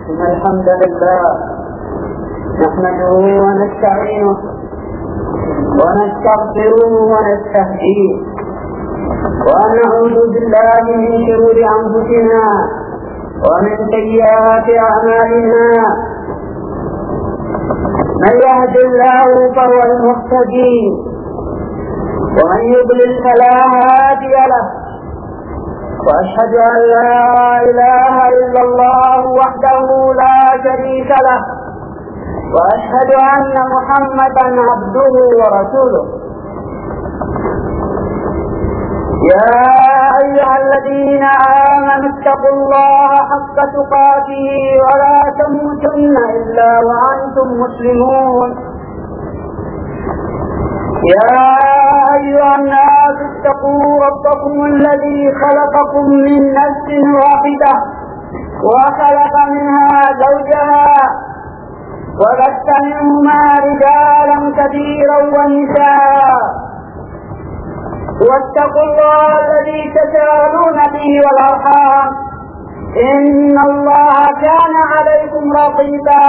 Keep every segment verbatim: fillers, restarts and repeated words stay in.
إن الحمد لله نحمده ونستعينه ونستغفره ونستهديه ونعوذ بالله من شرور أنفسنا ومن سيئات أعمالنا. من يهد الله فهو المهتدي ومن يضلل فلا هادي له، وأشهد أن لا إله إلا الله وحده لا شريك له، وأشهد أن محمدا عبده ورسوله. يا أيها الذين آمنوا اتقوا الله حق تقاته ولا تموتن إلا وأنتم مسلمون. يا أيها الناس اتقوا ربكم الذي خلقكم من نفس واحدة وخلق منها زوجها وبث منهما رجالا كثيرا ونساء، واتقوا الله الذي تساءلون به والأرحام إن الله كان عليكم رقيبا.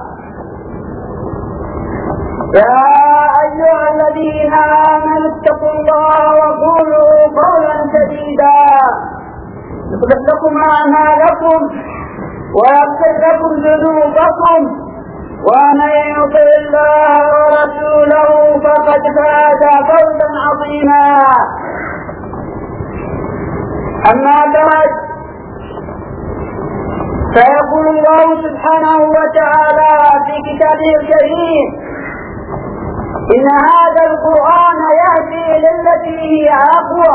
يا أيها الذين آمنوا اتقوا الله وقولوا قولا سديدا يصلح لكم أعمالكم ويغفر لكم ذنوبكم، ومن يطع الله ورسوله فقد فاز فوزا عظيما. أما بعد، فيقول الله سبحانه وتعالى في كتابه الكريم: إن هذا القرآن يهدي للتي هي أقوى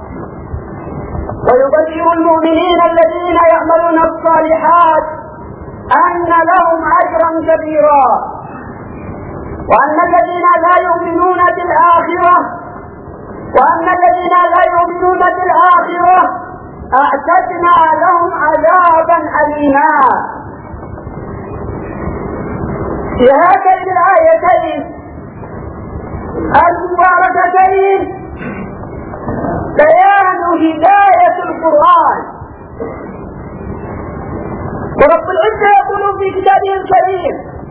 ويبشر المؤمنين الذين يعملون الصالحات أن لهم أجرا كبيرا، وأن الذين لا يؤمنون بالآخرة وأن الذين لا يؤمنون بالآخرة أعتدنا لهم عذابا أليما. في هاتين الآيتين المباركتين بيان هداية القرآن. ورب العزة يقول في كتابه الكريم: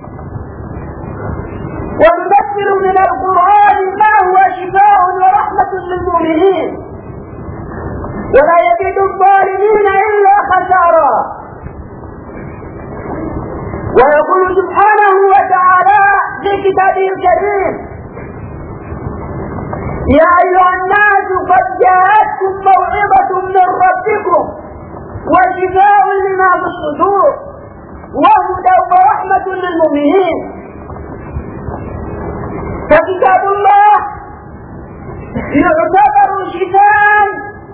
وننزل من القرآن ما هو شفاء ورحمة للمؤمنين ولا يزيد الظالمين إلا خسارا. ويقول سبحانه وتعالى في كتابه الكريم: يا أيها الناس قد جاءتكم موعظة من ربكم وشفاء لما في الصدور وهدى ورحمة للمؤمنين. فكتاب الله يعتبر شفاء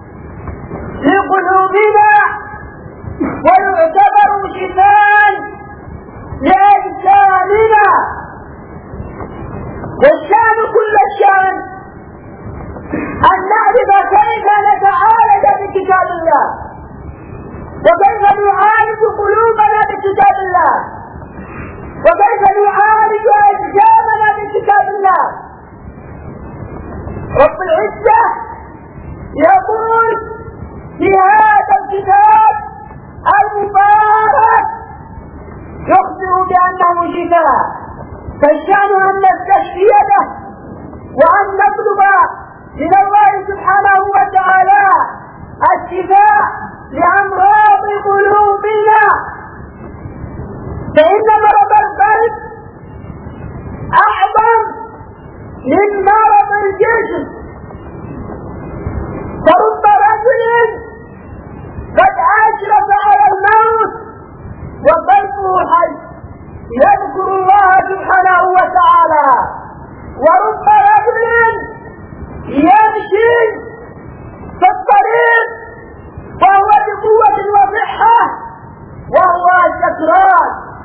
لقلوبنا ويعتبر شفاء لأجسامنا، والشان كل الشان أن نعرف كيف نتعالج بكتاب الله وكيف نعالج قلوبنا بكتاب الله وكيف نعالج أجسامنا بكتاب الله. رب العزة يقول في هذا الكتاب المبارك يخبر بأنه شفاء، فالشأن أن نستشفيه وأن نطلب من الله سبحانه وتعالى الشفاء لأمراض قلوبنا، فإن مرض القلب أعظم من مرض الجسم. فرب رجل قد أشرف على الموت وقلبه حي يذكر الله سبحانه وتعالى، ورب رجل يمشي في الطريق وهو بقوة وصحة وهو سكران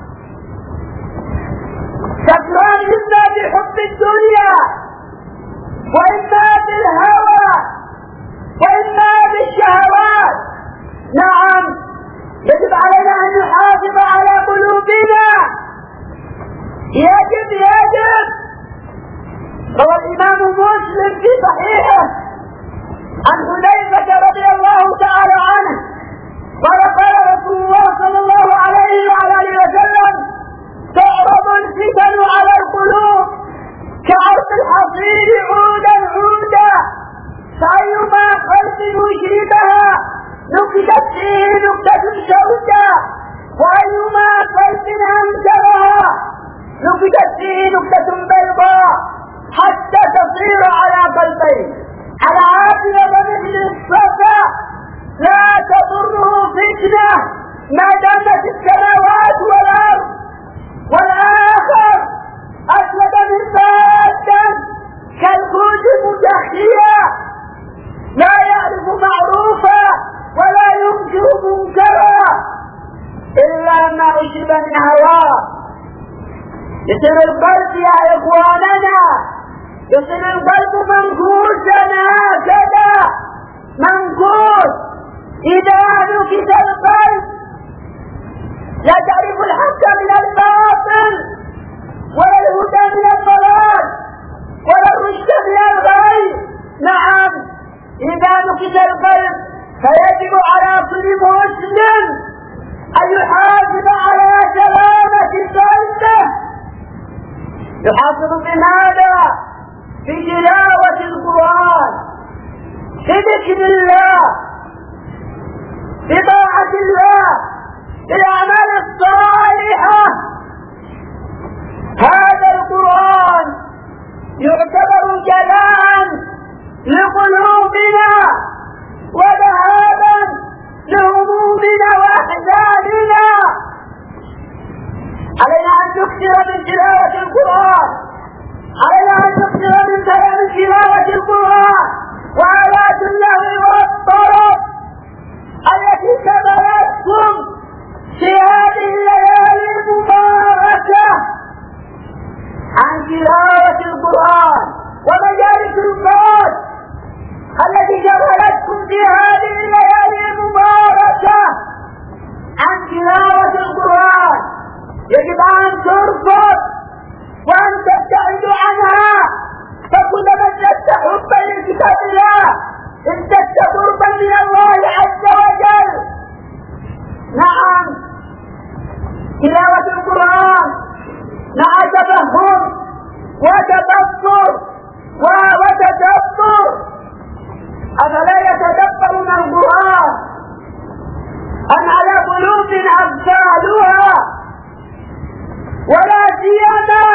سكران إما بحب الدنيا وإما بالهوى وإما بالشهوات. نعم، يجب علينا أن نحافظ على قلوبنا، يجب يجب روى الإمام مسلم في صحيحه عن حذيفة رضي الله تعالى عنه قال: قال رسول الله صلى الله عليه وعلى نكتة بيضاء حتى تصير على قلبين على عاقل ومثل الصفا لا تضره فتنة ما دامت السماوات والأرض، والآخر أسود من فادا كالكوز متخيا لا يعرف معروفا ولا ينكر منكرا إلا ما أشرب من هواه. يصير القلب يا إخواننا، يصير القلب منكوسا هكذا منكوس. إذا نكس القلب لا تعرف الحق من الباطل ولا الهدى من الضلال ولا الرشد من الغي. نعم، إذا نكس القلب فيجب على كل مسلم أن يحافظ على سلامة قلبه. يحافظ بماذا؟ بتلاوة القرآن، بذكر الله، بطاعة الله، بالأعمال الصالحة. هذا القرآن يعتبر جلاء لقلوبنا وذهابا لهمومنا وأحزاننا. علينا أن نكثر من تلاوة القرآن، علينا أن نكثر من تلاوة القرآن وآيات اللهو والطرب التي شغلتكم في هذه الليالي المباركة عن تلاوة القرآن ومجالس القرآن التي شغلتكم في هذه الليالي المباركة عن تلاوة القرآن. يجب أن ترفض وأن تبتعد عنها، فكلما ازددت حبا لكتاب الله ازددت قربا من الله عز وجل. نعم، تلاوة القرآن مع تفهم وتبصر وتدبر. أفلا يتدبرون القرآن أم على قلوب أقفالها؟ ولا سيما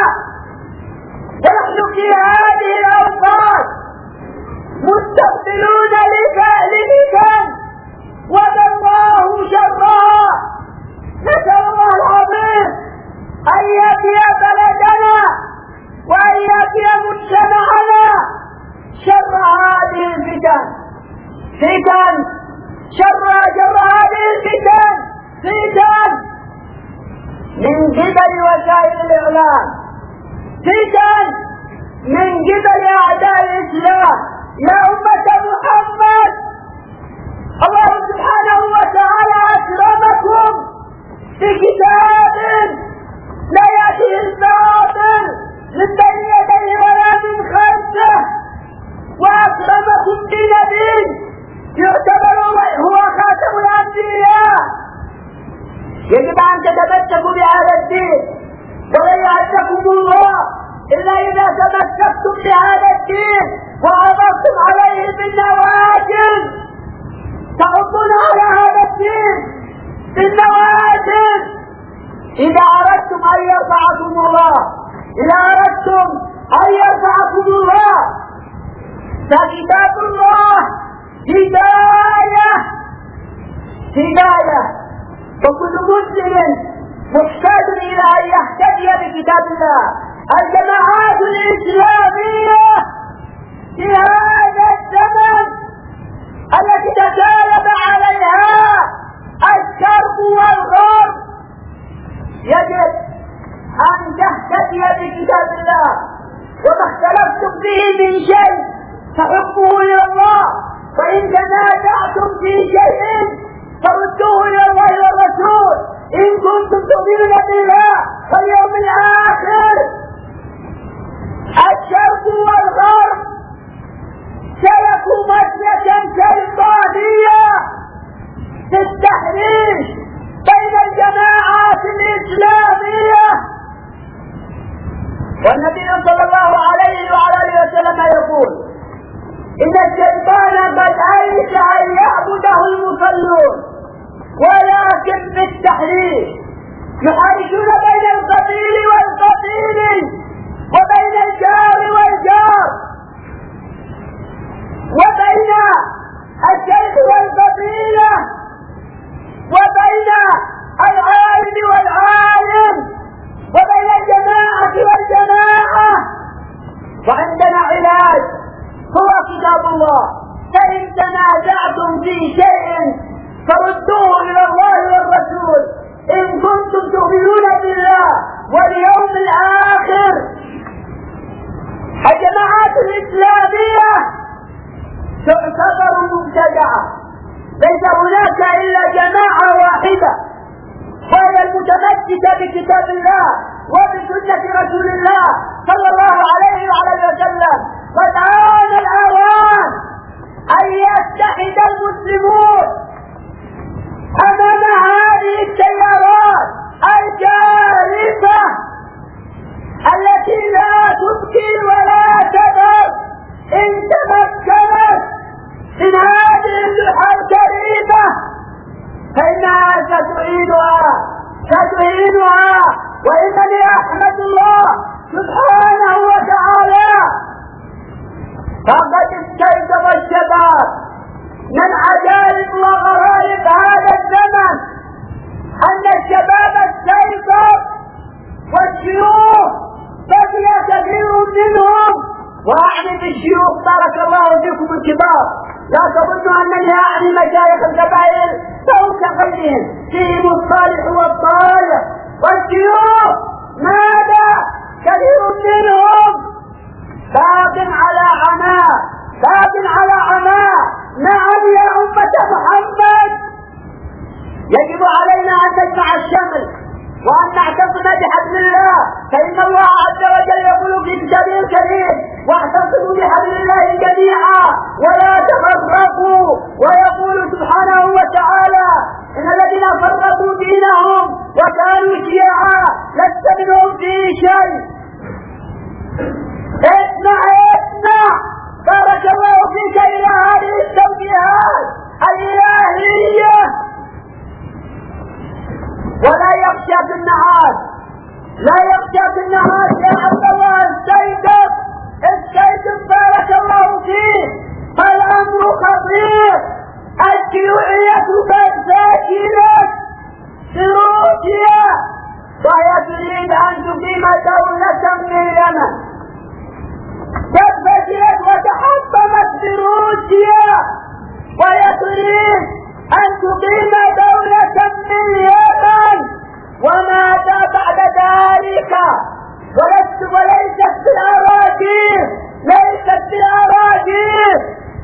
ونحن في هذه الأوقات مستقبلون لفعل فتن وما الله شرها. نسأل الله العظيم أن يأتي بلدنا وأن يأتي مجتمعنا شر هذه الفتن، فتن شر شر هذه الفتن فتن من قبل وسائل الإعلام، فتن من قبل أعداء الإسلام. يا أمة محمد، الله سبحانه وتعالى أكرمكم بكتاب لا يأتيه الباطل من بين يديه ولا من خلفه، وأكرمكم بنبي يعتبر هو خاتم الأنبياء. يجب أن تتمسكوا بهذا الدين، ولن يعزكم الله إلا إذا تمسكتم بهذا الدين وعضفتم عليه بالنواجذ. تعضون على هذا الدين بالنواجذ. إذا أردتم أن يرفعكم الله، إذا أردتم أن يرفعكم الله فكتاب الله هداية هداية، وكل مسلم محتاج إلى أن يهتدي بكتاب الله. الجماعات الإسلامية في هذا الزمن التي تغالب عليها الشرق والغرب يجب أن تهتدي بكتاب الله، وما اختلفتم به من شيء فحكمه إلى الله، وإن تنازعتم في شيء فردوه إلى الله والرسول إن كنتم تؤمنون بالله واليوم الآخر. الشرق والغرب سلكوا مسلكا شيطانيا في التحريش بين الجماعات الإسلامية. والنبي صلى الله عليه وعلى آله وسلم يقول: إن الشيطان قد أيس أن يعبده المصلون، ولكن بالتحريش يحرشون بين القتيل والقتيل المتمسكة بكتاب الله وبسنة رسول الله صلى الله عليه وعلى وسلم. قد آن الأوان أن يتحد المسلمون أمام هذه التيارات الجارفة التي لا تبكي ولا تذر إن تمكنت من هذه اللحى الكريمة فإنها ستعيدها ستعينها. وإنني أحمد الله سبحانه وتعالى فقد استيقظ الشباب من عجائب وغرائب هذا الزمن أن الشباب استيقظ والشيوخ بقي كثير منهم، وأعني بالشيوخ بارك الله فيكم الكبار، لا تظنوا أنني أعني مشايخ القبائل فهم كغيرهم فيهم الصالح والطالح. والشيوخ ماذا؟ كثير منهم باق على عماه باق على عماه. نعم يا أمة محمد، يجب علينا أن نجمع الشمل وأن نعتصم بحبل الله، فإن الله عز وجل يقول في كتابه الكريم: واعتصموا بحبل الله جميعا ولا تفرقوا. ويقول سبحانه وتعالى: إن الذين فرقوا دينهم وكانوا شيعا لست منهم في شيء. اسمع اسمع بارك الله فيك إلى هذه التوجيهات الإلهية. ولا يخشى في النهار لا يخشى في النهار يا عبد الله، استيقظ استيقظ بارك الله فيك، الأمر خطير. الشيوعية قد ساكنت في روسيا وهي تريد أن تقيم دولة من اليمن. قد فشلت وتحطمت في روسيا وهي تريد أن تقيم دولة من اليمن. وماذا بعد ذلك؟ ولست وليست بالأراجيل ليست بالأراجيل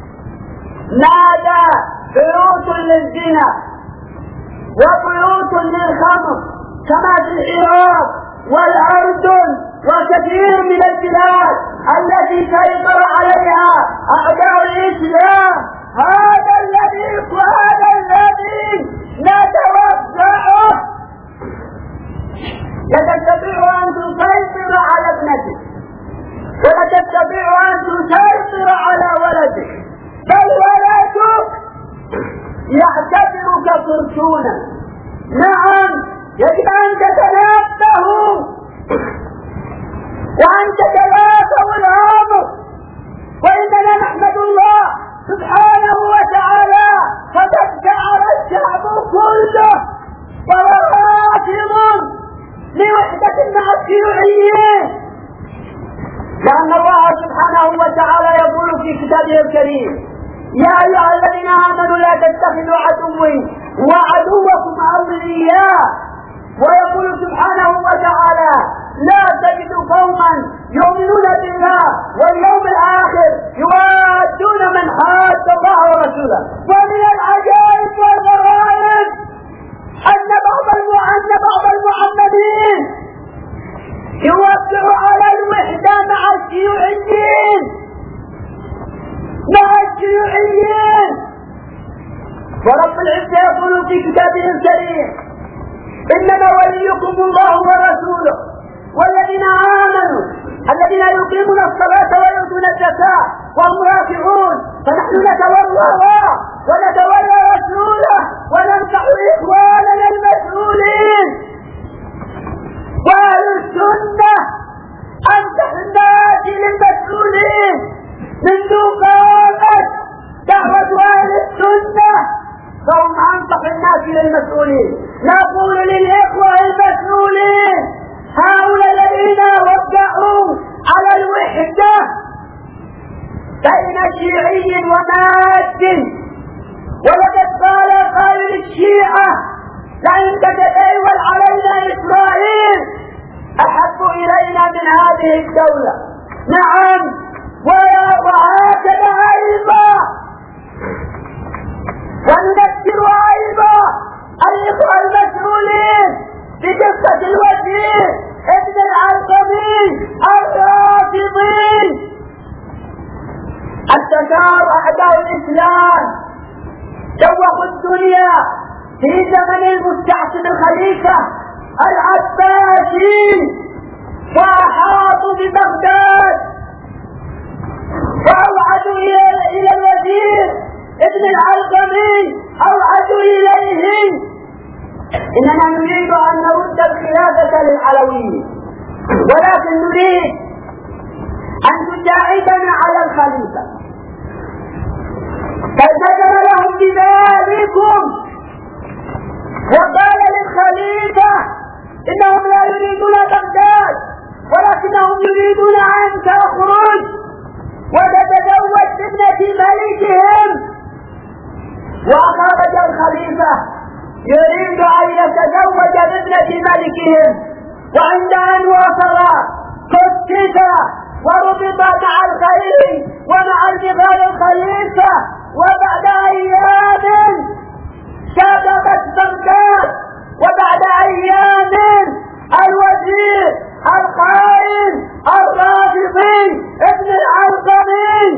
ماذا؟ بيوت للزنا وبيوت للخمر كما في العراق والأردن وكثير من البلاد التي سيطر عليها أعداء الإسلام. هذا الذي هذا الذي نتوقعه. لا تستطيع أن تسيطر على ابنتك ولا تستطيع أن تسيطر على ولدك، بل ولدك يعتبرك فرسونا. نعم يجب أن تتنبهوا وأن تتلافوا الأمر. وإننا نحمد الله سبحانه وتعالى فقد جعل الشعب كله وراكض لوحدة مع الشيوعيين، لأن الله سبحانه وتعالى يقول في كتابه الكريم: يا أيها الذين آمنوا لا تتخذوا عدوي وعدوكم أولياء. ويقول سبحانه وتعالى: لا تجد قوما يؤمنون بالله واليوم الآخر يوادون من حاد الله ورسوله. ومن العجائب والغرائب أن بعض أن بعض المعمدين يوقع على الوحدة مع الشيوعيين مع الشيوعيين. ورب العزة يقول في كتابه الكريم: إنما وليكم الله ورسوله والذين آمنوا الذين يقيمون الصلاة ويؤتون الزكاة وهم راكعون. فنحن نتولى الله ونتولى رسوله وننصح إخواننا المسؤولين. وأهل السنة أنصح الناس للمسؤولين منذ قامت دعوة أهل السنة، فهم أنصح الناس للمسؤولين. نقول للإخوة المسؤولين هؤلاء الذين وقعوا على الوحدة بين شيعي وماد، ولقد قال قائل الشيعة: لئن تتأول علينا إسرائيل أحب إلينا من هذه الدولة. نعم، وهكذا أيضا. ونذكر أيضا الإخوة المسؤولين الإسلام دوخوا الدنيا في زمن المستعصم الخليفة العباسي، وأحاطوا ببغداد وأوعدوا إلى الوزير ابن العلقمي، أوعدوا إليه إننا نريد أن نرد الخلافة للعلويين، ولكن نريد أن تساعدنا على الخليفة. فالتزم لهم بذلكم وقال للخليفة إنهم لا يريدون بغداد، ولكنهم يريدون أن تخرج وتتزوج ابنة ملكهم. وخرج الخليفة يريد أن يتزوج بابنة ملكهم، وعند أن وصل كتف وربط مع الخليل ومع الجبال الخليفة، وبعد أيام شبكت بغداد، وبعد أيام الوزير الخائن الرافضي ابن العلقمي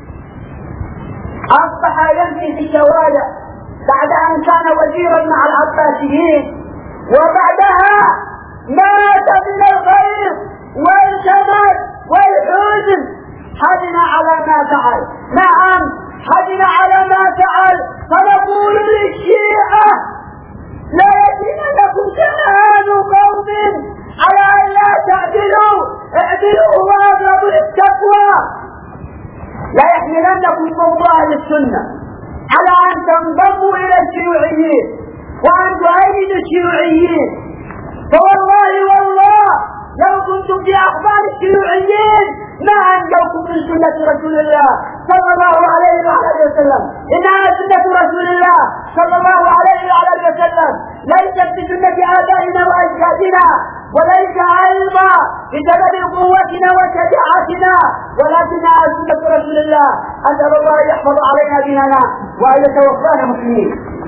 أصبح يمشي في الشوارع بعد أن كان وزيرا مع العباسيين، وبعدها مات من الغيظ والجمل والحزن، حزن على ما فعل. نعم حزن على ما فعل. فنقول للشيعة لا يجرمنكم شنآن قوم على أن لا تعدلوا، اعدلوا هو أقرب للتقوى. لا يحملنكم قوم أهل السنة على أن تنضموا إلى الشيوعيين وأن تؤيدوا الشيوعيين، فوالله والله لو كنتم في أخبار الشيوعيين ما أنجوكم من سنة رسول الله صلى الله عليه وعلى وسلم. إنها سنة رسول الله صلى الله عليه وعلى وسلم، ليست بسنة آبائنا وأجدادنا، وليس أيضا بسبب قوتنا وشجاعتنا، ولكنها سنة رسول الله. أسأل الله أن يحفظ علينا ديننا وأن يتوفانا مسلمين.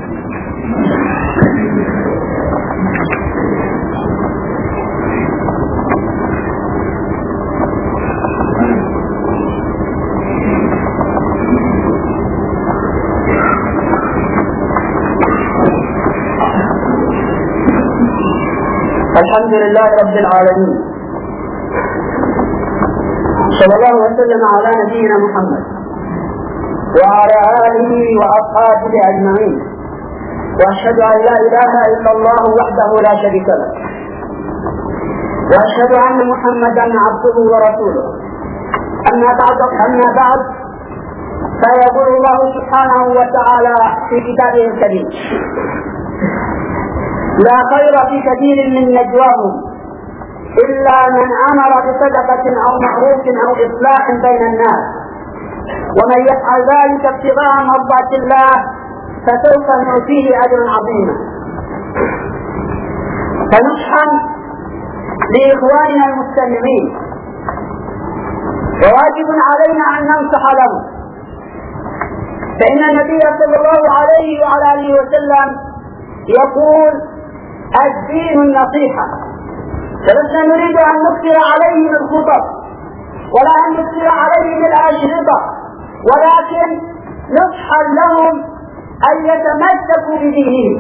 الحمد لله رب العالمين، صلى الله وسلم على نبينا محمد وعلى آله وأصحابه أجمعين، وأشهد أن لا إله إلا الله وحده لا شريك له، وأشهد أن محمدا عبده ورسوله. أما بعد أما بعد فيقول الله سبحانه وتعالى في كتابه الكريم: لا خير في كثير من نجواهم إلا من أمر بصدقة أو معروف أو إصلاح بين الناس، ومن يفعل ذلك ابتغاء مرضات الله فسوف نؤتيه أجرا عظيما. فنصحا لإخواننا المستمعين، وواجب علينا أن ننصح لهم، فإن النبي صلى الله عليه وعلى آله وسلم يقول: الدين النصيحة. فلسنا نريد أن نكثر عليهم الخطب ولا أن نكثر عليهم الأشرطة، ولكن نصحا لهم أن يتمسكوا بدينهم،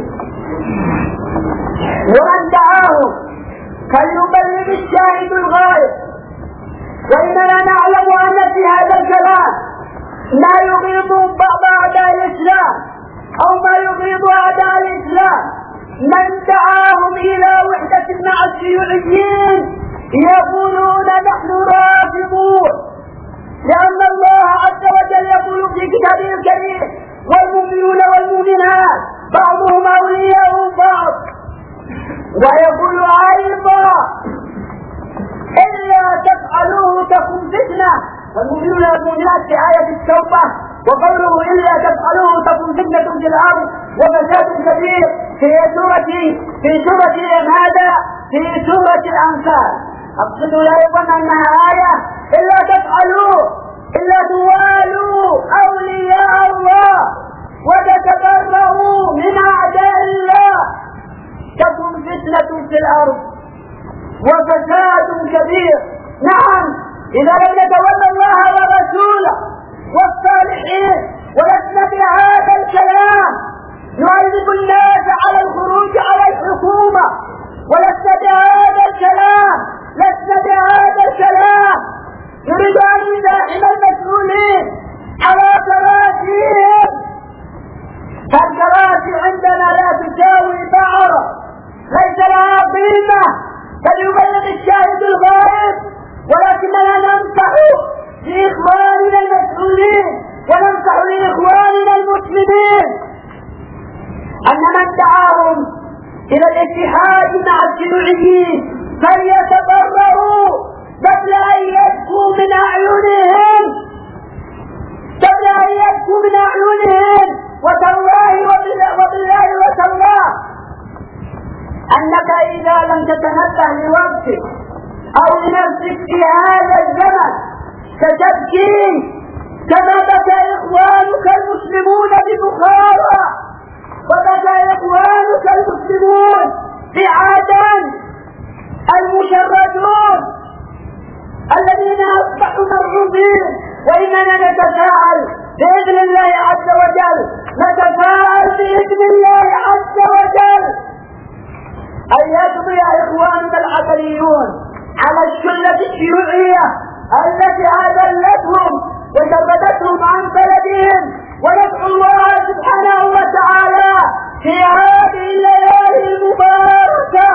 ومن دعاهم فليبلغ الشاهد الغائب. وإننا نعلم أن في هذا الكلام ما يغيظ بعض أعداء الإسلام أو ما يغيظ أعداء الإسلام. من دعاهم إلى وحدة مع الشيوعيين يقولون نحن رافضون، لأن الله عز وجل يقول في كتابه الكريم: والمؤمنون والمؤمنات بعضهم أولياء بعض. ويقول أيضا: إلا تفعلوه تكن فتنة. والمؤمنون والمؤمنات في آية التوبة، وقوله إلا تفعلوه تكن فتنة في الأرض وفساد كبير في سورة في سورة ماذا؟ في سورة الأنفال. أقصد لا يظن أنها آية: إلا تفعلوه إلا توالوا أولياء الله وتتبرؤوا من أعداء الله تكن فتنة في الأرض وفساد كبير. نعم، إذا لم يتولى الله ورسوله والصالحين ولسنا بهذا الكلام نؤلف الناس على الخروج على الحكومة، ولسنا بهذا الكلام لسنا بهذا الكلام نريد أن نزاحم المسؤولين على كراسيهم، فالكراسي عندنا لا تساوي بعرة، ليس لها قيمة فليبلغ الشاهد الغائب، ولكننا ننصح لإخواننا المسؤولين وننصح لإخواننا المسلمين أن من دعاهم إلى الاتحاد مع الشيوعيين فليتضرروا قبل أن يبكوا من أعينهم، قبل أن يبكوا من أعينهم. وتالله وبالله وتالله أنك إذا لم تتنبه لوقتك أو لنفسك في هذا الزمن ستبكي كما بكى إخوانك المسلمون ببخارى، وبكى إخوانك المسلمون بعدن المشردون الذين أصبحوا مرعوبين. وإننا نتفاعل بإذن الله عز وجل، نتفاعل بإذن الله عز وجل أن يقضي إخواننا العدليون على الشلة الشيوعية التي أذلتهم وشردتهم عن بلدهم، وندعو الله سبحانه وتعالى في هذه الليالي المباركة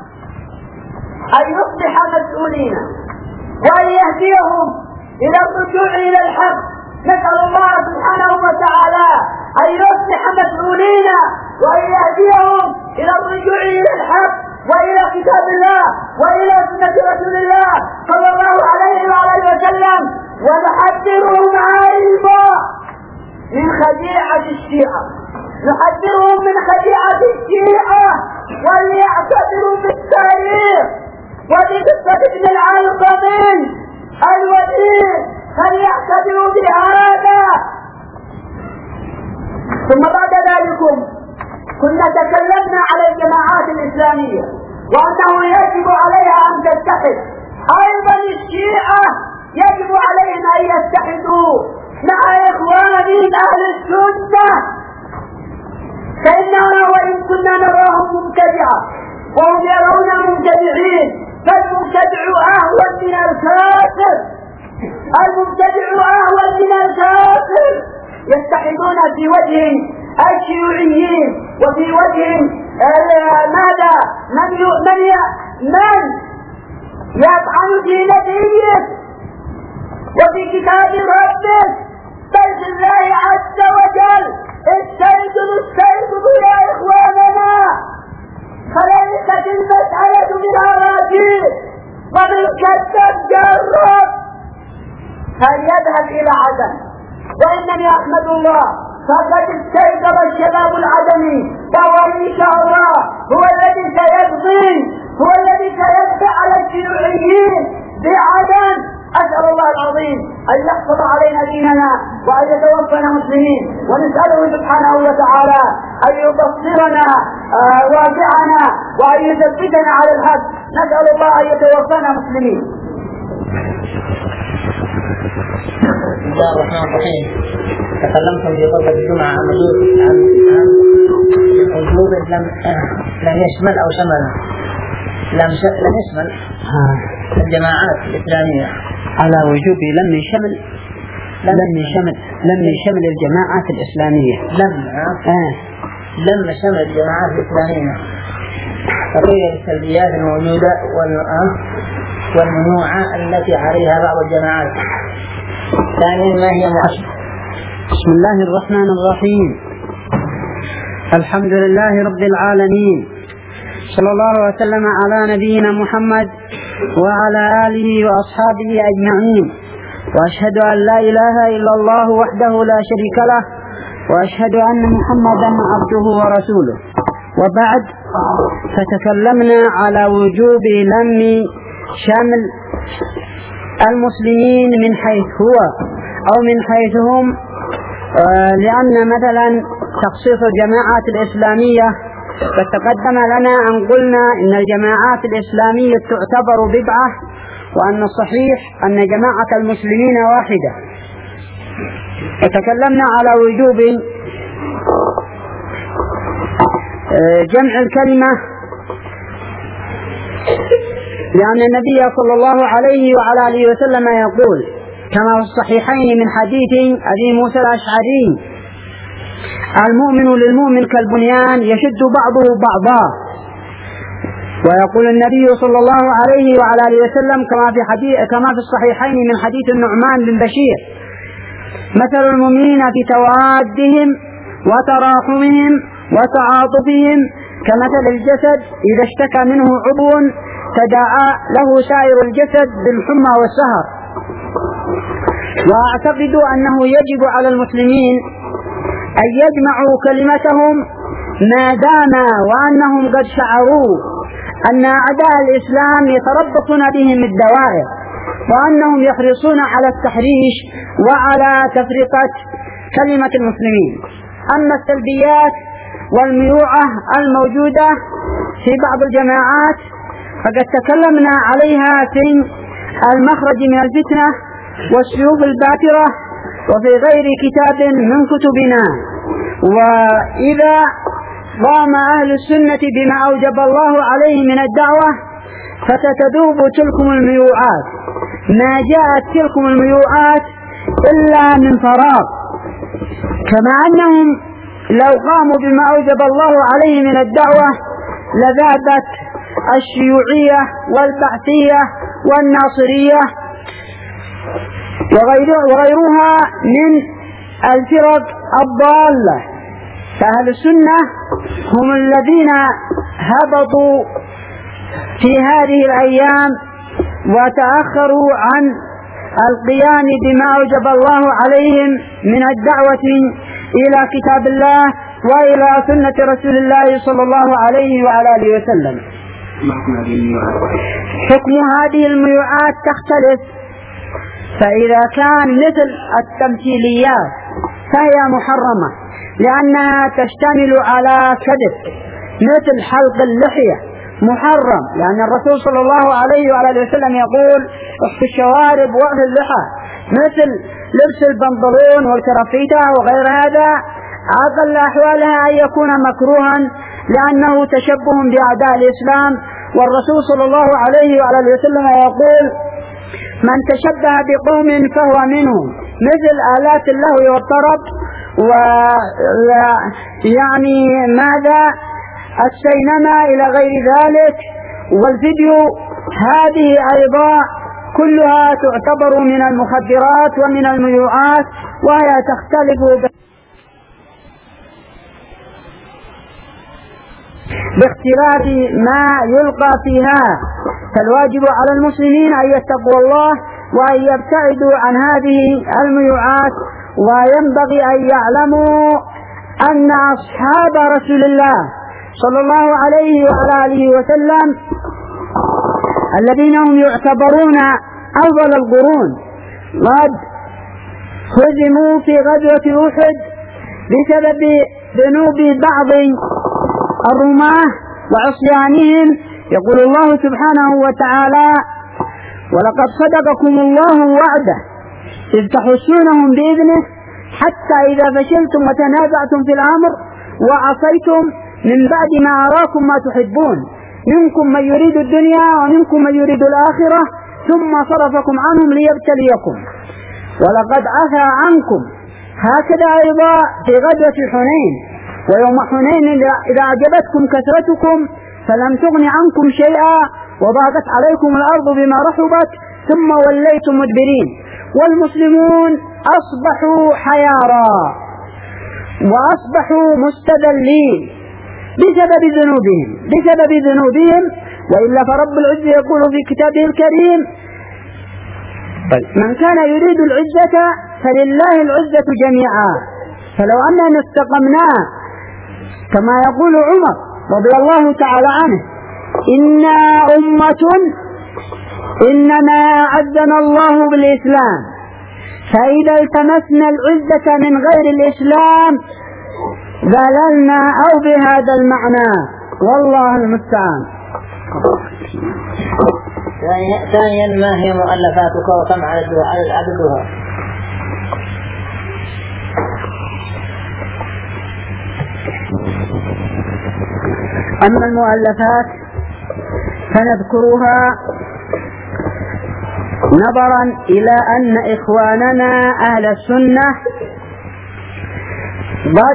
أن يصلح مسؤولين وأن يهديهم إلى الرجوع إلى الحق. نسأل الله سبحانه وتعالى أن يصلح مسؤولين وأن يهديهم إلى الرجوع إلى الحق وإلى كتاب الله وإلى سنة رسول الله صلى الله عليه وآله وسلم، ونحذرهم أيضا من خديعة الشيعة، نحذرهم من خديعة الشيعة وليعتبروا بالتاريخ وبقصة ابن العلقمين الوزير، فليعتبروا بهذا. ثم بعد ذلك كنا تكلمنا على الجماعات الإسلامية وأنه يجب عليها أن تتحد، أيضا الشيعة يجب عليهم أن يتحدوا مع إخوانهم أهل السنة، فإننا وإن كنا نراهم مبتدعة وهم يرون مبتدعين فالمبتدع أهون من الكافر، المبتدع أهون من الكافر. يتحدون في وجه الشيوعيين وفي وجه ماذا من من من يطعن في نبيه وفي كتاب ربه، بل في الله عز وجل. استيقظوا استيقظوا يا إخواننا، فليست المسألة بالأراضي وبالكذب جرب فليذهب إلى عدن. وإنني أحمد الله فقد استيقظ الشباب العدني، وهو إن شاء الله هو الذي سيقضي هو الذي سيدفع على الشيوعيين بعدن. أسأل الله العظيم أن يحفظ علينا ديننا وأن يتوفنا مسلمين، ونسأله سبحانه وتعالى أن يبصرنا واقعنا وأن يثبتنا على الحق. نسأل الله أن يتوفنا مسلمين. بسم الله الرحمن الرحيم. تكلمتم في خطبة الجمعة عن وجوب لم لم يشمل أو شمل لم لم يشمل الجماعات الإسلامية على وجوب لم يشمل لم يشمل لم يشمل الجماعات الإسلامية لم آه. لم يشمل الجماعات الإسلامية فهي السلبيات الموجودة والمنوعة التي عليها بعض الجماعات. ثانيا ما هي مؤشر. بسم الله الرحمن الرحيم. الحمد لله رب العالمين، صلى الله وسلم على نبينا محمد وعلى آله وأصحابه أجمعين، وأشهد أن لا إله إلا الله وحده لا شريك له، وأشهد أن محمدا عبده ورسوله. وبعد، فتكلمنا على وجوب لم شمل المسلمين من حيث هو أو من حيث هم، لأن مثلا تخصيص الجماعات الإسلامية فتقدم لنا أن قلنا إن الجماعات الإسلامية تعتبر بدعة، وأن الصحيح أن جماعة المسلمين واحدة. وتكلمنا على وجوب جمع الكلمة، لأن النبي صلى الله عليه وعلى آله وسلم يقول كما في الصحيحين من حديث أبي موسى الأشعري: المؤمن للمؤمن كالبنيان يشد بعضه بعضا. ويقول النبي صلى الله عليه وعلى آله وسلم كما في حديث كما في الصحيحين من حديث النعمان بن بشير: مثل المؤمنين في توادهم وتراحمهم وتعاطفهم كمثل الجسد إذا اشتكى منه عضو تداعى له سائر الجسد بالحمى والسهر. وأعتقد أنه يجب على المسلمين أن يجمعوا كلمتهم ما دام وأنهم قد شعروا أن أعداء الإسلام يتربصون بهم الدوائر، وأنهم يحرصون على التحريش وعلى تفرقة كلمة المسلمين. أما السلبيات والميوعة الموجودة في بعض الجماعات فقد تكلمنا عليها في المخرج من الفتنة والسيوف الباترة وفي غير كتاب من كتبنا. وإذا قام أهل السنة بما أوجب الله عليه من الدعوة فستذوب تلكم الميوعات، ما جاءت تلكم الميوعات إلا من فراغ، كما أنهم لو قاموا بما أوجب الله عليه من الدعوة لذابت الشيوعية والبعثية والناصرية وغيرها من الفرق الضالة. فأهل السنة هم الذين هبطوا في هذه الأيام وتأخروا عن القيام بما أوجب الله عليهم من الدعوة إلى كتاب الله وإلى سنة رسول الله صلى الله عليه وعلى آله وسلم. حكم هذه الميوعات تختلف، فإذا كان مثل التمثيليات فهي محرمة لأنها تشتمل على كذب، مثل حلق اللحية محرم، لأن الرسول صلى الله عليه وعلى آله وسلم يقول: اخفوا الشوارب واغفوا اللحى. مثل لبس البنطلون والكرافتة وغير هذا أقل أحوالها أن يكون مكروها لأنه تشبه بأعداء الإسلام، والرسول صلى الله عليه وعلى آله وسلم يقول: من تشبه بقوم فهو منهم. مثل آلات اللهو والطرب ويعني ماذا السينما إلى غير ذلك والفيديو، هذه أيضا كلها تعتبر من المخدرات ومن الميوعات، وهي تختلف باختلاف ما يلقى فيها. فالواجب على المسلمين أن يتقوا الله وأن يبتعدوا عن هذه الميوعات، وينبغي أن يعلموا أن أصحاب رسول الله صلى الله عليه وعلى آله وسلم الذين هم يعتبرون أفضل القرون قد هزموا في غزوة أحد بسبب ذنوب بعض الرماة وعصيانهم. يقول الله سبحانه وتعالى: ولقد صدقكم الله وعده إذ تحسونهم بإذنه حتى إذا فشلتم وتنازعتم في الأمر وعصيتم من بعد ما أراكم ما تحبون منكم من يريد الدنيا ومنكم من يريد الآخرة ثم صرفكم عنهم ليبتليكم ولقد عفا عنكم. هكذا أيضا في غزوة حنين: ويوم حنين إذا أعجبتكم كثرتكم فلم تغن عنكم شيئا وضاقت عليكم الأرض بما رحبت ثم وليتم مدبرين. والمسلمون أصبحوا حيارى وأصبحوا مستذلين بسبب ذنوبهم بسبب ذنوبهم وإلا فرب العزة يقول في كتابه الكريم: من كان يريد العزة فلله العزة جميعا. فلو أننا استقمنا كما يقول عمر رضي الله تعالى عنه: إنا أمة إنما أعزنا الله بالإسلام، فإذا التمسنا العزة من غير الإسلام ذللنا أو بهذا المعنى، والله المستعان. ثانيا: ما هي مؤلفاتك وكم عددها؟ أما المؤلفات فنذكرها نظرا إلى أن إخواننا أهل السنة قد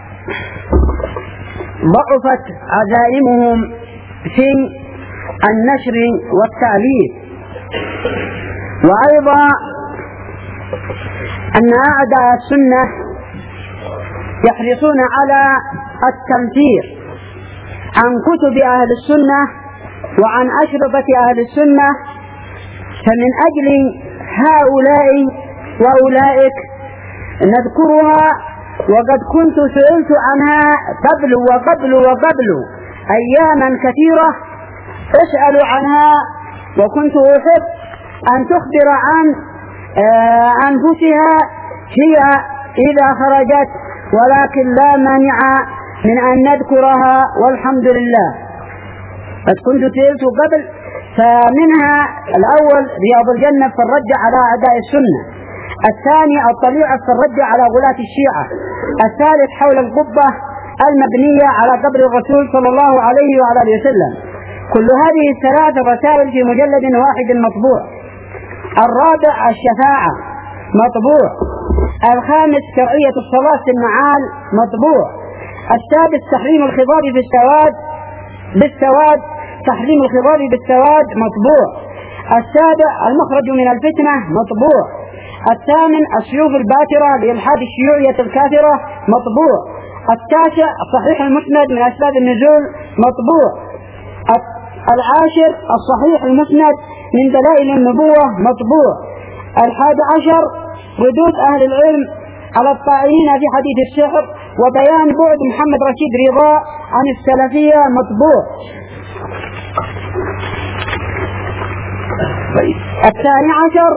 ضعفت عزائمهم في النشر والتأليف، وأيضا أن أعداء السنة يحرصون على التنفير عن كتب أهل السنة وعن أشرطة أهل السنة. فمن أجل هؤلاء وأولئك نذكرها، وقد كنت سئلت عنها قبل وقبل وقبل أياما كثيرة أسأل عنها، وكنت أحب أن تخبر عن أنفسها هي إذا خرجت، ولكن لا مانع من أن نذكرها والحمد لله. قد كنت سئلت قبل، فمنها الأول رياض الجنة في الرد على أعداء السنة، الثاني الطليعة في الرد على غلاة الشيعة، الثالث حول القبة المبنية على قبر الرسول صلى الله عليه وعلى آله وسلم. كل هذه الثلاث رسائل في مجلد واحد مطبوع. الرابع الشفاعة مطبوع. الخامس شرعية الصلاة في النعال مطبوع. السادس تحريم الخضاب بالسواد بالسواد تحريم الخضاب بالسواد مطبوع. السابع المخرج من الفتنة مطبوع. الثامن السيوف الباترة لإلحاد الشيوعية الكافرة مطبوع. التاسع الصحيح المسند من أسباب النزول مطبوع. العاشر الصحيح المسند من دلائل النبوة مطبوع. الحادي عشر ردود أهل العلم على الطائعين في حديث السحر وبيان بعد محمد رشيد رضا عن السلفية مطبوع. الثاني عشر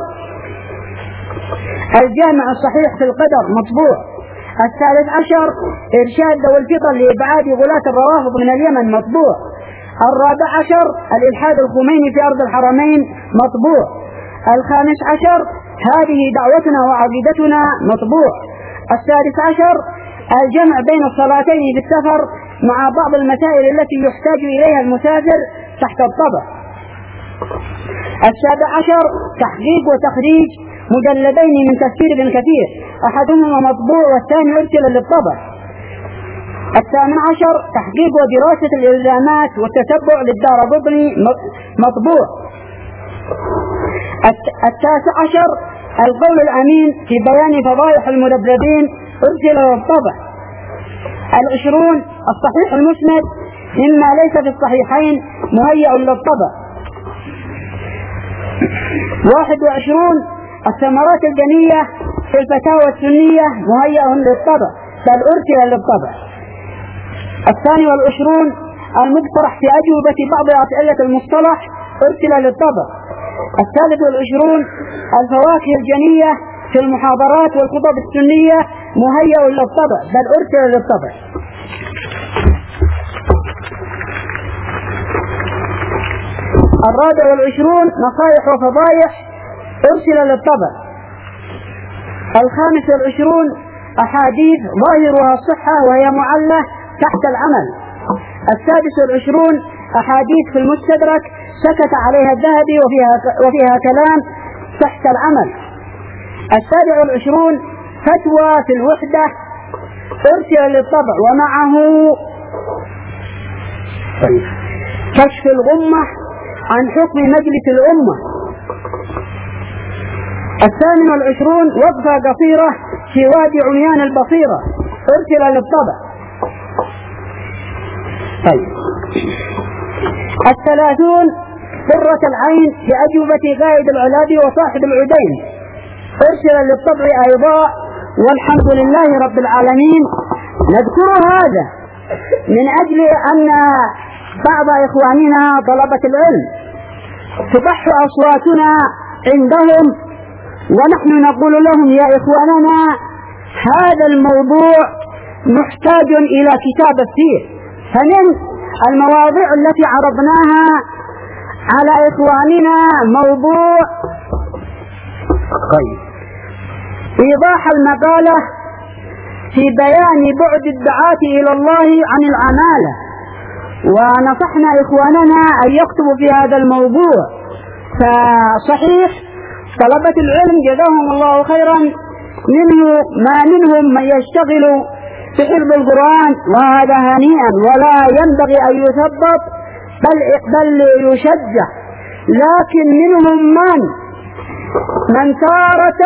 الجامع الصحيح في القدر مطبوع. الثالث عشر إرشاد ذوي الفطن لإبعاد غلاة الروافض من اليمن مطبوع. الرابع عشر الإلحاد الخميني في أرض الحرمين مطبوع. الخامس عشر هذه دعوتنا وعقيدتنا مطبوع. السادس عشر الجمع بين الصلاتين في السفر مع بعض المسائل التي يحتاج إليها المسافر تحت الطبع. السابع عشر تحقيق وتخريج مجلدين من تفسير ابن كثير، أحدهما مطبوع والثاني أرسل للطبع. الثامن عشر تحقيق ودراسة الإلزامات والتتبع للدارقطني مطبوع. التاسع عشر القول الأمين في بيان فضائح المدبرين أرسل للطبع. العشرون الصحيح المسند مما ليس في الصحيحين مهيأ للطبع. واحد وعشرون الثمرات الجنية في الفتاوى السنية مهيأ للطبع بل أرسل للطبع. الثاني والعشرون المقترح في أجوبة بعض أسئلة المصطلح أرسل للطبع. الثالث والعشرون الفواكه الجنية في المحاضرات والخطب السنية مهيأ للطبع بل أرسل للطبع. الرابع والعشرون نصائح وفضائح أرسل للطبع. الخامس والعشرون أحاديث ظاهرها الصحة وهي معلة تحت العمل. السادس والعشرون أحاديث في المستدرك سكت عليها الذهبي وفيها, وفيها كلام تحت العمل. السابع والعشرون فتوى في الوحدة أرسل للطبع ومعه كشف الغمة عن حكم مجلس الأمة. الثامن والعشرون وقفة قصيرة في وادي عميان البصيرة أرسل للطبع. طيب. الثلاثون قرة العين لأجوبة قائد العلابي وصاحب العدين أرسل للطبع أيضا والحمد لله رب العالمين. نذكر هذا من أجل أن بعض إخواننا طلبة العلم تبح أصواتنا عندهم، ونحن نقول لهم يا إخواننا هذا الموضوع محتاج إلى كتابة فيه. فمن المواضيع التي عرضناها على إخواننا موضوع طيب إيضاح المقالة في بيان بعد الدعاة إلى الله عن العمالة ونصحنا إخواننا أن يكتبوا في هذا الموضوع. فصحيح طلبة العلم جزاهم الله خيرا منه ما منهم من يشتغل في حفظ القرآن وهذا هنيئا ولا ينبغي أن يثبط بل, بل يشجع، لكن منهم من من تارة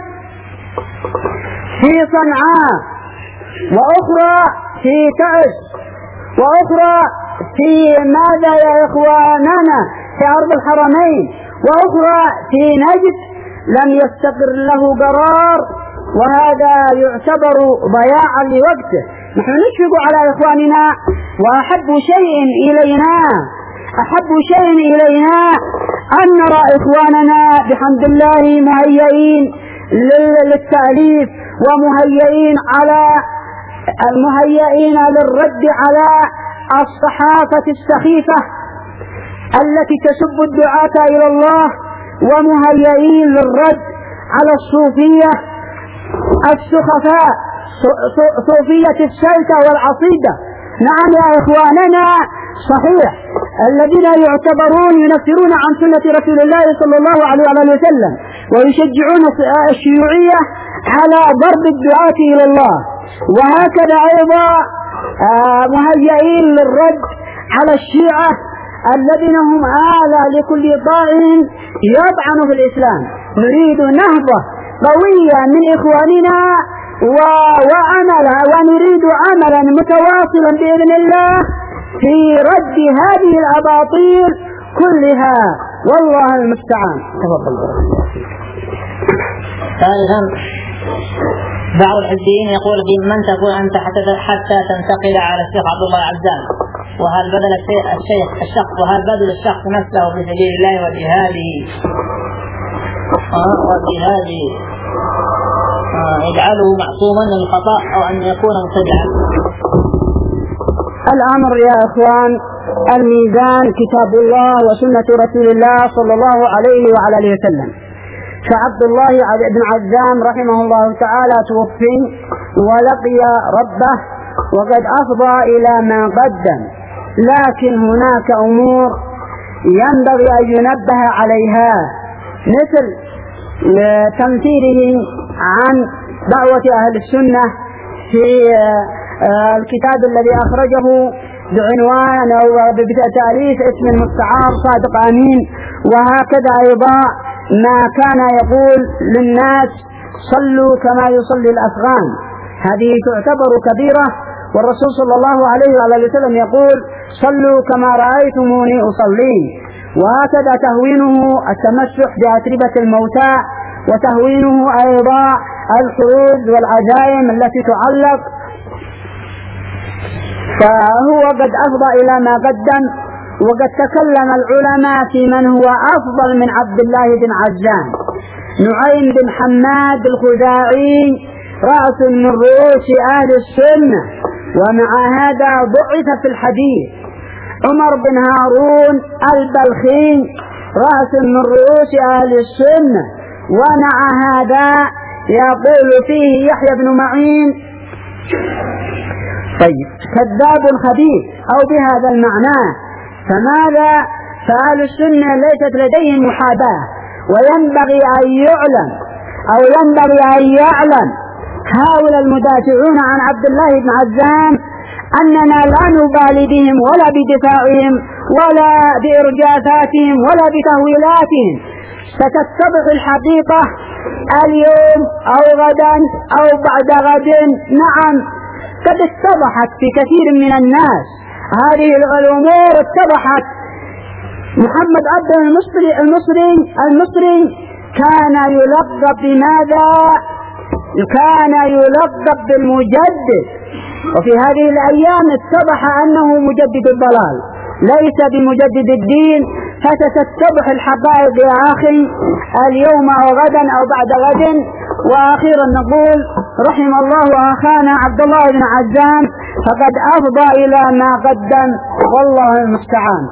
في صنعاء وأخرى في تعز وأخرى في ماذا يا إخواننا في أرض الحرمين وأخرى في نجد لم يستقر له قرار، وهذا يعتبر ضياعا لوقته. نحن نشفق على إخواننا، وأحب شيء إلينا أحب شيء إلينا أن نرى إخواننا بحمد الله مهيئين للتأليف ومهيئين على المهيئين للرد على الصحافة السخيفة التي تسب الدعاة إلى الله، ومهيئين للرد على الصوفية السخفاء صوفية السلطة والعصيدة. نعم يا إخواننا، صحيح الذين يعتبرون ينفرون عن سنة رسول الله صلى الله عليه وسلم ويشجعون الشيوعية على ضرب الدعاة إلى الله، وهكذا أيضا مهيئين للرد على الشيعة الذين هم آلة لكل طائن يطعن في الإسلام. نريد نهضة قوية من إخواننا وعملا ونريد عملا متواصلا بإذن الله في رد هذه الأباطيل كلها، والله المستعان. ثالثا بعض الحزبيين يقول في من تكون أنت حتى تنتقل على الشيخ عبد الله عزام، وهل بدل الشيخ الشخص وهل بدل الشخص نفسه في سبيل الله وجهاده وجهاده يجعله معصوما من الخطأ أو أن يكون مبتدعا؟ الأمر يا إخوان الميزان كتاب الله وسنة رسول الله صلى الله عليه وعلى آله وسلم. فعبد الله بن عزام رحمه الله تعالى توفي ولقي ربه وقد أفضى إلى ما قدم، لكن هناك أمور ينبغي أن ينبه عليها، مثل تمثيله عن دعوة أهل السنة في الكتاب الذي أخرجه بعنوان أو بتأليف اسم المستعار صادق أمين، وهكذا أيضا ما كان يقول للناس صلوا كما يصلي الأفغان. هذه تعتبر كبيرة، والرسول صلى الله عليه وسلم يقول صلوا كما رأيتموني أصلي. وهكذا تهوينه التمسح بأتربة الموتى، وتهوينه أيضا الحروز والعزائم التي تعلق، فهو قد أفضى إلى ما قدم. وقد تكلم العلماء في من هو أفضل من عبد الله بن عزام. نعيم بن حماد الخزاعي رأس من رؤوس أهل السنة، ومع هذا ضعف في الحديث. عمر بن هارون البلخي رأس من رؤوس أهل السنة، ومع هذا يقول فيه يحيى بن معين طيب كذاب خبيث أو بهذا المعنى. فماذا؟ فأهل السنة ليست لديهم محاباة، وينبغي أن يعلم أو ينبغي أن يعلم هؤلاء المدافعون عن عبد الله بن عزام أننا لا نبالي بهم ولا بدفاعهم ولا بإرجافاتهم ولا بتهويلاتهم. ستتضح الحقيقة اليوم أو غدا أو بعد غد. نعم قد اتضحت في كثير من الناس هذه الأمور، اتضحت. محمد عبد المصري المصري المصري كان يلقب بماذا؟ كان يلقب بالمجدد، وفي هذه الأيام اتضح أنه مجدد الضلال ليس بمجدد الدين. فستتضح الحقائق يا أخي اليوم أو غدا أو بعد غد. وأخيرا نقول رحم الله أخانا عبد الله بن عزام، فقد أفضى إلى ما قدم، والله المستعان.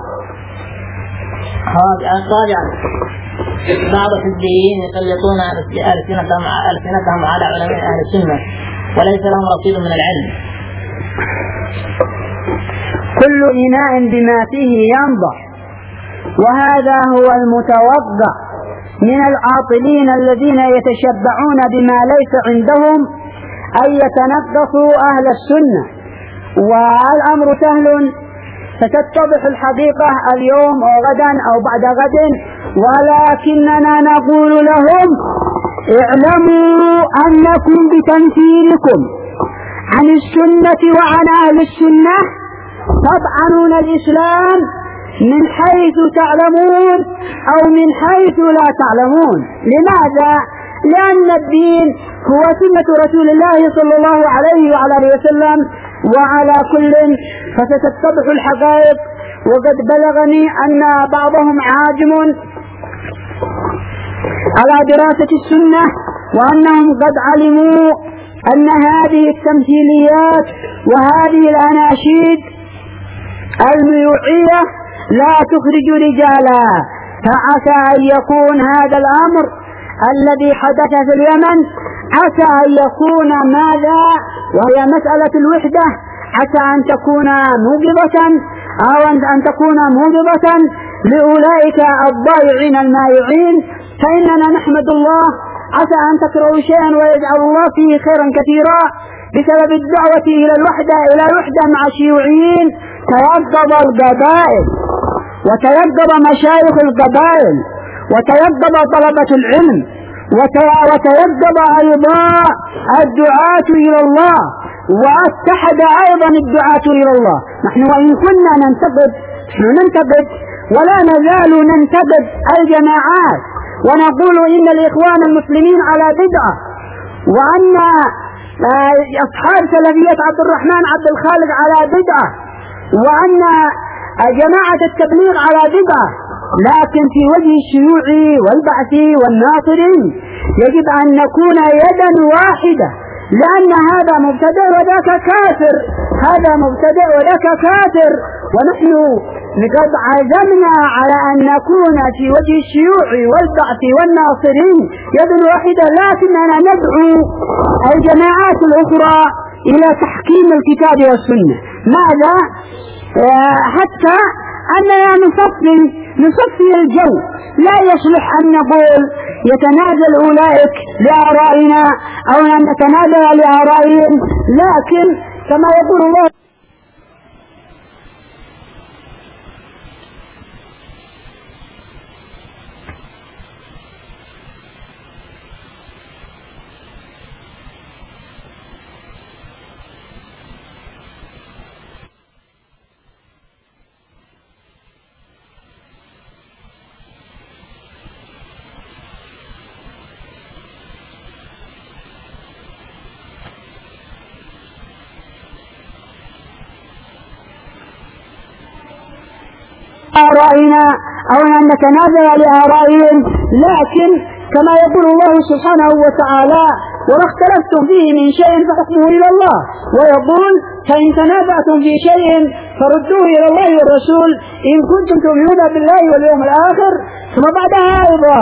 رابعا بعض الحزبيين يسلطون ألسنتهم على علماء أهل السنة وليس لهم رصيد من العلم. كل إناء بما فيه ينضح، وهذا هو المتوقع من العاطلين الذين يتشبعون بما ليس عندهم أن يتنقصوا أهل السنة. والأمر سهل، ستتضح الحقيقة اليوم أو غدا أو بعد غد، ولكننا نقول لهم اعلموا أنكم بتنفيركم عن السنة وعن أهل السنة تطعنون الإسلام من حيث تعلمون أو من حيث لا تعلمون. لماذا؟ لأن الدين هو سنة رسول الله صلى الله عليه وعلى آله وسلم. وعلى كل فستتضح الحقائق. وقد بلغني أن بعضهم عاجم على دراسة السنة، وأنهم قد علموا أن هذه التمثيليات وهذه الأناشيد الميوعية لا تخرج رجالا، فعسى أن يكون هذا الأمر الذي حدث في اليمن عسى أن يكون ماذا، وهي مسألة الوحدة، عسى أن تكون موجبة أو أن تكون موجبة لأولئك الضائعين المائعين. فإننا نحمد الله، عسى أن تكرهوا شيئا ويجعل الله فيه خيرا كثيرا بسبب الدعوة إلى الوحدة إلى الوحدة مع الشيوعيين. تيقظ القبائل وتيقظ مشايخ القبائل وتيقظ طلبة العلم وتيقظ أيضا الدعاة إلى الله، واتحد أيضا الدعاة إلى الله. نحن وإن كنا ننتقد ننتقد ولا نزال ننتقد الجماعات ونقول إن الإخوان المسلمين على بدعة، وأن أصحاب سلفية عبد الرحمن عبد الخالق على بدعة، وأن جماعة التبليغ على بدعة. لكن في وجه الشيوع والبعث والناصري يجب أن نكون يدا واحدة، لأن هذا مبتدئ وذاك كافر، هذا مبتدئ وذاك كافر. ونحن قد عزمنا على أن نكون في وجه الشيوع والبعث والناصري يد واحدة، لكننا ندعو الجماعات الأخرى إلى تحكيم الكتاب والسنة. ماذا؟ حتى أننا نصفي نصفي الجو. لا يصلح أن نقول يتنازل أولئك لآرائنا أو أن نتنازل لآرائهم، لكن كما يقول الله آرائنا أو أن نتنازل لآرائهم، لكن كما يقول الله سبحانه وتعالى وما اختلفتم فيه من شيء فحكمه إلى الله، ويقول فإن تنازعتم في شيء فردوه إلى الله والرسول إن كنتم تؤمنون بالله واليوم الآخر. ثم بعدها أيضا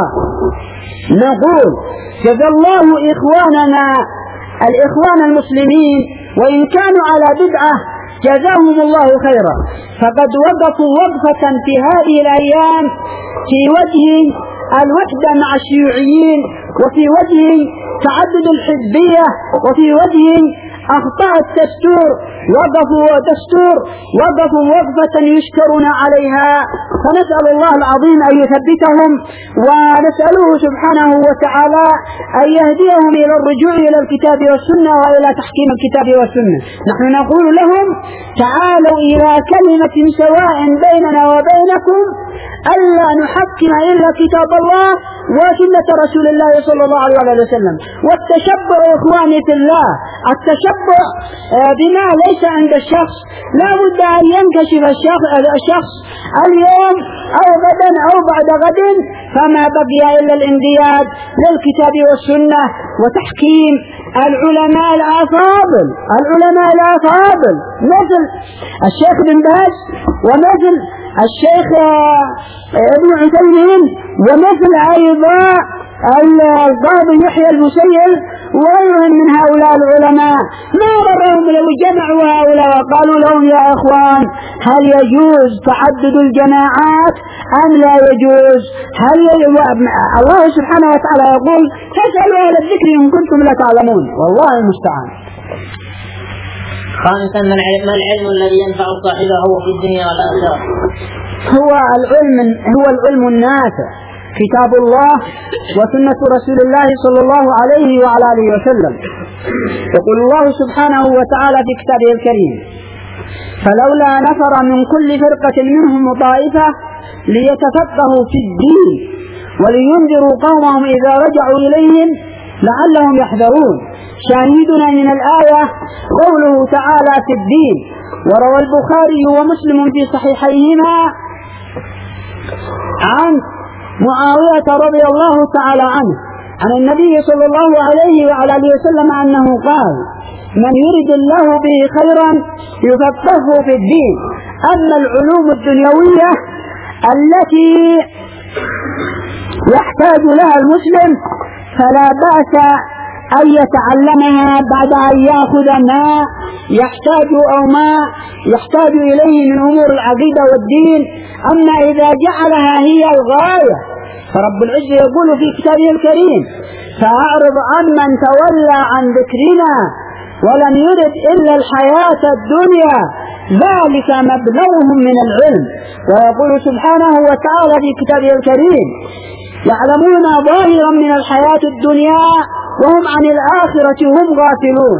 نقول جزا الله إخواننا الإخوان المسلمين وإن كانوا على بدعة جزاهم الله خيرا، فقد وقفوا وقفة في هذه الأيام في وجه الوحدة مع الشيوعيين، وفي وجه تعدد الحزبية، وفي وجه أخطاء الدستور. وقفوا دستور وقفوا وقفة يشكرون عليها، فنسأل الله العظيم أن يثبتهم، ونسأله سبحانه وتعالى أن يهديهم إلى الرجوع إلى الكتاب والسنة وإلى تحكيم الكتاب والسنة. نحن نقول لهم تعالوا إلى كلمة سواء بيننا وبينكم ألا نحكم إلا كتاب الله وسنة رسول الله صلى الله عليه وسلم. والتشبع إخواني في الله، التشبع بما ليس عند الشخص لا بد أن ينكشف الشخص اليوم أو غدا أو بعد غد، فما بقي إلا الانقياد للكتاب والسنة وتحكيم العلماء الأفاضل العلماء الأفاضل مثل الشيخ بن باز ومثل الشيخ ابن عثيمين ومثل أيضا القاضي يحيى المسيل وغيرهم من هؤلاء العلماء ما ضرهم لو جمعوا هؤلاء وقالوا لهم يا إخوان هل يجوز تعدد الجماعات أم لا يجوز؟ هل الله سبحانه وتعالى يقول فاسألوا أهل الذكر إن كنتم لا تعلمون، والله المستعان. خامسا ما العلم الذي ينفع صاحبه في الدنيا والآخرة؟ هو العلم هو العلم النافع، كتاب الله وسنة رسول الله صلى الله عليه وعلى آله وسلم. يقول الله سبحانه وتعالى في كتابه الكريم فلولا نفر من كل فرقة منهم طائفة ليتفقهوا في الدين ولينذروا قومهم إذا رجعوا إليهم لعلهم يحذرون. شاهدنا من الآية قوله تعالى في الدين. وروى البخاري ومسلم في صحيحيهما عن معاوية رضي الله تعالى عنه عن النبي صلى الله عليه وعلى آله وسلم أنه قال من يرد الله به خيرا يفقهه في الدين. أما العلوم الدنيوية التي يحتاج لها المسلم فلا بأس أن يتعلمها بعد أن يأخذ ما يحتاج أو ما يحتاج إليه من أمور العقيدة والدين. أما إذا جعلها هي الغاية فرب العزة يقول في كتابه الكريم فأعرض عمن تولى عن ذكرنا ولم يرد إلا الحياة الدنيا ذلك مبلغهم من العلم. ويقول سبحانه وتعالى في كتابه الكريم يعلمون ظاهرا من الحياة الدنيا وهم عن الآخرة هم غافلون.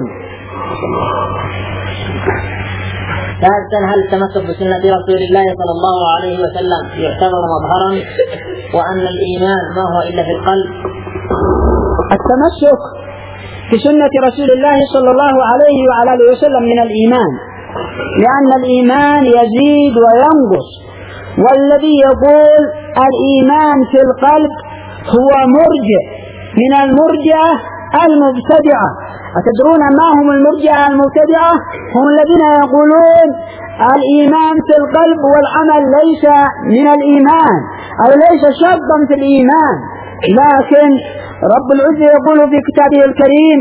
ثالثا هل التمسك بسنة رسول الله صلى الله عليه وسلم يعتبر مظهرا وأن الإيمان ما هو إلا في القلب؟ التمسك بسنة رسول الله صلى الله عليه وعلى آله وسلم من الإيمان، لأن الإيمان يزيد وينقص، والذي يقول الإيمان في القلب هو مرجع من المرجعة المبتدعة. أتدرون ما هم المرجعة المبتدعة؟ هم الذين يقولون الإيمان في القلب والعمل ليس من الإيمان أو ليس شرطا في الإيمان. لكن رب العزة يقول في كتابه الكريم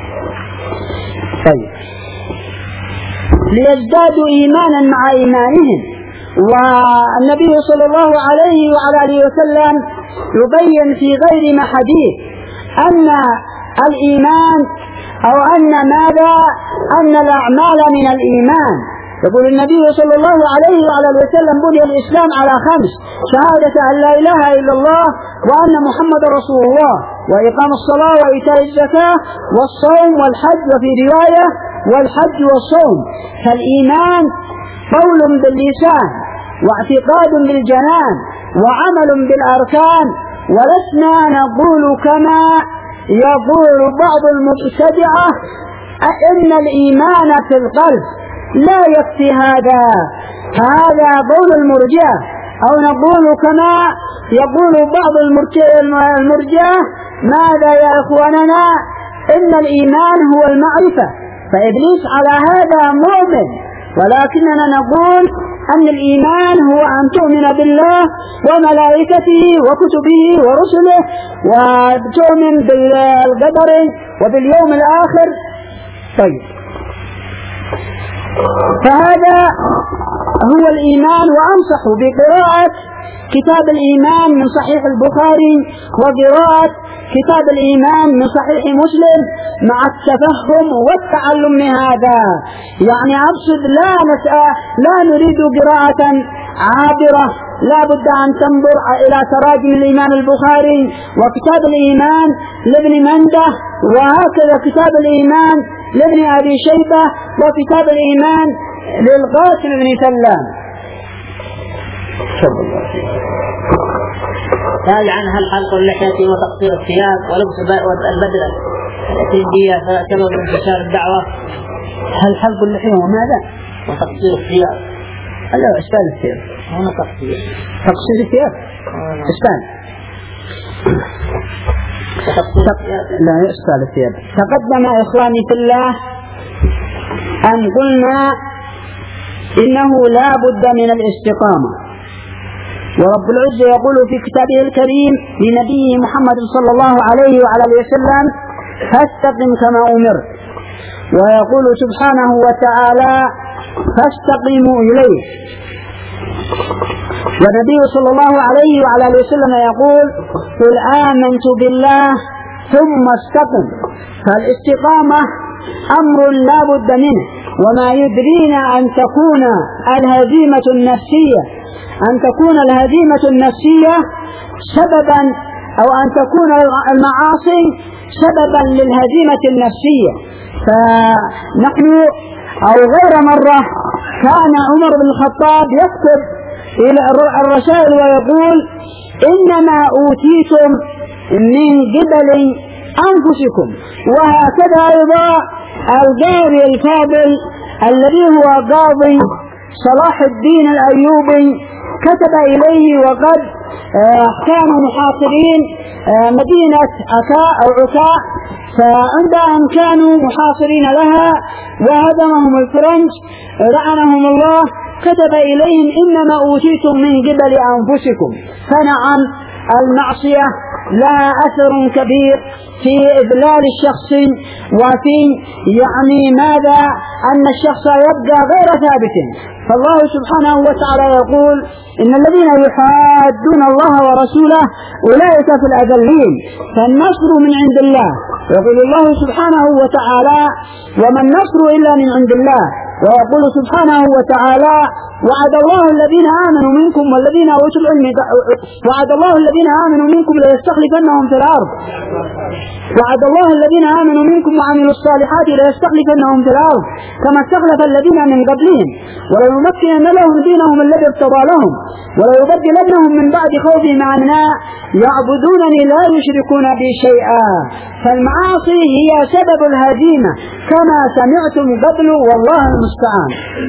طيب ليزدادوا إيمانا مع إيمانهم. والنبي صلى الله عليه وعلى آله وسلم يبين في غير ما حديث أن الإيمان أو أن ماذا أن الأعمال من الإيمان. يقول النبي صلى الله عليه وعلى آله وسلم بني الإسلام على خمس: شهادة أن لا إله إلا الله وأن محمد رسول الله وإقام الصلاة وإيتاء الزكاة والصوم والحج، وفي رواية والحج والصوم. فالإيمان قول باللسان واعتقاد بالجنان وعمل بالأركان، ولسنا نقول كما يقول بعض المبتدعة أن الإيمان في القلب. لا يكفي هذا، هذا قول المرجئة. أو نقول كما يقول بعض المرجئة ماذا يا إخواننا إن الإيمان هو المعرفة، فإبليس على هذا مؤمن. ولكننا نقول أن الإيمان هو أن تؤمن بالله وملائكته وكتبه ورسله وتؤمن بالقدر وباليوم الآخر. طيب، فهذا هو الإيمان. وأنصح بقراءة كتاب الإيمان من صحيح البخاري وقراءة كتاب الإيمان من صحيح مسلم مع التفهم والتعلم هذا. يعني أقصد لا نسأل لا نريد قراءة عابرة، لا بد أن تنظر إلى تراجم الإمام البخاري وكتاب الإيمان لابن منده، وهكذا كتاب الإيمان لابن أبي شيبة وكتاب الإيمان للقاسم بن سلام. سأل عن هل حلق اللحية وتقصير الثياب ولبس البدلة التي هي سبب انتشار الدعوة؟ هل حلق اللحية وماذا؟ وتقصير الثياب. لا، إشكال الثياب. هنا تقصير تقصير الثياب إشكال. لا إشكال الثياب. تقدم إخواني في الله أن قلنا إنه لا بد من الاستقامة. ورب العزة يقول في كتابه الكريم لنبيه محمد صلى الله عليه وعلى آله وسلم فاستقم كما أمرت. ويقول سبحانه وتعالى فاستقيموا إليه. والنبي صلى الله عليه وعلى آله وسلم يقول قل آمنت بالله ثم استقم. فالاستقامة أمر لا بد منه. وما يدرينا أن تكون الهزيمة النفسية أن تكون الهزيمة النفسية سببا أو أن تكون المعاصي سببا للهزيمة النفسية. فنحن أو غير مرة كان عمر بن الخطاب يكتب إلى الرسائل ويقول إنما أوتيتم من قبل أنفسكم. وهكذا أيضا القاضي الفاضل الذي هو قاضي صلاح الدين الأيوبي كتب إليه وقد كانوا محاصرين مدينة عكاء أو عكاء، فعند أن كانوا محاصرين لها وهدمهم الفرنج لعنهم الله كتب إليهم إنما أوتيتم من قبل أنفسكم. فنعم المعصية لها أثر كبير في إذلال الشخص وفي يعني ماذا أن الشخص يبقى غير ثابت. فالله سبحانه وتعالى يقول إن الذين يحادون الله ورسوله أولئك في الأذلين فالنصر من عند الله. يقول الله سبحانه وتعالى وما النصر إلا من عند الله. ويقول سبحانه وتعالى وعد الله الذين آمنوا منكم والذين أوتوا العلم وعد الله الذين آمنوا منكم ليستخلفنهم في الأرض وعد الله الذين آمنوا منكم وعملوا الصالحات ليستخلفنهم في الأرض كما استخلف الذين من قبلهم وليمكنن لهم دينهم الذي ارتضى لهم وليبدلنهم من بعد خوفهم أمنا يعبدونني لا يشركون بي شيئا. فالمعاصي هي سبب الهزيمة كما سمعتم قبل والله المستعان.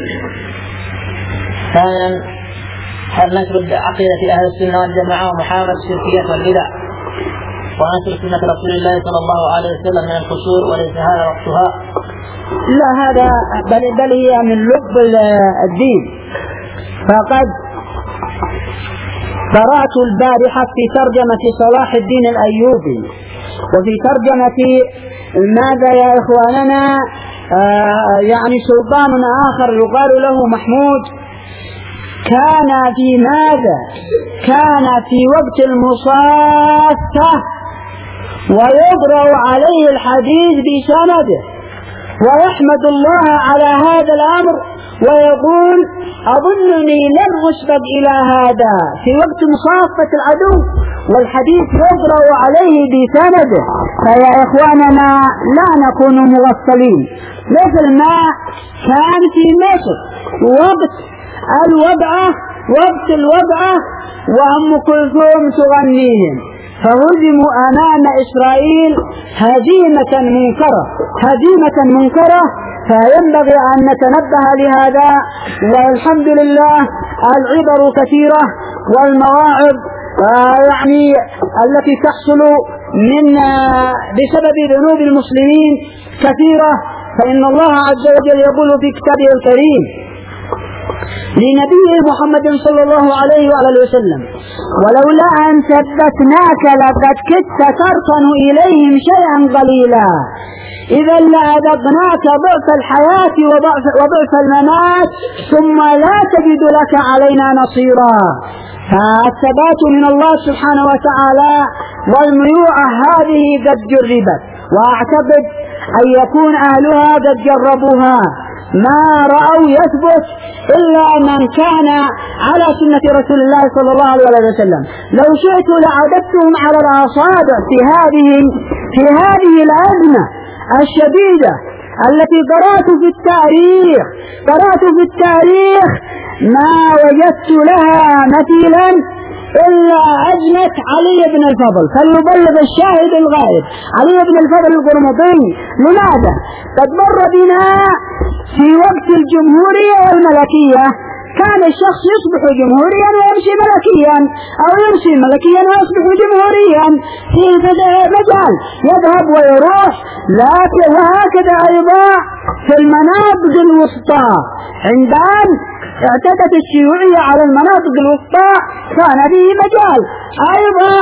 ثانيا هل نشر عقيدة أهل السنة والجماعة ومحاربة الشركيات والبدع ونشر سنة رسول الله صلى الله عليه وسلم من القصور وليس هذا وقتها؟ لا هذا بل, بل هي من لب الدين. فقد قرأت البارحة في ترجمة صلاح الدين الأيوبي وفي ترجمة ماذا يا إخواننا آه يعني سلطان آخر يقال له محمود كان في ماذا كان في وقت المصافة ويقرأ عليه الحديث بسنده ويحمد الله على هذا الأمر ويقول أظنني لم أسبق إلى هذا في وقت مصافة العدو والحديث يقرأ عليه بسنده. فيا إخواننا لا نكون موصلين مثل ما كان في مصر وقت الوضعة وقت الوضعة وأم كلثوم تغنيهم فهزموا أمام إسرائيل هزيمة منكرة هزيمة منكرة. فينبغي أن نتنبه لهذا. والحمد لله العبر كثيرة والمواعظ يعني التي تحصل من بسبب ذنوب المسلمين كثيرة. فإن الله عز وجل يقول في كتابه الكريم لنبيه محمد صلى الله عليه وآله وسلم ولولا أن ثبتناك لقد كدت تركن إليهم شيئا قليلا إذا لأذقناك ضعف الحياة وضعف, وضعف الممات ثم لا تجد لك علينا نصيرا. فالثبات من الله سبحانه وتعالى والميوعة هذه قد جربت وأعتقد أن يكون أهلها قد جربوها ما رأوا يثبت إلا من كان على سنة رسول الله صلى الله عليه وسلم. لو شئت لعددتهم على الأصابع في هذه في هذه الأزمة الشديدة التي قرأت في التاريخ قرأت في التاريخ ما وجدت لها مثيلا إلا أزمة علي بن الفضل. فليبلغ الشاهد الغائب علي بن الفضل القرمطي. لماذا؟ قد مر بنا في وقت الجمهورية والملكية كان الشخص يصبح جمهوريا ويمشي ملكيا أو يمشي ملكيا ويصبح جمهوريا في مجال يذهب ويروح. لكن وهكذا أيضا في المناطق الوسطى عند أن اعتدت الشيوعية على المناطق الوسطى كان فيه مجال أيضا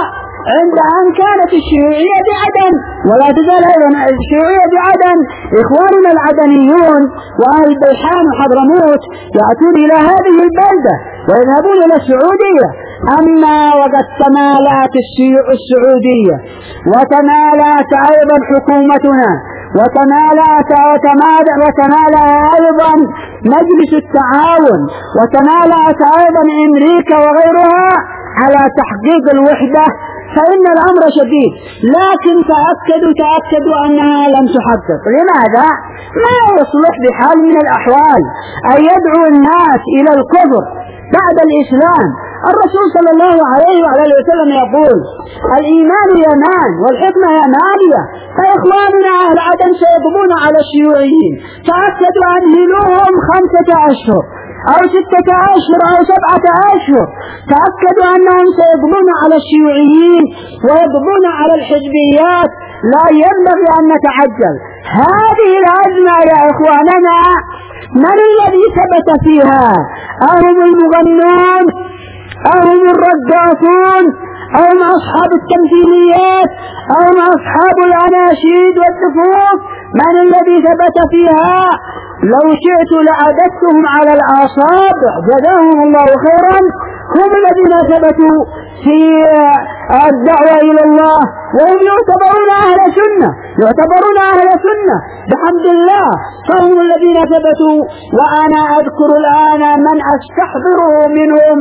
عند أن كانت الشيوعية بعدن، ولا تزال أيضا الشيوعية بعدن. إخواننا العدنيون وأهل بيحان وحضرموت يأتون إلى هذه البلدة ويذهبون إلى السعودية. أما وقد تمالأت السعودية وتمالأت أيضا حكومتنا وتمالأت وتمالأ أيضا مجلس التعاون وتمالأت أيضا أمريكا وغيرها على تحقيق الوحدة، فإن الأمر شديد. لكن تأكدوا تأكدوا أنها لم تحقق. لماذا؟ ما يصلح بحال من الأحوال أن يدعو الناس إلى الكفر بعد الإسلام. الرسول صلى الله عليه وعلى وسلم يقول: الإيمان يمان والحكمة يمانية. فإخواننا أهل عدن سيقضون على الشيوعيين، تأكدوا أنهلوهم خمسة أشهر أو ستة أشهر أو سبعة أشهر، تأكدوا أنهم سيقضون على الشيوعيين ويقضون على الحزبيات. لا ينبغي أن نتعجل. هذه الأزمة يا إخواننا من الذي ثبت فيها؟ أهم المغنون؟ أهم الرقاصون؟ أهم أصحاب التمثيليات؟ أهم أصحاب الأناشيد والدفوف؟ من الذي ثبت فيها؟ لو شئت لعددتهم على الأصابع جزاهم الله خيرا. هم الذين ثبتوا في الدعوة إلى الله وهم يعتبرون أهل سنة يعتبرون أهل سنة بحمد الله، فهم الذين ثبتوا. وأنا أذكر الآن من أستحضره منهم: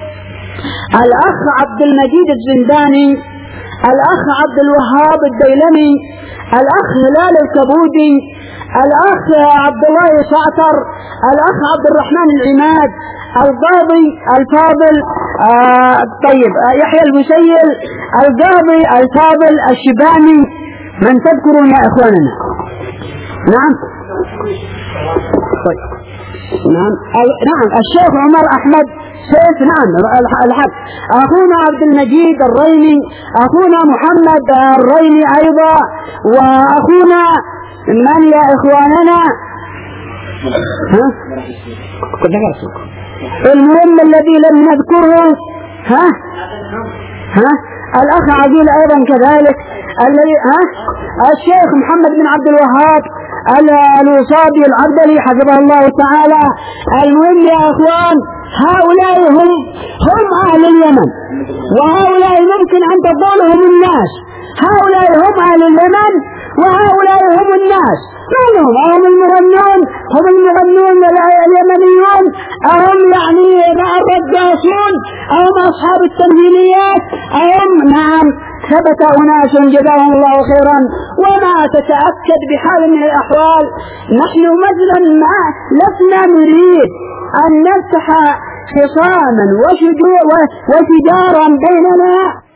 الأخ عبد المجيد الزنداني، الأخ عبد الوهاب الديلمي، الأخ هلال الكبودي، الأخ عبد الله شعتر، الأخ عبد الرحمن العماد، القاضي الفاضل آه طيب آه يحيى المسيل، القاضي الفاضل الشباني. من تذكرون يا إخواننا؟ نعم طيب. نعم نعم الشيخ عمر أحمد سيف. نعم الحق. أخونا عبد المجيد الريني، أخونا محمد الريني أيضا، وأخونا من يا إخواننا؟ ها؟ المهم الذي لم نذكره ها ها الأخ عزيز أيضا كذلك، الذي ها الشيخ محمد بن عبد الوهاب الوصابي العبدلي حفظه الله تعالى. المهم يا أخوان، هؤلاء هم هم أهل اليمن، وهؤلاء ممكن أن تقولهم الناس. هؤلاء هم أهل اليمن وهؤلاء هم الناس. من هم؟ هم المغنون هم المغنون اليمنيون، أهم يعني الرقاصون، أهم أصحاب التمثيليات، أهم نعم ثبت أناس جزاهم الله خيرا. وما تتأكد بحال من الأحوال نحن مثلا ما لسنا نريد أن نفتح خصاما وشجارا بيننا.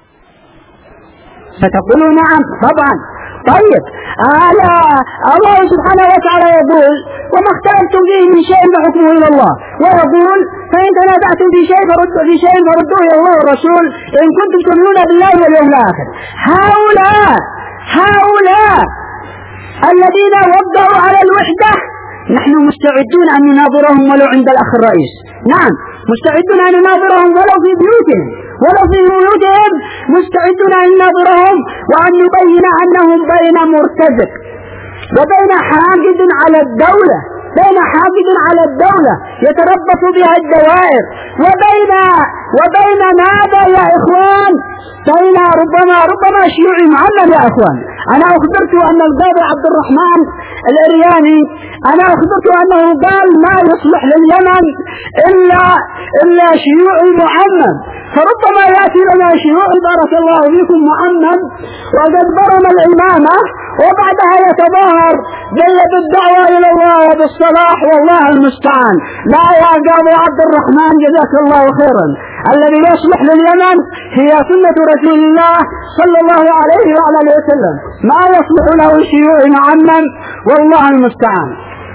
فتقولوا نعم طبعا. طيب على الله سبحانه وتعالى يقول: وما اختلفتم فيه من شيء فحكمه إلى الله، ويقول: فإن تنازعتم في شيء فردوا في شيء فردوه إلى الله والرسول إن كنتم تؤمنون بالله واليوم الآخر. هؤلاء هؤلاء الذين وقعوا على الوحدة نحن مستعدون أن نناظرهم ولو عند الأخ الرئيس. نعم مستعدون أن نناظرهم ولو في بيوتهم ولو في بيوتهم مستعدون أن نناظرهم وأن نبين أنهم بين مرتزق وبين حاقد على الدولة بين حاقد على الدولة يتربص بها الدوائر، وبين وبين ماذا يا إخوان؟ بين ربما ربما شيوعي معلم يا إخوان. أنا أخبرت أن القاضي عبد الرحمن العرياني أنا أخبرت أنه قال: ما يصلح لليمن إلا إلا شيوعي معمم. فربما يأتي لنا شيوعي بارك الله فيكم معمم وقد برم الإمامة وبعدها يتظاهر بالدعوة إلى الله وبالصلاح، والله المستعان. لا يا قاضي عبد الرحمن جزاك الله خيرا، الذي يصلح لليمن هي سنة رسول الله صلى الله عليه وعلى اله وسلم، ما يصلح له شيوعي معمم، والله المستعان.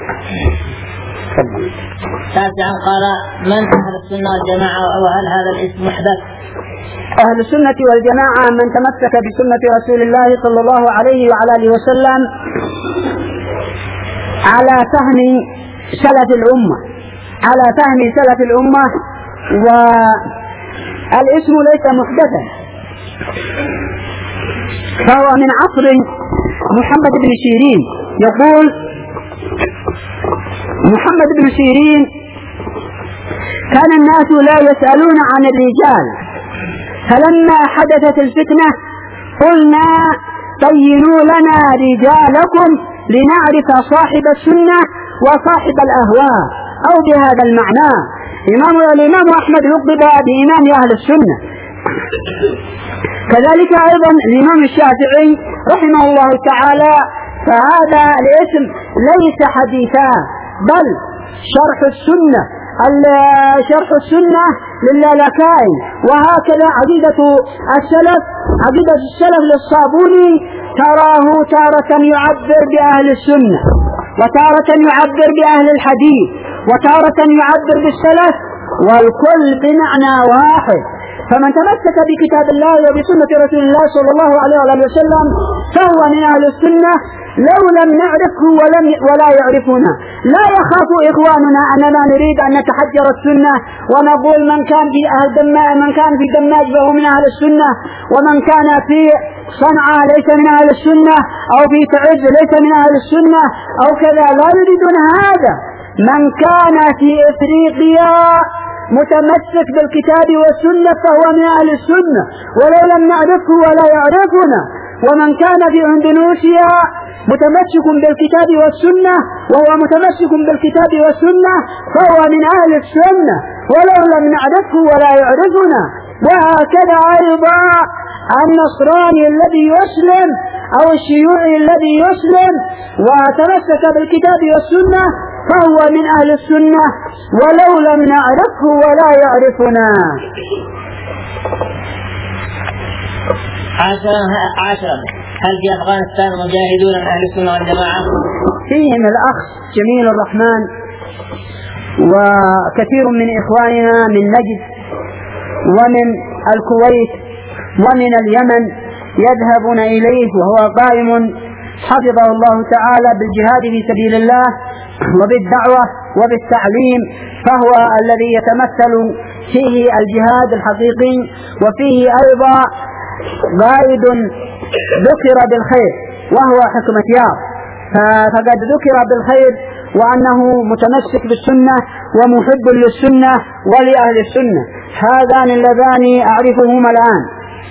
تاسعا قال: من أهل السنة والجماعة، وهل هذا الاسم محدث؟ أهل السنة والجماعة من تمسك بسنة رسول الله صلى الله عليه وعلى اله وسلم على فهم سلف الأمة على فهم سلف الأمة والاسم ليس محدثا، فهو من عصر محمد بن سيرين. يقول محمد بن سيرين: كان الناس لا يسألون عن الرجال، فلما حدثت الفتنة قلنا بينوا لنا رجالكم لنعرف صاحب السنة وصاحب الأهواء، أو بهذا المعنى. إمام الإمام أحمد لقب بإمام أهل السنة، كذلك أيضا الإمام الشافعي رحمه الله تعالى، فهذا الاسم ليس حديثا بل شرح السنة شرح السنة للالكائي. وهكذا عقيدة السلف عقيدة السلف للصابوني تراه تارة يعبر بأهل السنة، وتارة يعبر بأهل الحديث، وتارة يعبر بالسلف، والكل بمعنى واحد. فمن تمسك بكتاب الله وبسنة رسول الله صلى الله عليه وسلم فهو من أهل السنة لو لم نعرفه ولم ولا يعرفنا. لا يخاف إخواننا أننا نريد أن نتحجر السنة ونقول من كان في أهل دماء من كان في دماج فهو من أهل السنة، ومن كان في صنعاء ليس من أهل السنة، أو في تعز ليس من أهل السنة، أو كذا. لا يريدون هذا. من كان في إفريقيا متمسك بالكتاب والسنة فهو من أهل السنة ولو لم نعرفه ولا يعرفنا. ومن كان في اندونيسيا متمسك بالكتاب والسنة وهو متمسك بالكتاب والسنة فهو من أهل السنة ولو لم نعرفه ولا يعرفنا. وهكذا أيضا النصراني الذي يسلم أو الشيوعي الذي يسلم وتمسك بالكتاب والسنة فهو من أهل السنة ولو لم نعرفه ولا يعرفنا. عاشرا عاشرا هل في أفغانستان مجاهدون من أهل السنة والجماعة؟ فيهم الأخ جميل الرحمن وكثير من إخواننا من نجد ومن الكويت ومن اليمن يذهبون إليه، وهو قائم حفظه الله تعالى بالجهاد في سبيل الله وبالدعوة وبالتعليم، فهو الذي يتمثل فيه الجهاد الحقيقي. وفيه أيضا قائد ذكر بالخير وهو حكمتيار، فقد ذكر بالخير وأنه متمسك بالسنة ومحب للسنة ولأهل السنة. هذان اللذان أعرفهما الآن.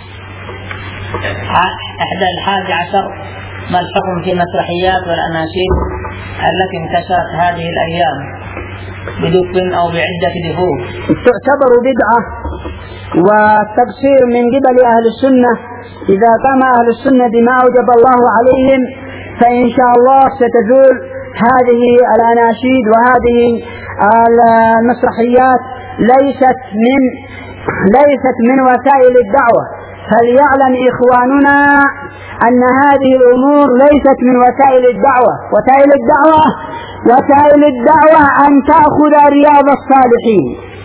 إحدى الحادي عشر: ما الحكم في المسرحيات والأناشيد التي انتشرت هذه الأيام بدف أو بعدة دفوف؟ تعتبر بدعة وتقصير من قبل أهل السنة. إذا قام أهل السنة بما أوجب الله عليهم فإن شاء الله ستزول هذه الأناشيد وهذه المسرحيات. ليست من ليست من وسائل الدعوة، فليعلم إخواننا أن هذه الأمور ليست من وسائل الدعوة. وسائل الدعوة وسائل الدعوة أن تأخذ رياض الصالحين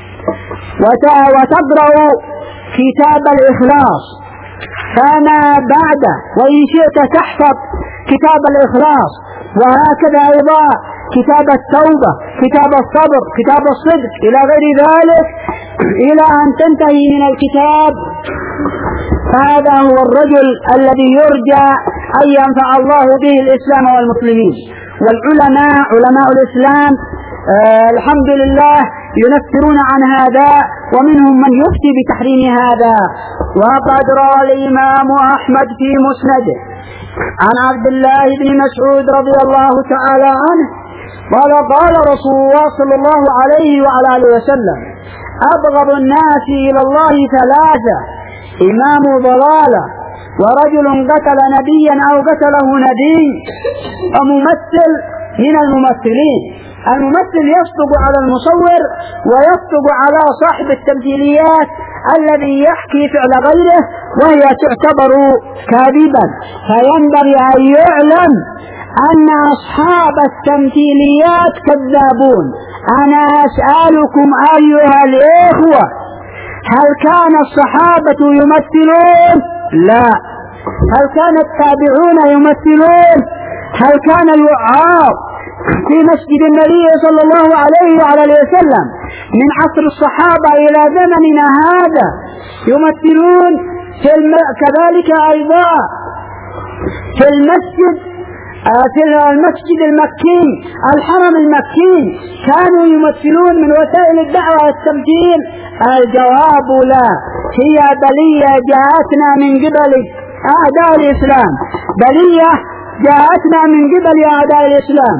وتقرأ كتاب الإخلاص فما بعد، وإن شئت تحفظ كتاب الإخلاص، وهكذا أيضا كتاب التوبة، كتاب الصبر، كتاب الصدق، إلى غير ذلك إلى أن تنتهي من الكتاب. هذا هو الرجل الذي يرجى أن ينفع الله به الإسلام والمسلمين. والعلماء علماء الإسلام آه الحمد لله ينفرون عن هذا، ومنهم من يفتي بتحريم هذا. وقد روى الإمام أحمد في مسنده عن عبد الله بن مسعود رضي الله تعالى عنه قال: قال رسول الله صلى الله عليه وعلى آله وسلم: أبغض الناس إلى الله ثلاثة: إمام ضلالة، ورجل قتل نبيا أو قتله نبي، وممثل من الممثلين. الممثل يصدق على المصور ويصدق على صاحب التمثيليات الذي يحكي فعل غيره وهي تعتبر كاذبا. فينبغي أن يعلم أن أصحاب التمثيليات كذابون. أنا أسألكم أيها الإخوة: هل كان الصحابة يمثلون؟ لا. هل كان التابعون يمثلون؟ هل كان الوعاظ في مسجد النبي صلى الله عليه وعلى وسلم من عصر الصحابة إلى زمننا هذا يمثلون؟ في الم... كذلك أيضا في المسجد في المسجد المكي الحرم المكي كانوا يمثلون من وسائل الدعوة والتمثيل. الجواب لا، هي بلية جاءتنا من قبل أعداء الإسلام، بلية جاءتنا من قبل أعداء الإسلام.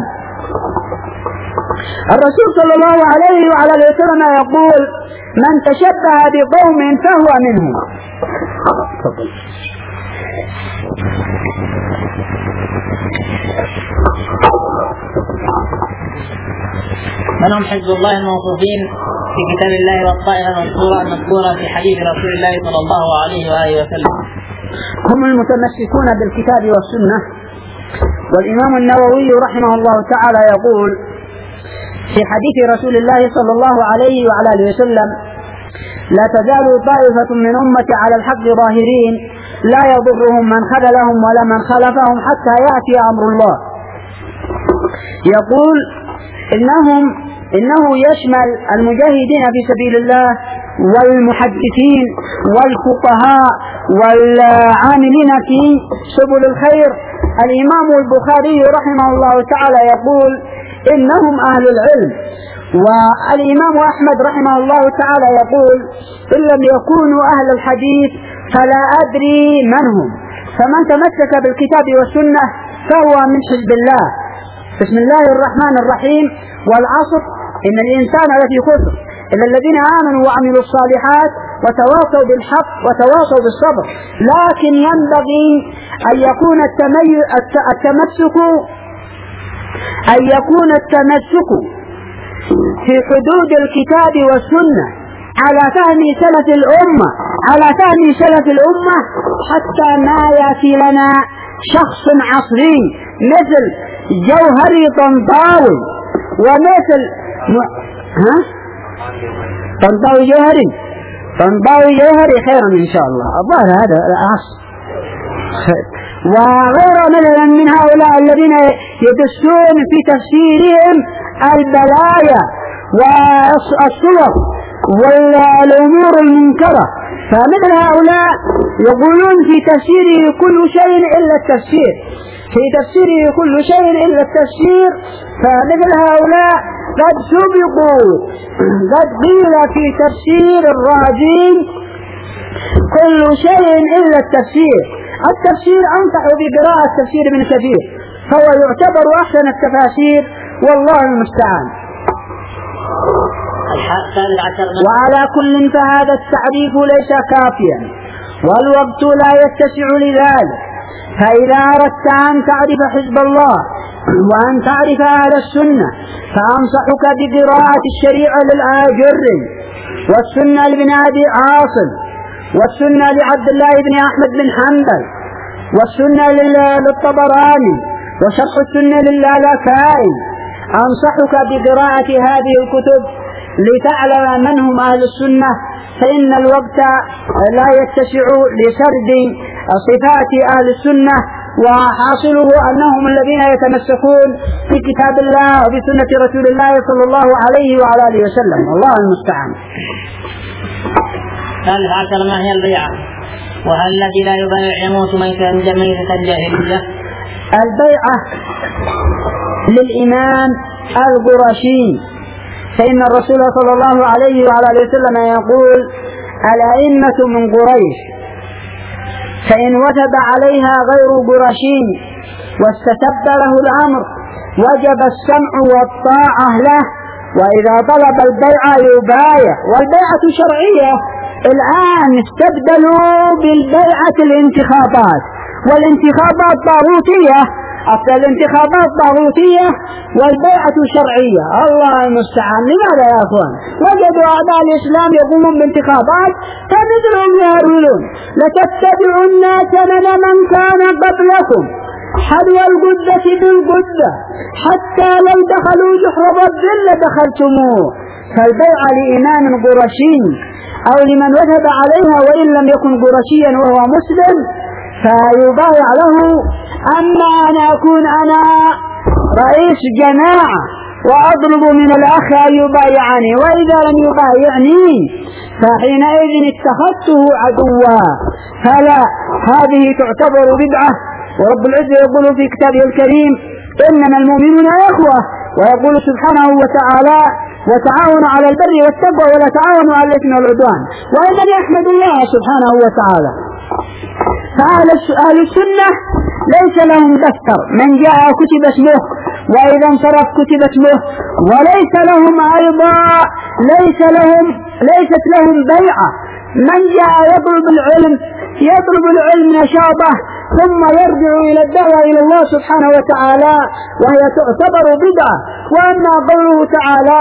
الرسول صلى الله عليه وعلى آله وسلم يقول: من تشبه بقوم فهو منهم. من هم حزب الله الموصوفين في كتاب الله والطائفة المذكورة المذكورة في حديث رسول الله صلى الله عليه وآله وسلم؟ هم المتمسكون بالكتاب والسنة. والإمام النووي رحمه الله تعالى يقول في حديث رسول الله صلى الله عليه وعلى آله وسلم: لا تزال طائفة من أمتي على الحق ظاهرين لا يضرهم من خذلهم ولا من خلفهم حتى يأتي أمر الله. يقول إنهم إنه يشمل المجاهدين في سبيل الله والمحدثين والفقهاء والعاملين في سبل الخير. الإمام البخاري رحمه الله تعالى يقول إنهم أهل العلم. والإمام أحمد رحمه الله تعالى يقول: إن لم يكونوا أهل الحديث فلا أدري من هم. فمن تمسك بالكتاب والسنة فهو من حزب الله. بسم الله الرحمن الرحيم: والعصر إن الإنسان لفي خسر إلا الذين آمنوا وعملوا الصالحات وتواصوا بالحق وتواصوا بالصبر. لكن ينبغي أن يكون التمسك أن يكون التمسك في حدود الكتاب والسنة على فهم سلف الأمة على فهم سلف الأمة حتى ما يأتي لنا شخص عصري مثل جوهري طنطاوي ومثل م... ها؟ طنطاوي جوهري طنطاوي جوهري خيرا إن شاء الله. الظاهر هذا العصر خير. وغير مثلا من هؤلاء الذين يدسون في تفسيرهم البلايا والصور والأمور المنكرة. فمثل هؤلاء يقولون في تفسيره كل شيء إلا التفسير في تفسيره كل شيء إلا التفسير. فمثل هؤلاء قد سبقوا قد قيل في تفسير الرازي كل شيء إلا التفسير. التفسير أنصح بقراءة تفسير ابن كثير فهو يعتبر أحسن التفاسير والله المستعان. وعلى كل فهذا التعريف ليس كافيا والوقت لا يتسع لذلك. فإذا أردت أن تعرف حزب الله وأن تعرف أهل السنة فأنصحك بقراءة الشريعة للآجري والسنة لابن أبي عاصم والسنة لعبد الله بن أحمد بن حنبل والسنة للطبراني وشرح السنة للالكائي. أنصحك بقراءة هذه الكتب لتعلم من هم أهل السنة، فإن الوقت لا يتسع لسرد صفات أهل السنة، وحاصله أنهم الذين يتمسكون في كتاب الله وبسنة رسول الله صلى الله عليه وعلى آله وسلم. الله المستعان. ثالث عشر: ما هي البيعة؟ وهل الذي لا يبايع يموت ميتة الجاهلية؟ البيعة للإمام القرشي، فإن الرسول صلى الله عليه وعلى آله وسلم يقول: الأئمة من قريش، فإن وجب عليها غير قرشي واستتب له الأمر وجب السمع والطاعة له، وإذا طلب البيعة يبايع. والبيعة شرعية. الآن استبدلوا بالبيعة الانتخابات، والانتخابات طاغوتية. أصل الانتخابات طاغوتية والبيعة شرعية. الله المستعان. لماذا يا أخوان؟ وجدوا أعداء الإسلام يقومون بانتخابات فمثلهم يهرولون: لتتبعن سنن من كان قبلكم حذو القدة بالقدة حتى لو دخلوا جحر ضب لدخلتموه. فالبيعة لإمام قرشي أو لمن وجب عليها وإن لم يكن قرشيا وهو مسلم فيبايع له. أما أن أكون أنا رئيس جماعة وأطلب من الأخ أن يبايعني، وإذا لم يبايعني فحينئذ اتخذته عدوا. فلا، هذه تعتبر بدعة. ورب العزة يقول في كتابه الكريم: إنما المؤمنون إخوة. ويقول سبحانه وتعالى: وتعاونوا على البر والتقوى ولا تعاونوا على الإثم والعدوان. وإذا يحمد الله سبحانه وتعالى. فأهل السنة ليس لهم دفتر، من جاء كتب اسمه، وإذا انصرف كتب اسمه، وليس لهم أيضا ليس لهم ليست لهم بيعة. من جاء يطلب العلم يطلب العلم نشاطه ثم يرجع إلى الدعوة إلى الله سبحانه وتعالى، وهي تعتبر بدعة. وأما قوله تعالى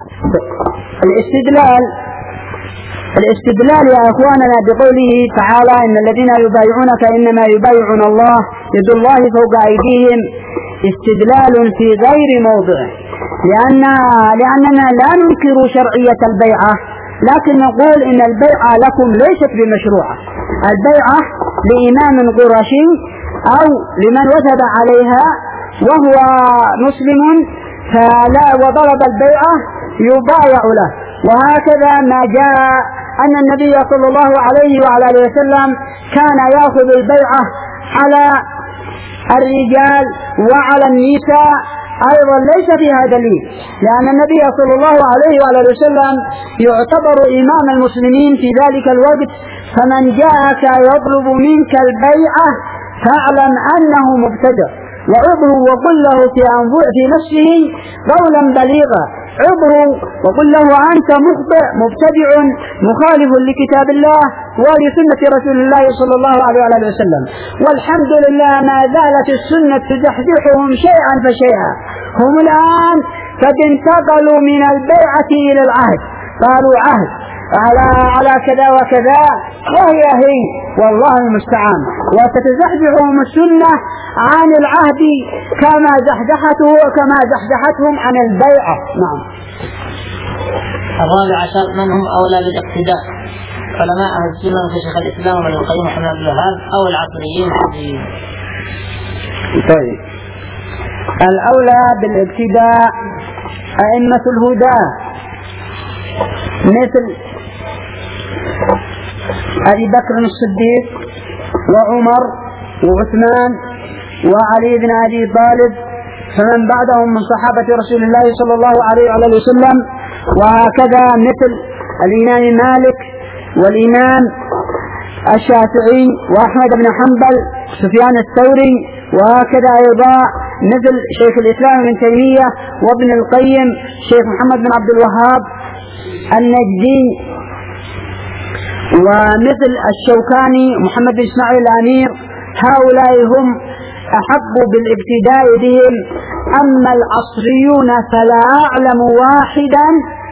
الاستدلال الاستدلال يا أخواننا بقوله تعالى: إن الذين يبايعونك إنما يبايعون الله يد الله فوق أيديهم، استدلال في غير موضعه، لأن لأننا لا ننكر شرعية البيعة، لكن نقول إن البيعة لكم ليست بمشروعة. البيعة لإمام قرشي أو لمن وثب عليها وهو مسلم فلا وضرب البيعة يبايع له. وهكذا ما جاء أن النبي صلى الله عليه وعلى آله وسلم كان يأخذ البيعة على الرجال وعلى النساء أيضا ليس فيها دليل، لأن النبي صلى الله عليه وعلى آله وسلم يعتبر إمام المسلمين في ذلك الوقت. فمن جاءك يطلب منك البيعة فاعلم أنه مبتدع، وعظه وقل له في في نفسه قولا بليغا، عظه وقل له أنت مخطئ مبتدع مخالف لكتاب الله ولسنة رسول الله صلى الله عليه وآله وسلم. والحمد لله ما زالت السنة تزحزحهم شيئا فشيئا. هم الآن قد انتقلوا من البيعة إلى العهد، قالوا عهد على على كذا وكذا، وهي هي والله المستعان. وتتزحزحهم السنة عن العهد كما زحزحته كما زحزحتهم عن البيعة. نعم. الرابع عشر: من هم أولى بالاقتداء؟ علماء أهل السنة كشيخ الإسلام وابن القيم وحمد بن الوهاب أو العصريين الحديثيين؟ طيب، الأولى بالاقتداء أئمة الهدى مثل أبي بكر الصديق وعمر وعثمان وعلي بن أبي طالب، فمن بعدهم من صحابة رسول الله صلى الله عليه وآله وسلم. وهكذا مثل الإمام مالك والإمام الشافعي وأحمد بن حنبل سفيان الثوري. وهكذا أيضا مثل شيخ الإسلام ابن تيمية وابن القيم شيخ محمد بن عبد الوهاب النجدي، ومثل الشوكاني محمد بن إسماعيل الأمير. هؤلاء هم أحق بالابتداء بهم. أما العصريون فلا أعلم واحدا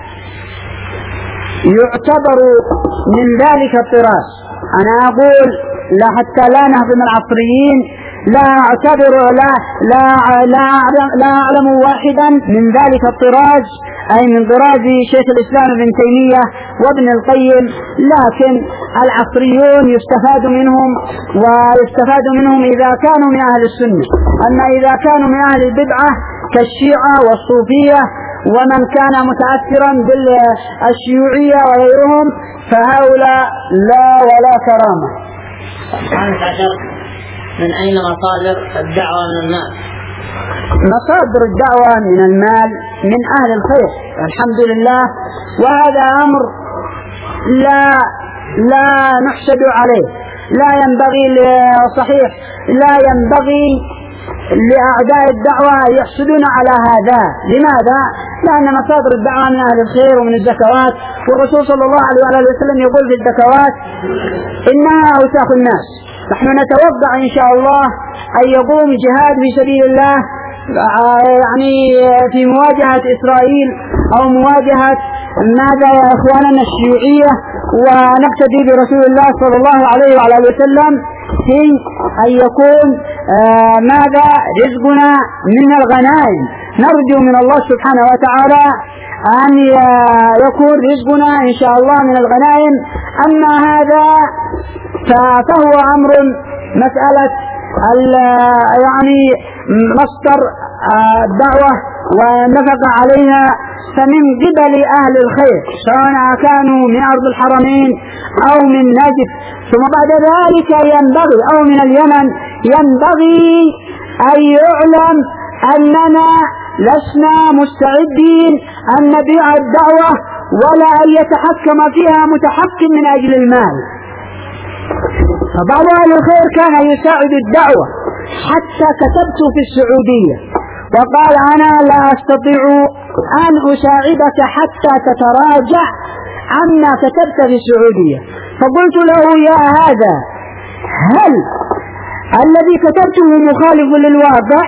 يعتبر من ذلك الطراز. أنا أقول لا حتى لا نهضم العصريين، لا أعتبر لا لا لا لا أعلم واحدا من ذلك الطراز، أي من طراز شيخ الإسلام ابن تيمية وابن القيم. لكن العصريون يستفاد منهم ويستفاد منهم إذا كانوا من أهل السنة. أما إذا كانوا من أهل البدعة كالشيعة والصوفية ومن كان متأثرا بالشيوعية وغيرهم فهؤلاء لا ولا كرامة. من أين مصادر الدعوة من الناس؟ مصادر الدعوة من المال من أهل الخير الحمد لله، وهذا أمر لا لا نحسد عليه، لا ينبغي صحيح لا ينبغي لأعداء الدعوة يحسدون على هذا. لماذا؟ لأن مصادر الدعوة من أهل الخير ومن الزكوات، والرسول صلى الله عليه وسلم يقول في الزكوات إنها أوساخ الناس. نحن نتوقع إن شاء الله أن يقوم جهاد في سبيل الله يعني في مواجهة إسرائيل أو مواجهة ماذا يا إخواننا الشيوعية، ونقتدي برسول الله صلى الله عليه وعلى آله وسلم في أن يكون آه ماذا رزقنا من الغنائم. نرجو من الله سبحانه وتعالى أن يكون رزقنا إن شاء الله من الغنائم. أما هذا فهو أمر مسألة يعني مصدر الدعوة ونفق عليها فمن قبل أهل الخير سواء كانوا من أرض الحرمين أو من نجد. ثم بعد ذلك ينبغي أو من اليمن ينبغي أن يعلم أننا لسنا مستعدين أن نبيع الدعوة ولا أن يتحكم فيها متحكم من أجل المال. فبعض أهل الخير كان يساعد الدعوة حتى كتبت في السعودية وقال أنا لا أستطيع أن أساعدك حتى تتراجع عما كتبت في السعودية. فقلت له يا هذا هل الذي كتبته مخالف للواقع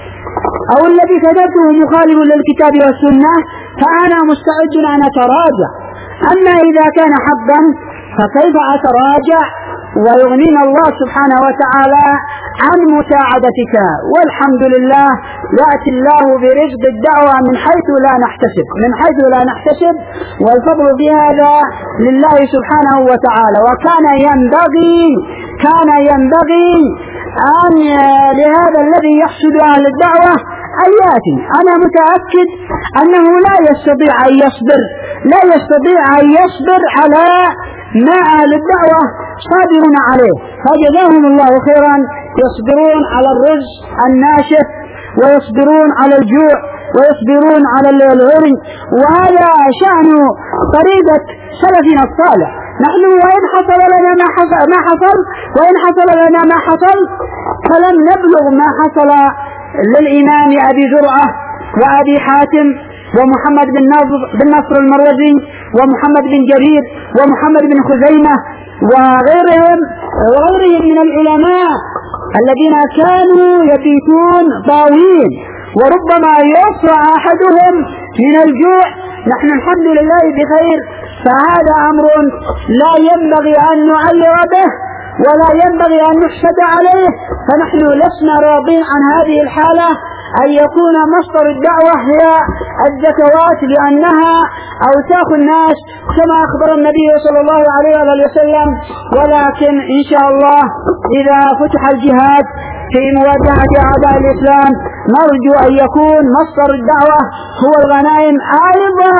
أو الذي كتبته مخالف للكتاب والسنة فأنا مستعد أن أتراجع، أما إذا كان حقا فكيف أتراجع ويغنينا الله سبحانه وتعالى عن مساعدتك. والحمد لله يأتي الله برزق الدعوة من حيث لا نحتسب من حيث لا نحتسب والفضل بهذا لله سبحانه وتعالى. وكان ينبغي كان ينبغي أن لهذا الذي يحسد أهل الدعوة أن يأتي. أنا متأكد أنه لا يستطيع أن يصبر لا يستطيع أن يصبر على ما أهل الدعوة صابرون عليه، فجزاهم الله خيرا. يصبرون على الرز الناشف ويصبرون على الجوع ويصبرون على العري، وهذا شأن طريقة سلفنا الصالح. نحن وإن حصل لنا ما حصل, ما حصل وإن حصل لنا ما حصل فلم نبلغ ما حصل للإمام أبي زرعة وأبي حاتم ومحمد بن نصر, بن نصر المروزي ومحمد بن جرير ومحمد بن خزيمة وغيرهم وغيرهم من العلماء الذين كانوا يبيتون طاوين وربما يصرع أحدهم من الجوع. نحن الحمد لله بخير، فهذا أمر لا ينبغي أن نعير به ولا ينبغي أن نحسد عليه. فنحن لسنا راضين عن هذه الحالة أن يكون مصدر الدعوة هي الزكوات لأنها أوساخ الناس كما أخبر النبي صلى الله عليه وسلم. ولكن إن شاء الله إذا فتح الجهاد في مواجهة أعداء الإسلام نرجو أن يكون مصدر الدعوة هو الغنائم. أيضا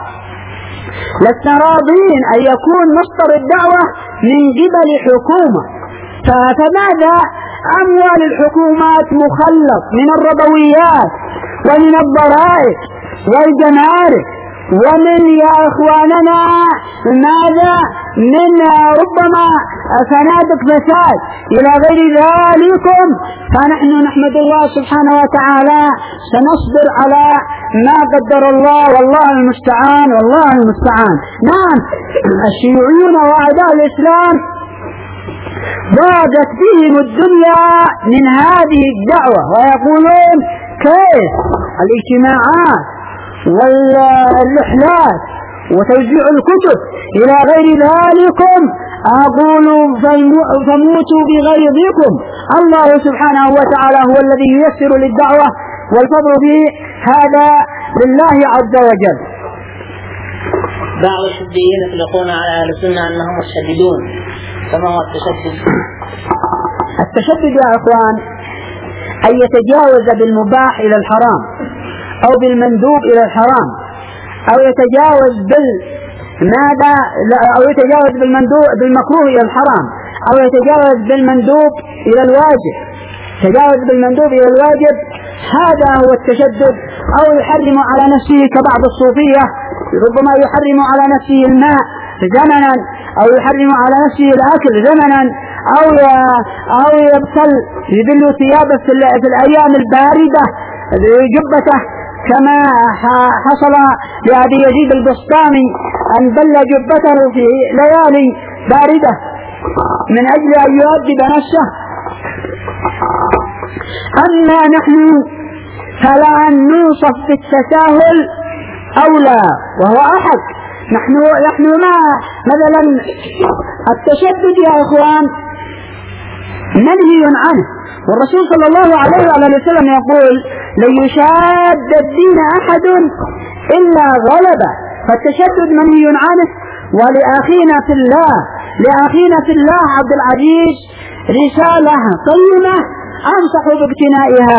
لسنا راضين أن يكون مصدر الدعوة من قبل حكومة. فماذا أموال الحكومات مخلط من الربويات ومن الضرائب والجمارك ومن يا إخواننا ماذا من ربما فنادق فساد إلى غير ذلكم. فنحن نحمد الله سبحانه وتعالى سنصبر على ما قدر الله والله المستعان والله المستعان. نعم الشيوعيون وأعداء الإسلام ضاقت بهم الدنيا من هذه الدعوة ويقولون كيف الاجتماعات والرحلات وتوزيع الكتب إلى غير ذلكم. أقول فموتوا بغيظكم، الله سبحانه وتعالى هو الذي ييسر للدعوة والفضل به هذا لله عز وجل. بعض الحزبيين يطلقون على أهل السنة أنهم مشددون، فما هو التشدد؟ التشدد يا أخوان أن يتجاوز بالمباح إلى الحرام أو بالمندوب إلى الحرام أو يتجاوز بال ماذا أو يتجاوز بالمندوب بالمكروه إلى الحرام أو يتجاوز بالمندوب إلى الواجب تجاوز بالمندوب إلى الواجب. هذا هو التشدد. أو يحرم على نفسه كبعض الصوفية ربما يحرم على نفسه الماء زمنا أو يحرم على نفسه الأكل زمنا أو أو يبتل يبل ثيابه في الأيام الباردة جبته كما حصل لأبي يزيد البسطامي أن بل جبته في ليالي باردة من أجل أن يؤدب نفسه. أما نحن فلا نوصف بالتساهل أولى وهو أحد. نحن نحن ما مثلا التشدد يا إخوان منهي عنه، والرسول صلى الله عليه وسلم يقول لن يشاد الدين أحد إلا غلبه. فالتشدد منهي عنه. ولأخينا في الله لأخينا في الله عبد العزيز رسالة طيبة أنصح باقتنائها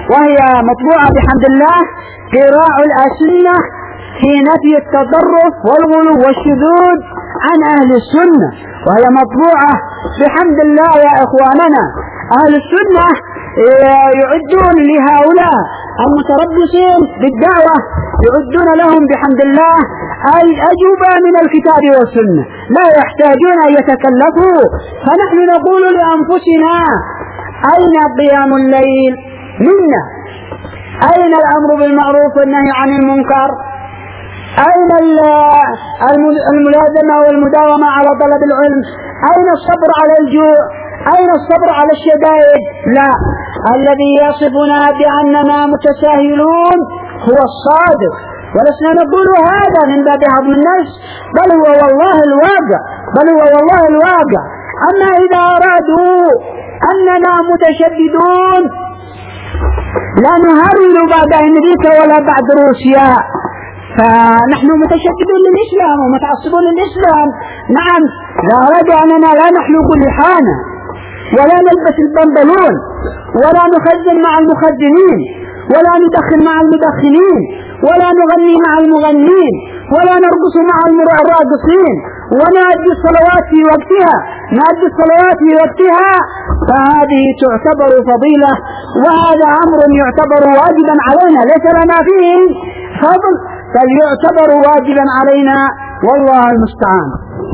وهي مطبوعة بحمد الله قراء الأسنة في نفي التطرف والغلو والشذوذ عن أهل السنة، وهي مطبوعة بحمد الله يا إخواننا. أهل السنة يعدون لهؤلاء المتربصين بالدعوة، يعدون لهم بحمد الله الأجوبة من الكتاب والسنة، لا يحتاجون أن يتكلفوا. فنحن نقول لأنفسنا: أين قيام الليل منا؟ أين الأمر بالمعروف والنهي عن المنكر؟ أين الملازمة والمداومة على طلب العلم؟ أين الصبر على الجوع؟ أين الصبر على الشدائد؟ لا، الذي يصفنا بأننا متساهلون هو الصادق، ولسنا نقول هذا من باب هضم النفس، بل هو والله الواقع، بل هو والله الواقع. أما إذا أرادوا أننا متشددون لا نهرول بعد أمريكا ولا بعد روسيا، فنحن متشددون للإسلام ومتعصبون للإسلام. نعم، لا أراد أننا لا نحلق اللحانا ولا نلبس البنطلون ولا نخزن مع المخزنين ولا ندخن مع المدخنين ولا نغني مع المغنين ولا نرقص مع الراقصين، ونؤدي الصلوات في وقتها نؤدي الصلوات في وقتها فهذه تعتبر فضيلة، وهذا أمر يعتبر واجبا علينا، ليس لنا فيه فضل بل يعتبر واجبا علينا، والله المستعان.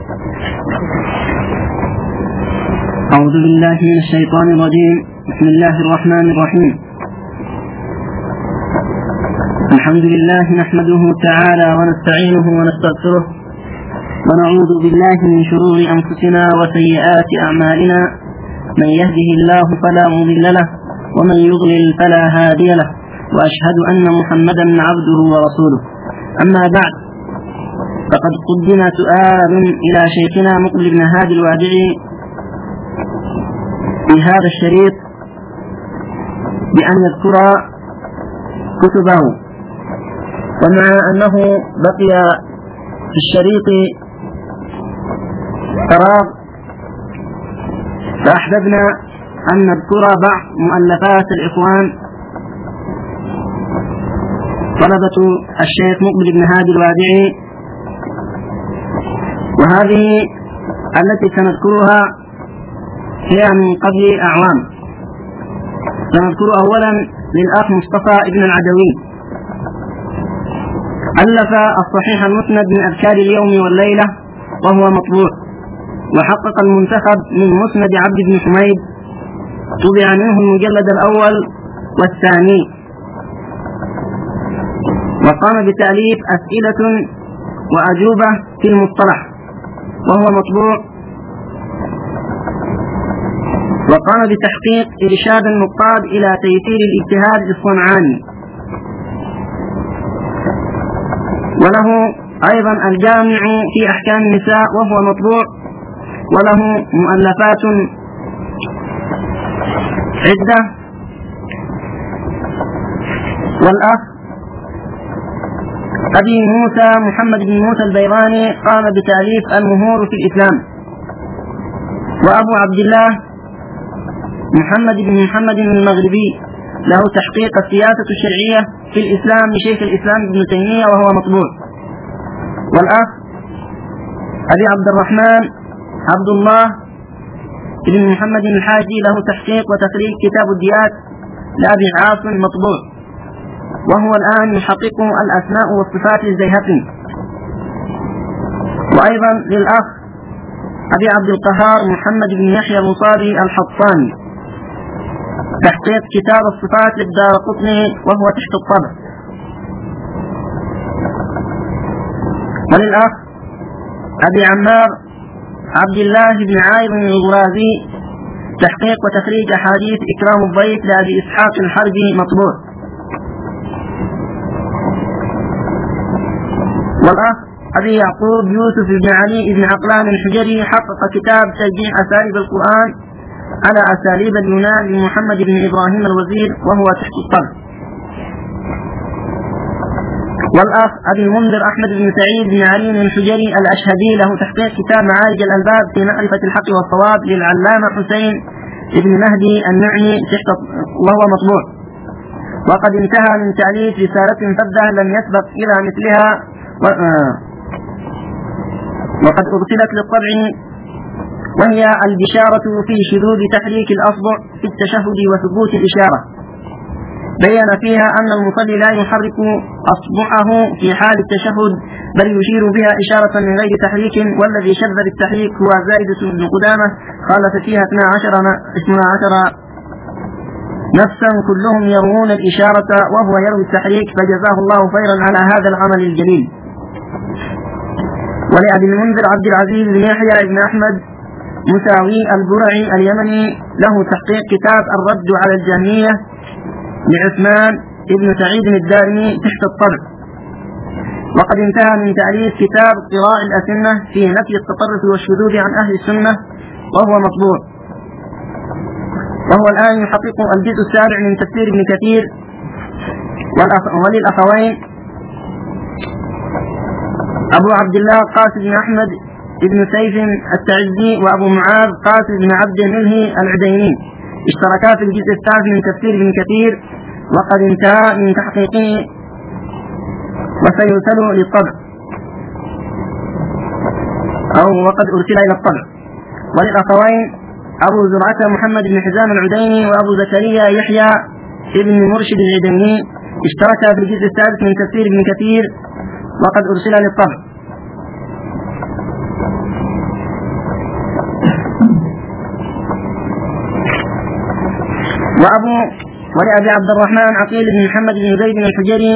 أعوذ بالله من الشيطان الرجيم. بسم الله الرحمن الرحيم. الحمد لله نحمده تعالى ونستعينه ونستغفره ونعوذ بالله من شرور أنفسنا وسيئات أعمالنا، من يهده الله فلا مضل له ومن يضلل فلا هادي له، وأشهد أن محمدا عبده ورسوله. أما بعد، فقد قدم سؤال إلى شيخنا مقبل بن هادي الوادعي في هذا الشريط بأن يذكر كتبه، ومع أنه بقي في الشريط فراغ فأحببنا أن نذكر بعض مؤلفات الإخوان طلبة الشيخ مقبل بن هادي الوادعي، وهذه التي سنذكرها هي من قبل أعوام. سنذكر أولا للأخ مصطفى ابن العدوي، ألف الصحيح المسند من أذكار اليوم والليلة وهو مطبوع، وحقق المنتخب من مسند عبد بن حميد، طبع منه المجلد الأول والثاني، وقام بتأليف أسئلة وأجوبة في المصطلح وهو مطبوع، وقام بتحقيق إرشاد النقاد إلى تيسير الاجتهاد الصنعاني، وله أيضا الجامع في أحكام النساء وهو مطبوع، وله مؤلفات عدة. والأخ أبي موسى محمد بن موسى البيراني قام بتأليف المهور في الإسلام، وأبو عبد الله محمد بن محمد المغربي له تحقيق السياسة الشرعية في الإسلام لشيخ الإسلام ابن تيمية وهو مطبوع. والأخ أبي عبد الرحمن عبد الله بن محمد الحاجي له تحقيق وتخريج كتاب الديات لأبي عاصم مطبوع، وهو الآن يحقق الأسماء والصفات للزيهقي. وأيضا للأخ أبي عبد القهار محمد بن يحيى المصابي الحطاني تحقيق كتاب الصفات للدارقطني وهو تحت الطبع. وللأخ أبي عمار عبد الله بن عايض الغرازي تحقيق وتخريج أحاديث إكرام الضيف لأبي إسحاق الحربي مطبوع. والأخ أبي يعقوب يوسف بن علي بن عقلان الحجري حقق كتاب ترجيح أساليب القرآن على أساليب اليونان لمحمد بن إبراهيم الوزير وهو تحت الطبع. والأخ أبي المنذر أحمد بن سعيد بن علي الحجري الأشهدي له تحقيق كتاب معارج الألباب في معرفة الحق والصواب للعلامة حسين بن مهدي النعمي تحت وهو مطبوع. وقد انتهى من تأليف رسالة فذة لم يسبق إلى مثلها وقد أرسلت للطبع، وهي البشارة في شذوذ تحريك الأصبع في التشهد وثبوت الإشارة. بين فيها أن المصلي لا يحرك أصبعه في حال التشهد بل يشير بها إشارة من غير تحريك، والذي شذ بالتحريك هو زائدة بن قدامة خالف فيها اثنا عشر نفسا كلهم يروون الإشارة وهو يروي التحريك، فجزاه الله خيرا على هذا العمل الجليل. ولأبي المنذر عبد العزيز بن يحيى بن أحمد مساوي البرعي اليمني له تحقيق كتاب الرد على الجهمية لعثمان ابن سعيد الدارمي تحت الطبع. وقد انتهى من تأليف كتاب قراء الأسنة في نفي التطرف والشذوذ عن أهل السنة وهو مطبوع، وهو الآن يحقق الجزء السابع من تفسير ابن كثير. وللأخوين أبو عبد الله قاسم بن أحمد ابن سيف التعزي وأبو معاذ قاسم بن عبد الملهي العديني اشتركا في الجزء الثالث من تفسير ابن كثير، وقد انتهى من تحقيقه وسيرسل للطبع أو وقد أرسل إلى الطبع. وللأخوين أبو زرعة محمد بن حزام العديني وأبو زكريا يحيى ابن مرشد العديني اشتركا في الجزء الثالث من تفسير ابن كثير، وقد أرسل للطبع. وأبو ولأبي عبد الرحمن عقيل بن محمد بن زيد الحجري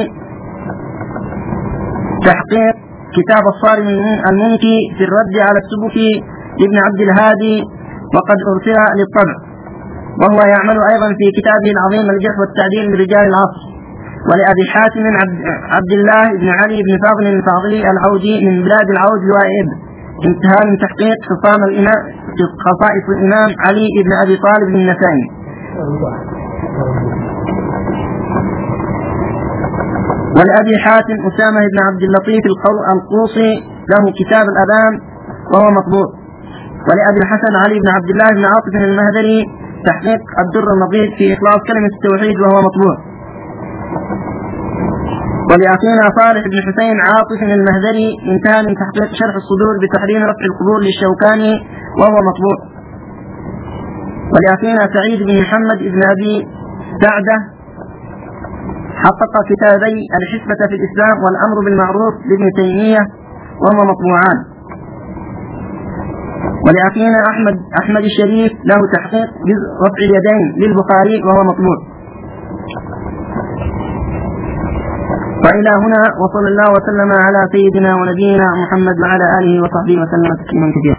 تحقيق كتاب الصارم المنكي في الرد على السبكي لابن عبد الهادي، وقد أرسل للطبع، وهو يعمل أيضا في كتابه العظيم الجرح والتعديل لرجال العصر. ولأبي حاتم عبد الله بن علي بن فاضل الفاضلي العودي من بلاد العود الوائب انتهى من تحقيق خصام الإمام خصائص الإمام علي بن أبي طالب النسائي. ولأبي حاتم أسامة بن عبد اللطيف القوصي له كتاب الأذان وهو مطبوع. ولأبي الحسن علي بن عبد الله بن عاطف المهدري تحقيق الدر النظيف في إخلاص كلمة التوحيد وهو مطبوع. ولأخينا صالح بن حسين عاطف المهدري انتهى من تحقيق شرح الصدور بتحريم رفع القبور للشوكاني وهو مطبوع. ولأخينا سعيد بن محمد بن أبي سعدة حقق كتابي الحسبة في الإسلام والأمر بالمعروف لابن تيمية وهما مطبوعان. ولأخينا أحمد أحمد الشريف له تحقيق جزء رفع اليدين للبخاري وهو مطبوع. وإلى هنا وصلى الله وسلم على سيدنا ونبينا محمد وعلى آله وصحبه وسلم تسليما كثيرا.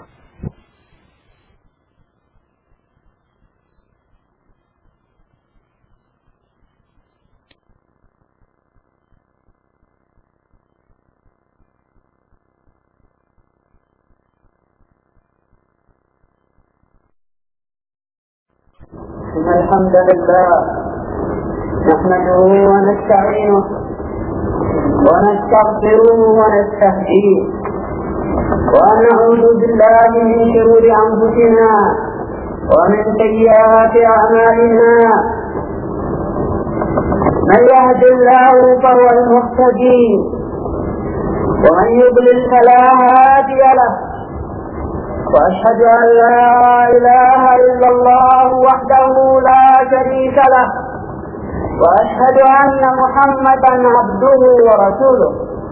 الحمد لله نحمده ونستعينه ونستغفره ونستهديه ونعوذ بالله من شرور أنفسنا ومن سيئات أعمالنا. من يهد الله فهو المهتدي ومن يضلل فلا هادي له. وأشهد أن لا إله إلا الله وحده لا شريك له، وأشهد أن محمدا عبده ورسوله.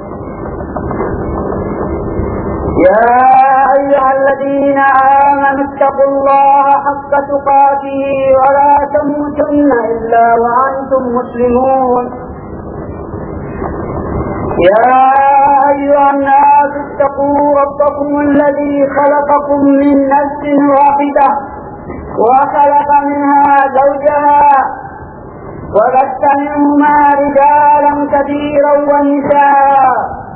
يا أيها الذين آمنوا اتقوا الله حق تقاته ولا تموتن إلا وأنتم مسلمون. يا أيها الناس اتقوا ربكم الذي خلقكم من نفس واحدة وخلق منها زوجها وبث منهما رجالا كثيرا ونساء.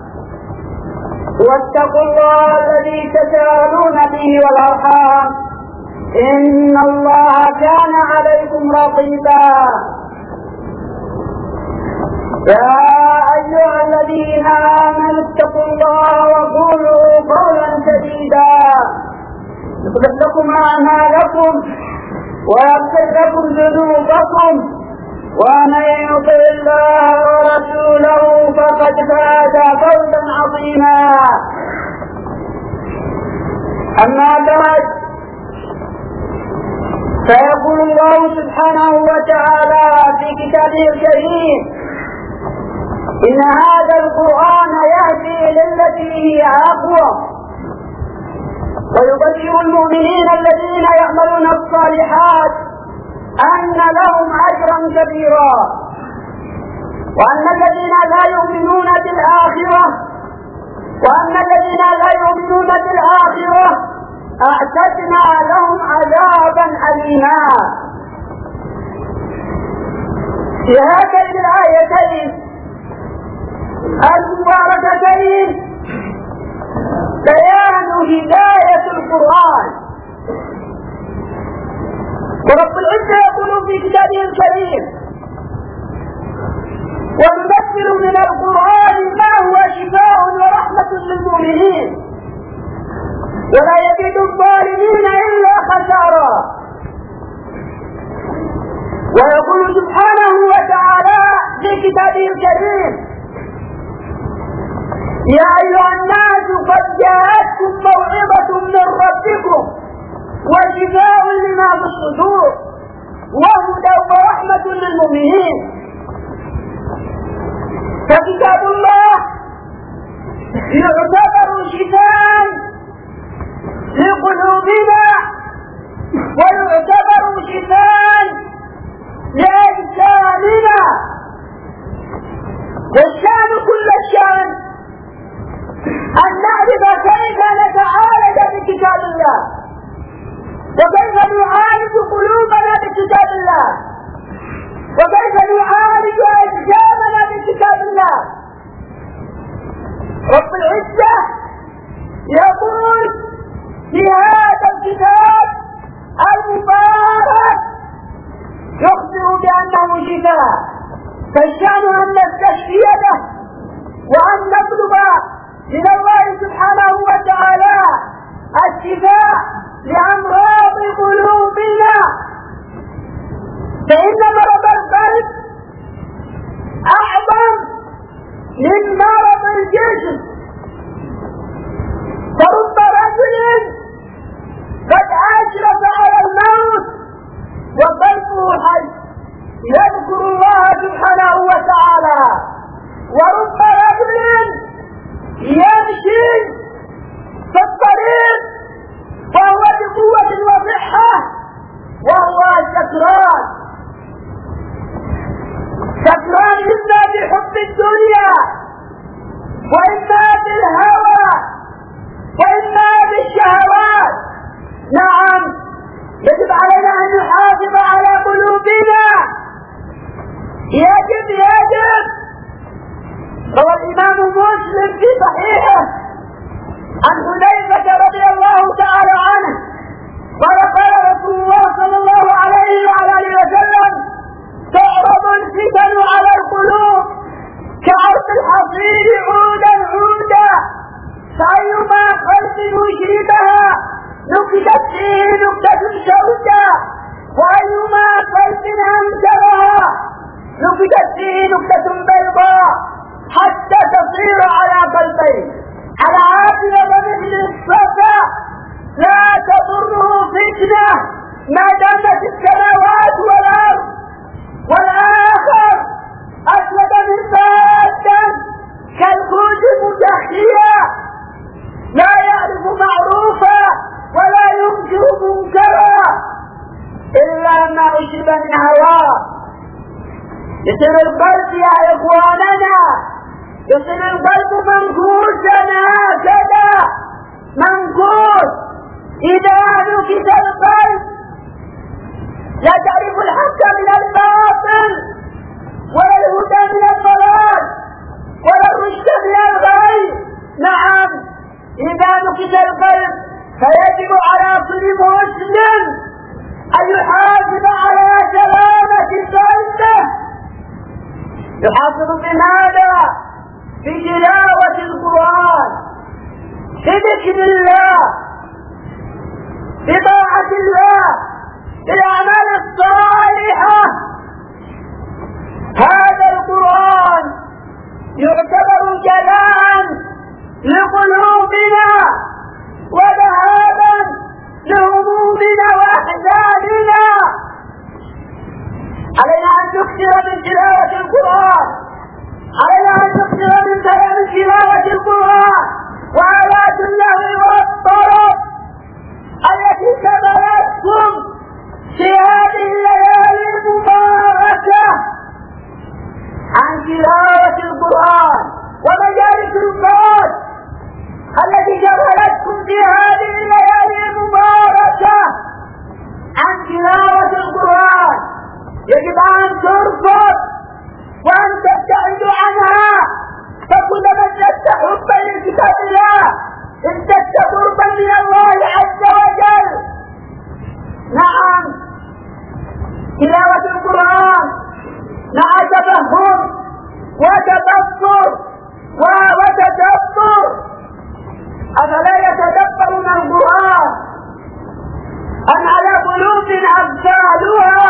واتقوا الله الذي تساءلون به والأرحام إن الله كان عليكم رقيبا. يا أيها الذين آمنوا اتقوا الله وقولوا قولا سديدا يصلح لكم أعمالكم ويغفر لكم ذنوبكم، ومن يطع الله ورسوله فقد فاز فوزا عظيما. أما بعد، فيقول الله سبحانه وتعالى في كتابه الكريم: إن هذا القرآن يهدي للتي هي أقوم ويبشر المؤمنين الذين يعملون الصالحات أن لهم أجرا كبيرا، وأن الذين لا يؤمنون بالآخرة وأن الذين لا يؤمنون بالآخرة أعتدنا لهم عذابا أليما. في هاتين الآيتين المباركتين بيان هداية القرآن. ورب العزة يقول في كتابه الكريم: وننزل من القرآن ما هو شفاء ورحمة للمؤمنين ولا يزيد الظالمين إلا خسارا. ويقول سبحانه وتعالى في كتابه الكريم: يا أيها الناس قد جاءتكم موعظة من ربكم وشفاء لما في الصدور وهدى ورحمة للمؤمنين. فكتاب الله يعتبر شفاء لقلوبنا ويعتبر شفاء لأجسامنا، والشان كل الشان أن نعرف كيف نتعالج بكتاب الله وكيف نعالج قلوبنا بكتاب الله وكيف نعالج أجسامنا بكتاب الله. رب العزة يقول في هذا الكتاب المبارك يخبر بأنه شفاء، فالشأن أن نستشفي به وأن نطلب من الله سبحانه وتعالى الشفاء لأمراض قلوبنا، فإن مرض القلب أعظم من مرض الجسم. فرب رجل قد أشرف على الموت وقلبه حي يذكر الله سبحانه وتعالى، ورب رجل يمشي في الطريق وهو بقوة وصحة وهو سكران سكران إما بحب الدنيا وإما بالهوى وإما بالشهوات. نعم، يجب علينا أن نحافظ على قلوبنا، يجب يجب روى الإمام مسلم في صحيحه عن حذيفة رضي الله تعالى عنه قال: قال رسول الله صلى الله عليه وعلى آله وسلم: تعرض الفتن على القلوب كعرض الحصير عودا عودا، فأيما قلب يشربها نكتت فيه نكتة سوداء، وأيما قلب أنكرها نكتت فيه نكتة بيضاء، حتى تصير على قلبين على عاقل مثل الصفا لا تضره فتنة ما دامت السماوات والأرض، والآخر أسود من فادا كالكوز مدخيا لا يعرف معروفا ولا ينكر منكرا إلا ما أشرب من هواه. يصير القلب يا إخواننا، يصير القلب منكوسا هكذا منكوس. إذا نكت القلب لا تعرف الحق من الباطل ولا الهدى من الضلال ولا الرشد من الغي. نعم، إذا نكت القلب فيجب على كل مسلم أن يحافظ على سلامة قلبه. يحافظ بماذا؟ بتلاوة القرآن، بذكر الله، بطاعة الله، بالأعمال الصالحة. نكثر من تلاوة القرآن، علينا أن نكثر من تلاوة القرآن وآلات اللهو والطرب التي شغلتكم في هذه الليالي المباركة عن تلاوة القرآن ومجالس القرآن التي شغلتكم في هذه الليالي المباركة عن تلاوة القرآن. يجب أن ترفض وأن تبتعد عنها، فكلما ازددت حبا لكتاب الله ازددت قربا من الله عز وجل. نعم، تلاوة القرآن مع تفهم وتبصر وتدبر. أفلا يتدبرون القرآن أم على قلوب أقفالها؟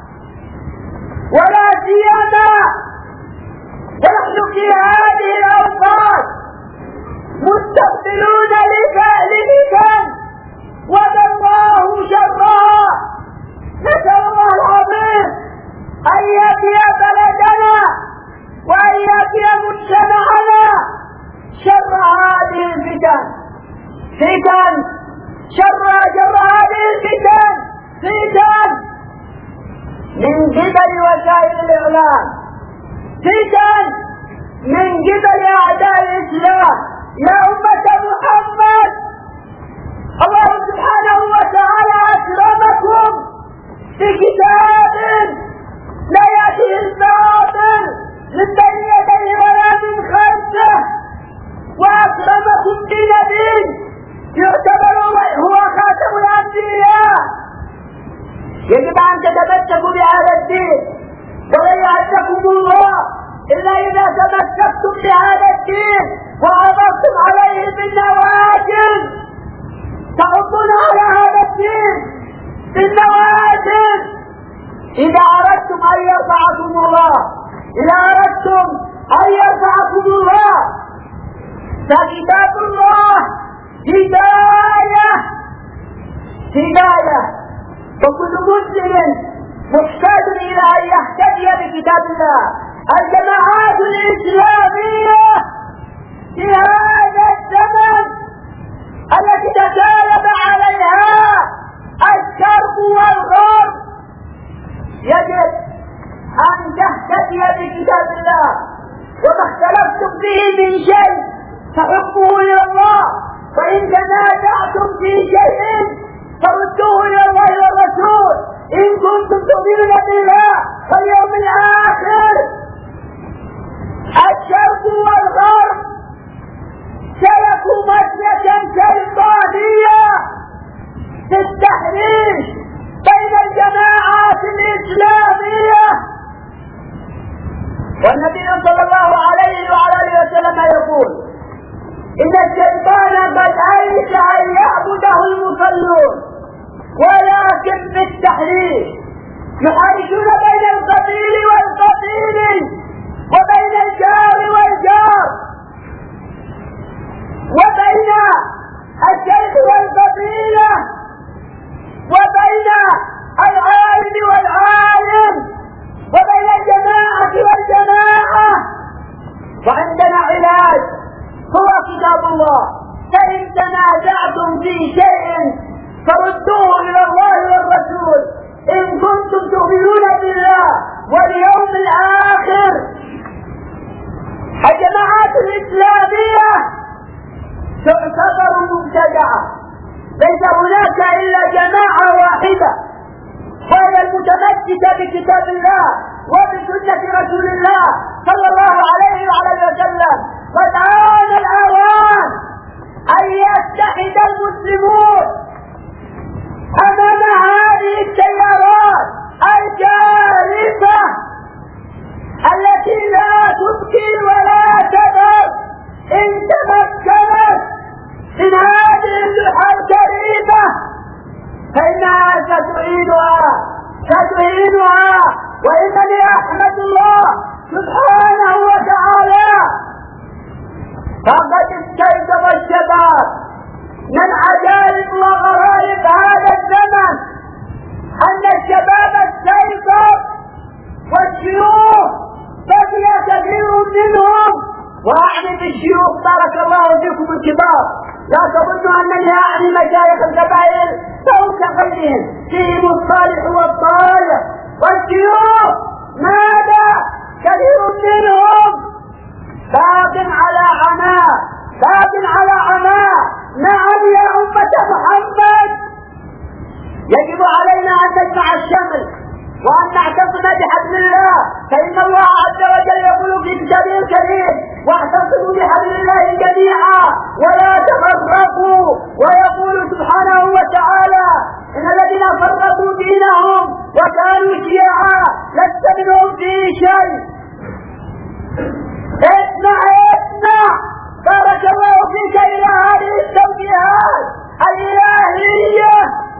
ولا سيما ونحن في هذه الأوقات مستقبلون لفعلهم وما الله شرها. نسأل الله العظيم أن يأتي بلدنا وأن يأتي مجتمعنا شر هذه الفتن فتن شر شر هذه الفتن فتن من قبل وسائل الإعلام، فتن من قبل أعداء الإسلام. يا أمة محمد، الله سبحانه وتعالى أكرمكم بكتاب لا يأتيه الباطل من بين يديه ولا من خلفه، وأكرمكم بنبي يعتبر هو خاتم الأنبياء. يجب أن تتمسكوا بهذا الدين، ولن يعزكم الله إلا إذا تمسكتم بهذا الدين وعضفتم عليه بالنواجذ. تعضون على هذا الدين بالنواجذ. إذا أردتم أن يرفعكم الله إذا أردتم أن يرفعكم الله فكتاب الله هداية هداية وكل مسلم محتاج إلى أن يهتدي بكتاب الله. الجماعات الإسلامية في هذا الزمن التي تتالب عليها الشرق والغرب يجب أن تهتدي بكتاب الله، وما اختلفتم به من شيء فحكمه إلى الله، وإن تنازعتم في شيء فردوه إلى الله والرسول إن كنتم تؤمنون بالله واليوم الآخر. الشرق والغرب سلكوا مسلكا شيطانيا في التحريش بين الجماعات الإسلامية، والنبي صلى الله عليه وعلى آله وسلم يقول: إن الشيطان قد أيس أن يعبده المصلون ولكن بالتحريف يحرشون بين القتيل والقتيل وبين الجار والجار وبين الشيخ والقبيلة وبين العالم والعالم وبين الجماعة والجماعة. وعندنا علاج هو كتاب الله، فإن تنازعتم في شيء فردوه إلى الله والرسول إن كنتم تؤمنون بالله واليوم الآخر. الجماعات الإسلامية تعتبر مبتدعة، ليس هناك إلا جماعة واحدة وهي المتمسكة بكتاب الله وبسنة رسول الله صلى الله عليه وعلى وسلم. والآن الأوان أن يتحد المسلمون أمام هذه التيارات الجارفة التي لا تبكي ولا تذر. إن تمكنت من هذه اللحى الكريمة فإنها ستعيدها ستعيدها وإنني أحمد الله سبحانه وتعالى فقد استيقظ الشباب. من عجائب وغرائب هذا الزمن أن الشباب استيقظ الكبار. لا تظنوا أنني أعني مشايخ القبائل، فهم كغيرهم فيهم الصالح والطالح والشيوخ. ماذا؟ كثير منهم باق على عناء، باق على عناء. نعم يا أمة محمد، يجب علينا أن نجمع الشمل وأن نعتصم بحبل الله، فإن الله عز وجل يقول في كتابه الكريم: واعتصموا بحبل الله جميعا ولا تفرقوا. ويقول سبحانه وتعالى: إن الذين فرقوا دينهم وكانوا شيعا لست منهم في شيء. اسمع اسمع، بارك الله فيك إلى هذه التوجيهات الإلهية.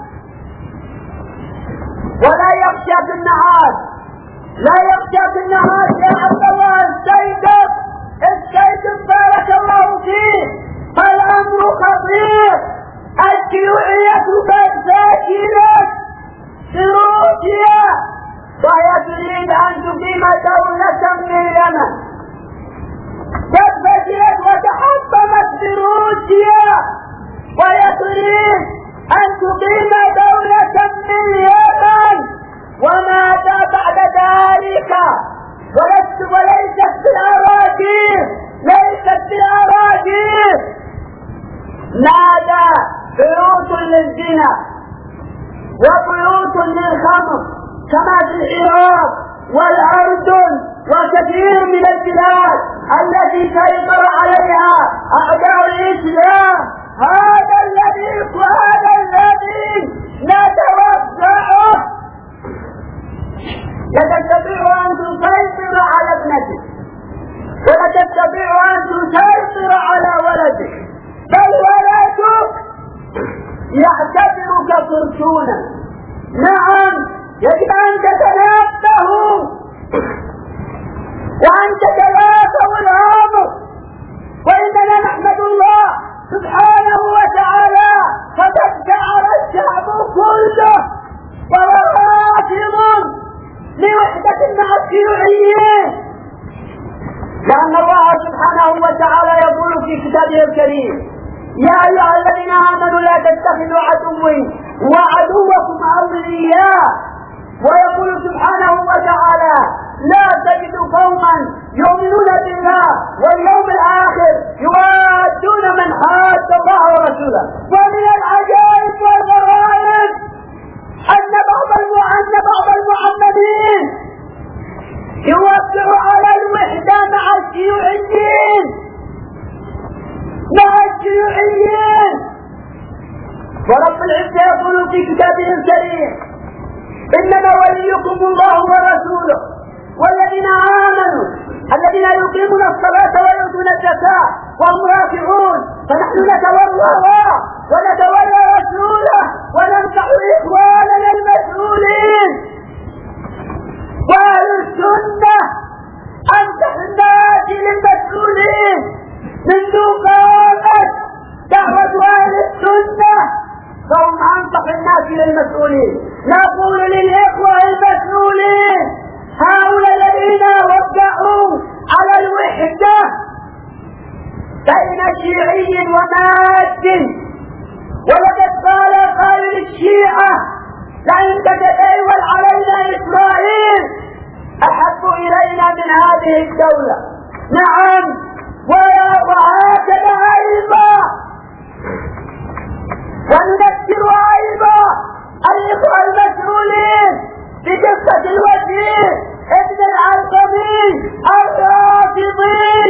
ولا يخشى في النهار، لا يخشى في النهار يا عبد الله. استيقظ استيقظ بارك الله فيك، فالأمر خطير. الشيوعية قد ساكنت في روسيا وهي تريد أن تقيم دولة من اليمن. قد فشلت وتحطمت في روسيا وهي تريد أن تقيم دولة من اليمن. وماذا بعد ذلك؟ ولست وليست بالأراجيل، ليست بالأراجيل. ماذا؟ بيوت للزنا وبيوت للخمر كما في العراق والأردن وكثير من البلاد التي سيطر عليها أعداء الإسلام. هذا الذي هذا الذي نتوقعه. لا تستطيع أن تسيطر على ابنتك ولا تستطيع أن تسيطر على ولدك، بل ولدك يعتبرك فرسونا. نعم، يجب أن تتنبه وأن تتلافوا الأمر. وإننا نحمد الله سبحانه وتعالى فقد جعل الشعب كله وهو رافض لوحدة مع الشيوعيين، لأن الله سبحانه وتعالى يقول في كتابه الكريم: يا أيها الذين آمنوا لا تتخذوا عدوي وعدوكم أولياء. ويقول سبحانه وتعالى: لا تجد قوما يؤمنون بالله واليوم الآخر يوادون من حاد الله ورسوله. ومن العجائب والغرائب أن بعض أن بعض المعمدين يوقع على الوحدة مع الشيوعيين مع الشيوعيين. ورب العزة يقول في كتابه الكريم: إنما وليكم الله ورسوله والذين آمنوا الذين يقيمون الصلاة ويؤتون الزكاة وهم راكعون. فنحن نتولى الله ونتولى رسوله وننصح إخواننا المسؤولين. وأهل السنة أنصح الناس للمسؤولين منذ قامت دعوة أهل السنة، فهم أنصح الناس للمسؤولين. نقول للإخوة المسؤولين هؤلاء الذين وقعوا على الوحدة بين شيعي وماد، ولقد قال قائل الشيعة: لئن تتأول علينا إسرائيل أحب إلينا من هذه الدولة. نعم، وهكذا أيضا. ونذكر أيضا الإخوة المسؤولين بقصة الوزير ابن العلقمي الرافضي.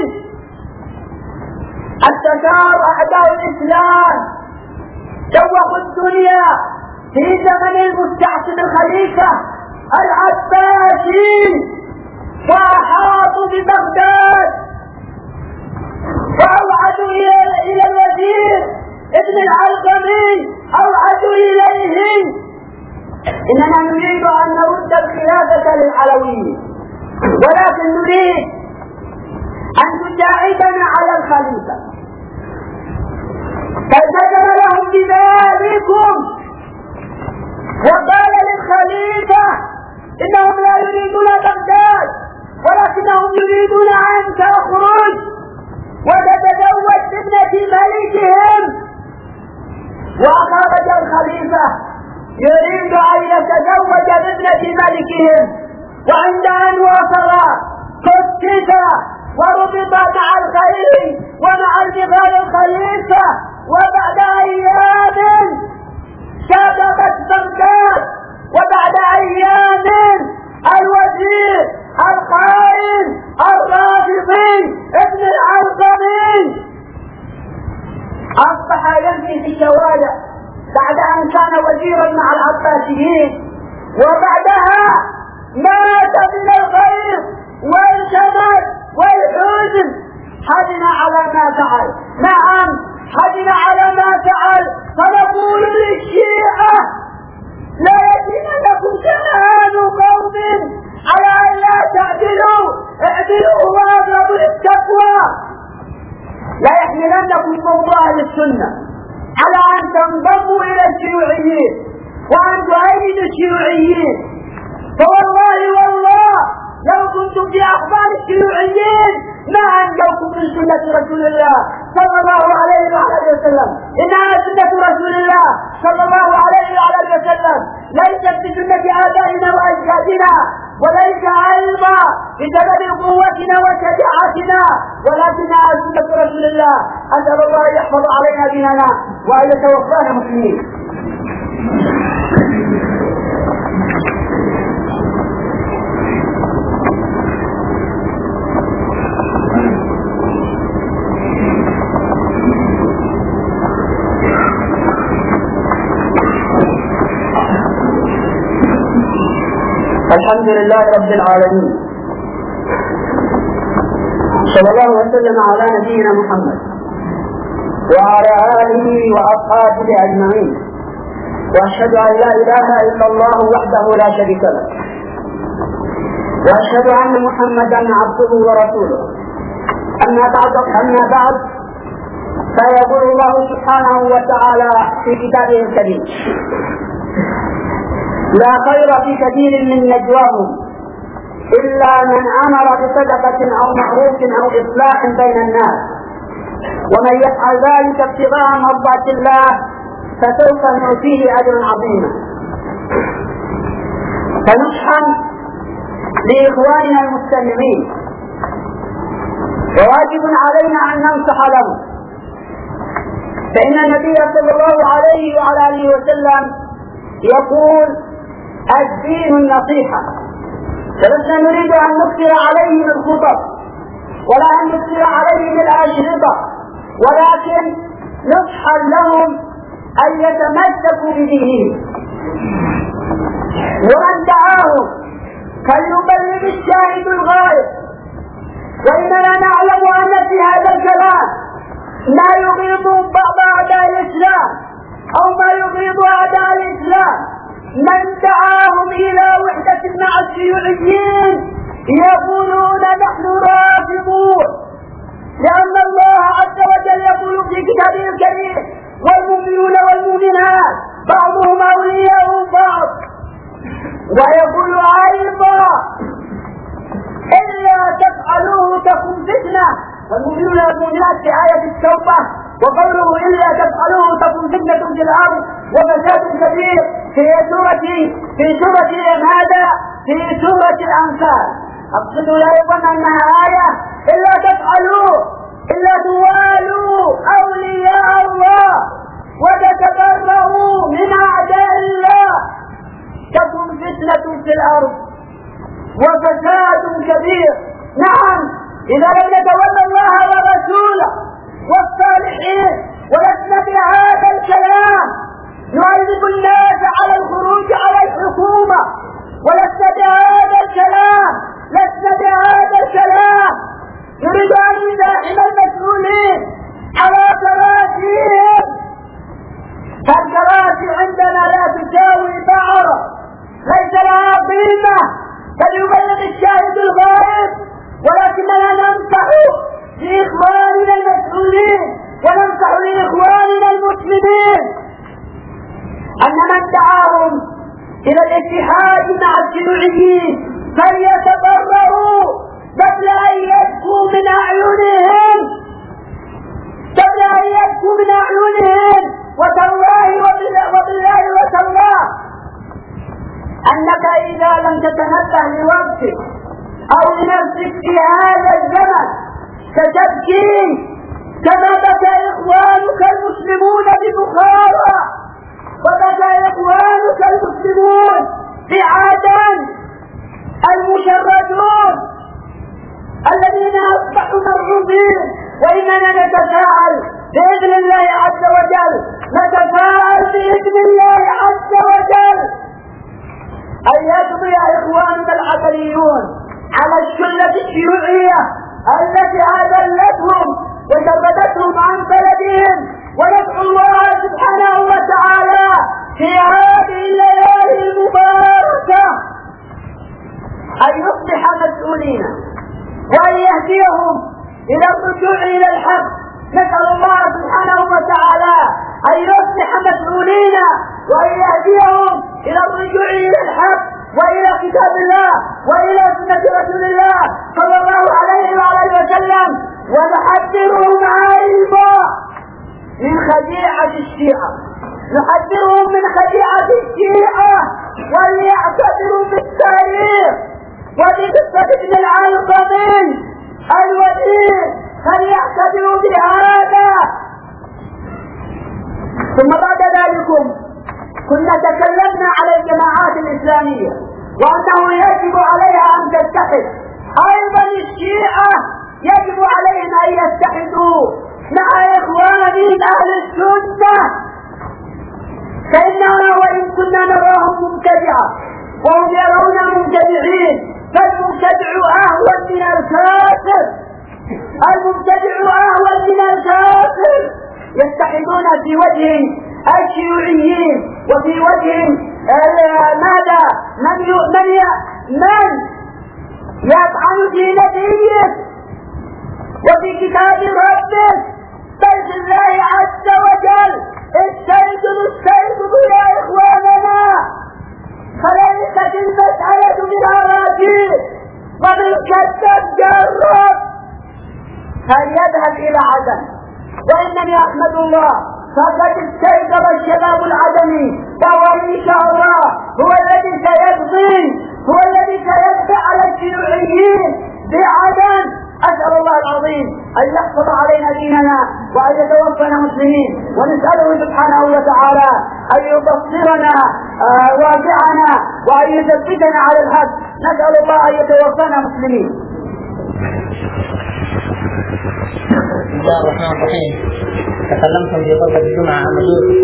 استشار أعداء الإسلام دوخوا الدنيا في زمن المستعصم الخليفة العباسي وأحاطوا ببغداد وأوعدوا إلى الوزير ابن العلقمي، أوعدوا إليه: إننا نريد أن نرد الخلافة للعلويين، ولكن نريد أن تساعدنا على الخليفة. فالتزم لهم بذلكم وقال للخليفة: إنهم لا يريدون بغداد ولكنهم يريدون أن تخرج وتتزوج بابنة ملكهم. وخرج الخليفة يريد أن يتزوج بابنة ملكهم، وعند أن وصل كتف وربط مع الخليل ومع الجبال الخليفة، وبعد أيام شبكت بغداد، وبعد أيام الوزير الخائن الرافضي ابن العلقمي أصبح يمشي في الشوارع بعد أن كان وزيرا مع العباسيين، وبعدها مات من الغيظ والشمس والحزن، حزن على ما فعل. نعم حزن على ما فعل. فنقول للشيعة لا يجرمنكم شنآن قوم على أن لا تعدلوا، اعدلوا هو أقرب للتقوى. لا يحملنكم موضوع أهل السنة على أن تنضموا إلى الشيوعيين وأن تؤيدوا الشيوعيين، فوالله والله لو كنتم في أخبار الشيوعيين ما أنجوكم من سنة رسول الله صلى الله عليه وعلى اله وسلم. إنها سنة رسول الله صلى الله عليه وعلى اله وسلم، ليست بسنة آبائنا وأجدادنا، وليس أيضا بسبب قوتنا وشجاعتنا، ولكنها سنة رسول الله. أسأل الله أن يحفظ علينا ديننا وأن يتوفانا مسلمين. الحمد لله رب العالمين، صلى الله وسلم على نبينا محمد وعلى آله وأصحابه أجمعين، وأشهد أن لا إله إلا الله وحده لا شريك له، وأشهد أن محمدا عبده ورسوله. أما بعد أما بعد فيقول الله سبحانه وتعالى في كتابه الكريم: لا خير في كثير من نجواهم إلا من أمر بصدقة أو معروف أو إصلاح بين الناس، ومن يفعل ذلك ابتغاء مرضات الله فسوف نؤتيه أجرا عظيما. فنصحا لإخواننا المستمعين، وواجب علينا أن ننصح لهم، فإن النبي صلى الله عليه وعلى آله وسلم يقول: الدين النصيحة. فلسنا نريد أن نكثر عليهم الخطب ولا أن نكثر عليهم الأشرطة، ولكن نصحا لهم أن يتمسكوا بدينهم، ومن دعاهم فليبلغ الشاهد الغائب. وإننا نعلم أن في هذا الكلام ما يغيظ بعض أعداء الإسلام أو ما يغيظ أعداء الإسلام. من دعاهم إلى وحدة مع الشيوعيين يقولون نحن رافضون، لأن الله عز وجل يقول في كتابه الكريم: والمؤمنون والمؤمنات بعضهم أولياء بعض. ويقول أيضا: إلا تفعلوه تكن فتنة. والمؤمنون والمؤمنات في آية التوبة، وقوله إلا تفعلوه تكن فتنة في الأرض وفساد كبير في سورة في سورة ماذا؟ في سورة الأنفال. أقصد لا يظن أنها آية: إلا تفعلوه إلا توالوا أولياء الله وتتبرؤوا من أعداء الله تكن فتنة في الأرض وفساد كبير. نعم، إذا لم نتولى الله ورسوله والصالحين ولسنا بهذا الكلام نعلم الناس على الخروج على الحكومة، ولسنا بهذا الكلام لسنا بهذا الكلام يريد أن يزاحم المسؤولين على كراسيهم، فالكراسي عندنا لا تساوي بعرة، ليس لها قيمة، فليبلغ الشاهد الغائب. ولكننا ننصح لإخواننا المسؤولين وننصح لإخواننا المسلمين أن من دعاهم إلى الاتحاد مع الشيوعيين فليتبرؤوا قبل أن يبكوا من أعينهم، قبل تتنبه لوقتك أو لنفسك في هذا الزمن ستبكي كما بكى إخوانك المسلمون ببخارى وبكى إخوانك المسلمون بعدن المشردون الذين أصبحوا مرعوبين. وإننا نتفاعل بإذن الله عز وجل نتفاعل بإذن الله عز وجل أن يقضي إخواننا العسليون على الشلة الشيوعية التي أذلتهم وشردتهم عن بلدهم، وندعو الله سبحانه وتعالى في هذه الليالي المباركة أن يصبح مسؤولين وأن يهديهم إلى الرجوع إلى الحق. نسأل الله سبحانه وتعالى أن يصبح مسؤولين وأن يهديهم إلى الرجوع إلى الحق وإلى كتاب الله وإلى سنة رسول الله صلى الله عليه وآله وسلم، ونحذرهم أيضا من خديعة الشيعة، نحذرهم من خديعة الشيعة وليعتبروا بالتاريخ وبقصة ابن العلقمين الوزير، فليعتبروا بهذا. ثم بعد ذلك كنا تكلمنا على الجماعات الإسلامية وأنه يجب عليها أن تتحد. أيضا الشيعة يجب عليهم أن يتحدوا مع إخوانهم أهل السنة، فإننا وإن كنا نراهم مبتدعة وهم يرون مبتدعين، فالمبتدع أهون من الكافر، المبتدع أهون من الكافر. يتحدون في وجه الشيوعيين وفي وجه ماذا من من من يطعن في نبيه وفي كتاب ربه، بل في الله عز وجل. استيقظوا استيقظوا يا إخواننا، فليست المسألة بالأراضي وبالكذب جرب فليذهب إلى عدن. وإنني أحمد الله فقد استيقظ الشباب العدني، وهو إن شاء الله هو الذي سيقضي هو الذي سيدفع على الشيوعيين بعدن. أسأل الله العظيم أن يحفظ علينا ديننا وأن يتوفنا مسلمين، ونسأله سبحانه وتعالى أن يبصرنا واقعنا وأن يثبتنا على الحق. نسأل الله أن يتوفنا مسلمين. بسم الله الرحمن الرحيم. تكلمتم في خطبة الجمعة عن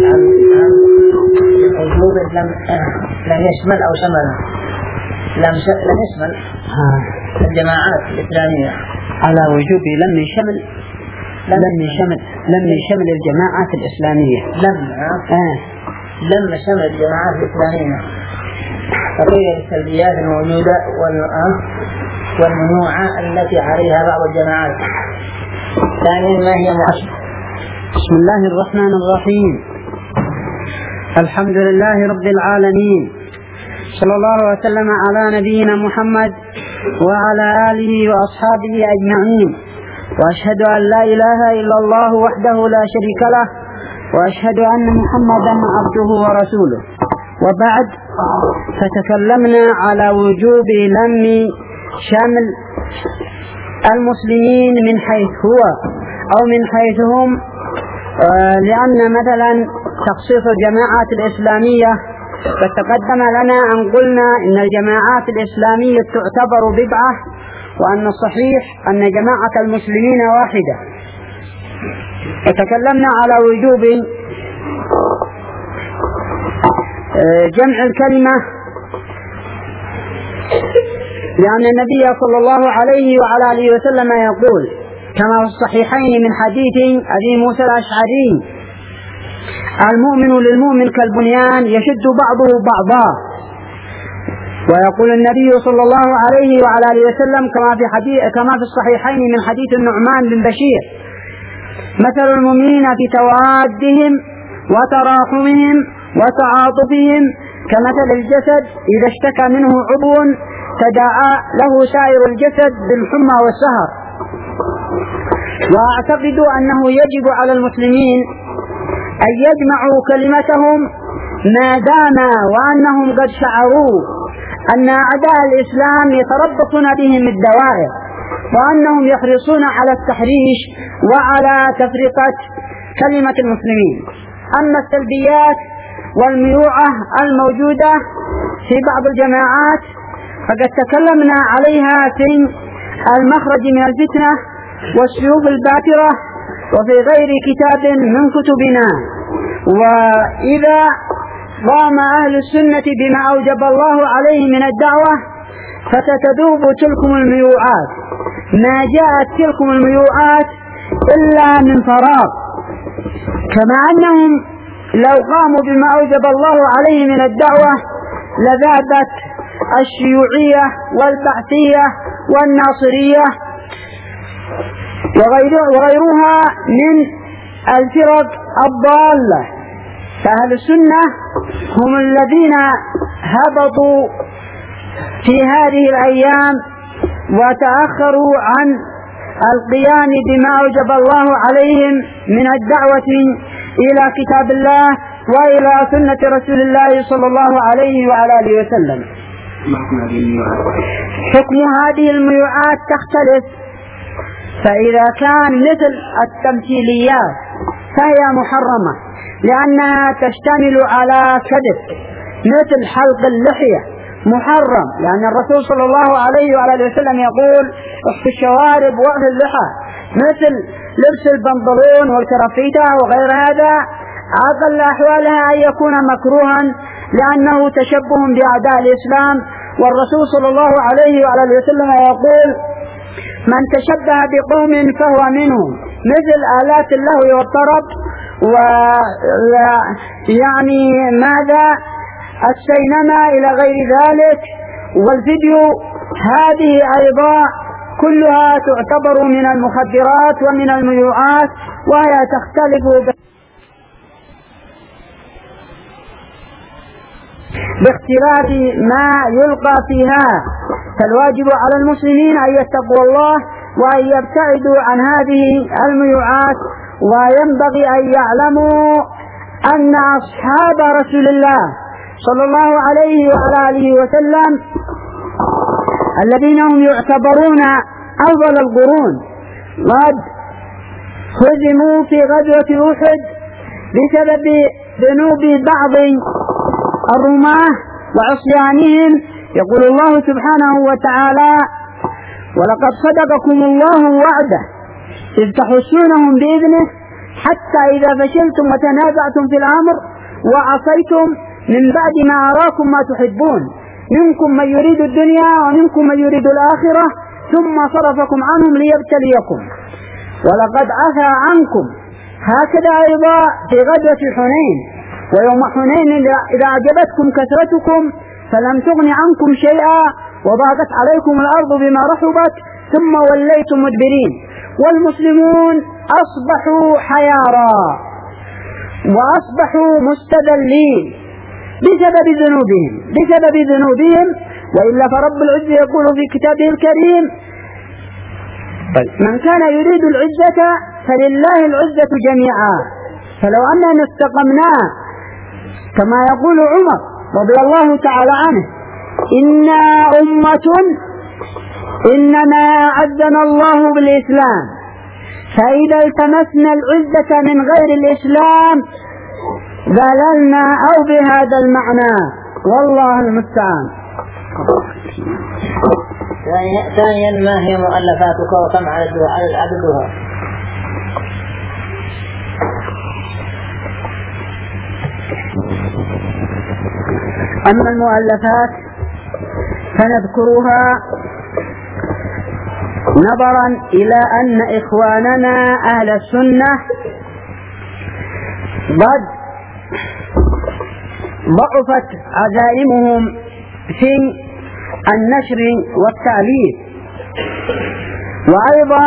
وجوب لم لم يشمل أو شمل لم لم يشمل الجماعات الإسلامية على وجوب لم يشمل لم يشمل لم يشمل الجماعات الإسلامية لم آه. لم يشمل الجماعات الإسلامية تغير السلبيات الموجودة والمنوعة التي عليها بعض الجماعات. ثانيا ما هي مؤشر؟ بسم الله الرحمن الرحيم. الحمد لله رب العالمين، صلى الله وسلم على نبينا محمد وعلى آله وأصحابه أجمعين، وأشهد أن لا إله إلا الله وحده لا شريك له، وأشهد أن محمدا عبده ورسوله. وبعد، فتكلمنا على وجوب لم شمل المسلمين من حيث هو أو من حيث هم، لأن مثلا تخصيص الجماعات الإسلامية فتقدم لنا أن قلنا إن الجماعات الإسلامية تعتبر بدعة، وأن الصحيح أن جماعة المسلمين واحدة. وتكلمنا على وجوب جمع الكلمة، لأن النبي صلى الله عليه وعلى آله وسلم يقول كما في الصحيحين من حديث أبي موسى الأشعري: المؤمن للمؤمن كالبنيان يشد بعضه بعضا. ويقول النبي صلى الله عليه وعلى آله وسلم كما في حديث كما في الصحيحين من حديث النعمان بن بشير: مثل المؤمنين في توادهم وتراحمهم وتعاطفهم كمثل الجسد إذا اشتكى منه عضو تداعى له سائر الجسد بالحمى والسهر. وأعتقد أنه يجب على المسلمين أن يجمعوا كلمتهم ما دام وأنهم قد شعروا أن أعداء الإسلام يتربصون بهم الدوائر، وأنهم يحرصون على التحريش وعلى تفرقة كلمة المسلمين. أما السلبيات والميوعة الموجودة في بعض الجماعات فقد تكلمنا عليها في المخرج من الفتنة والسيوف الباترة وفي غير كتاب من كتبنا. وإذا قام أهل السنة بما أوجب الله عليه من الدعوة فستذوب تلكم الميوعات، ما جاءت تلكم الميوعات إلا من فراغ، كما أنهم لو قاموا بما أوجب الله عليه من الدعوة لذابت الشيوعية والبعثية والناصرية وغيرها من الفرق الضالة. فأهل السنة هم الذين هبطوا في هذه الأيام وتأخروا عن القيام بما أوجب الله عليهم من الدعوة إلى كتاب الله وإلى سنة رسول الله صلى الله عليه وعلى آله وسلم. حكم هذه الميوعات تختلف، فإذا كان مثل التمثيليات فهي محرمة لأنها تشتمل على كذب، مثل حلق اللحية محرم، لأن الرسول صلى الله عليه وعلى آله وسلم يقول اخفوا الشوارب واغل اللحى. مثل لبس البنطلون والكرافتة وغير هذا أقل أحوالها أن يكون مكروها لأنه تشبه بأعداء الإسلام، والرسول صلى الله عليه وعلى آله وسلم يقول من تشبه بقوم فهو منهم، مثل آلات اللهو والطرب ويعني ماذا السينما إلى غير ذلك والفيديو، هذه أيضا كلها تعتبر من المخدرات ومن الميوعات، وهي تختلف باختلاف ما يلقى فيها. فالواجب على المسلمين أن يتقوا الله وأن يبتعدوا عن هذه الميوعات، وينبغي أن يعلموا أن أصحاب رسول الله صلى الله عليه وعلى آله وسلم الذين هم يعتبرون أفضل القرون قد هزموا في غزوة أحد بسبب ذنوب بعض الرماة وعصيانهم. يقول الله سبحانه وتعالى ولقد صدقكم الله وعده إذ تحسونهم بإذنه حتى إذا فشلتم وتنازعتم في الأمر وعصيتم من بعد ما أراكم ما تحبون منكم من يريد الدنيا ومنكم من يريد الآخرة ثم صرفكم عنهم ليبتليكم ولقد عفا عنكم. هكذا أيضا في غزوة حنين ويوم حنين إذا أعجبتكم كثرتكم فلم تغن عنكم شيئا وضاقت عليكم الأرض بما رحبت ثم وليتم مدبرين. والمسلمون أصبحوا حيارى وأصبحوا مستذلين بسبب ذنوبهم بسبب ذنوبهم وإلا فرب العزة يقول في كتابه الكريم من كان يريد العزة فلله العزة جميعا. فلو أننا استقمنا كما يقول عمر رضي الله تعالى عنه إنا أمة إنما أعزنا الله بالإسلام فإذا التمسنا العزة من غير الإسلام ذللنا أو بهذا المعنى والله المستعان. ثانيا ما هي مؤلفاتك وكم عددها؟ أما المؤلفات فنذكرها نظرا إلى أن إخواننا أهل السنة قد ضعفت عزائمهم في النشر والتأليف، وأيضا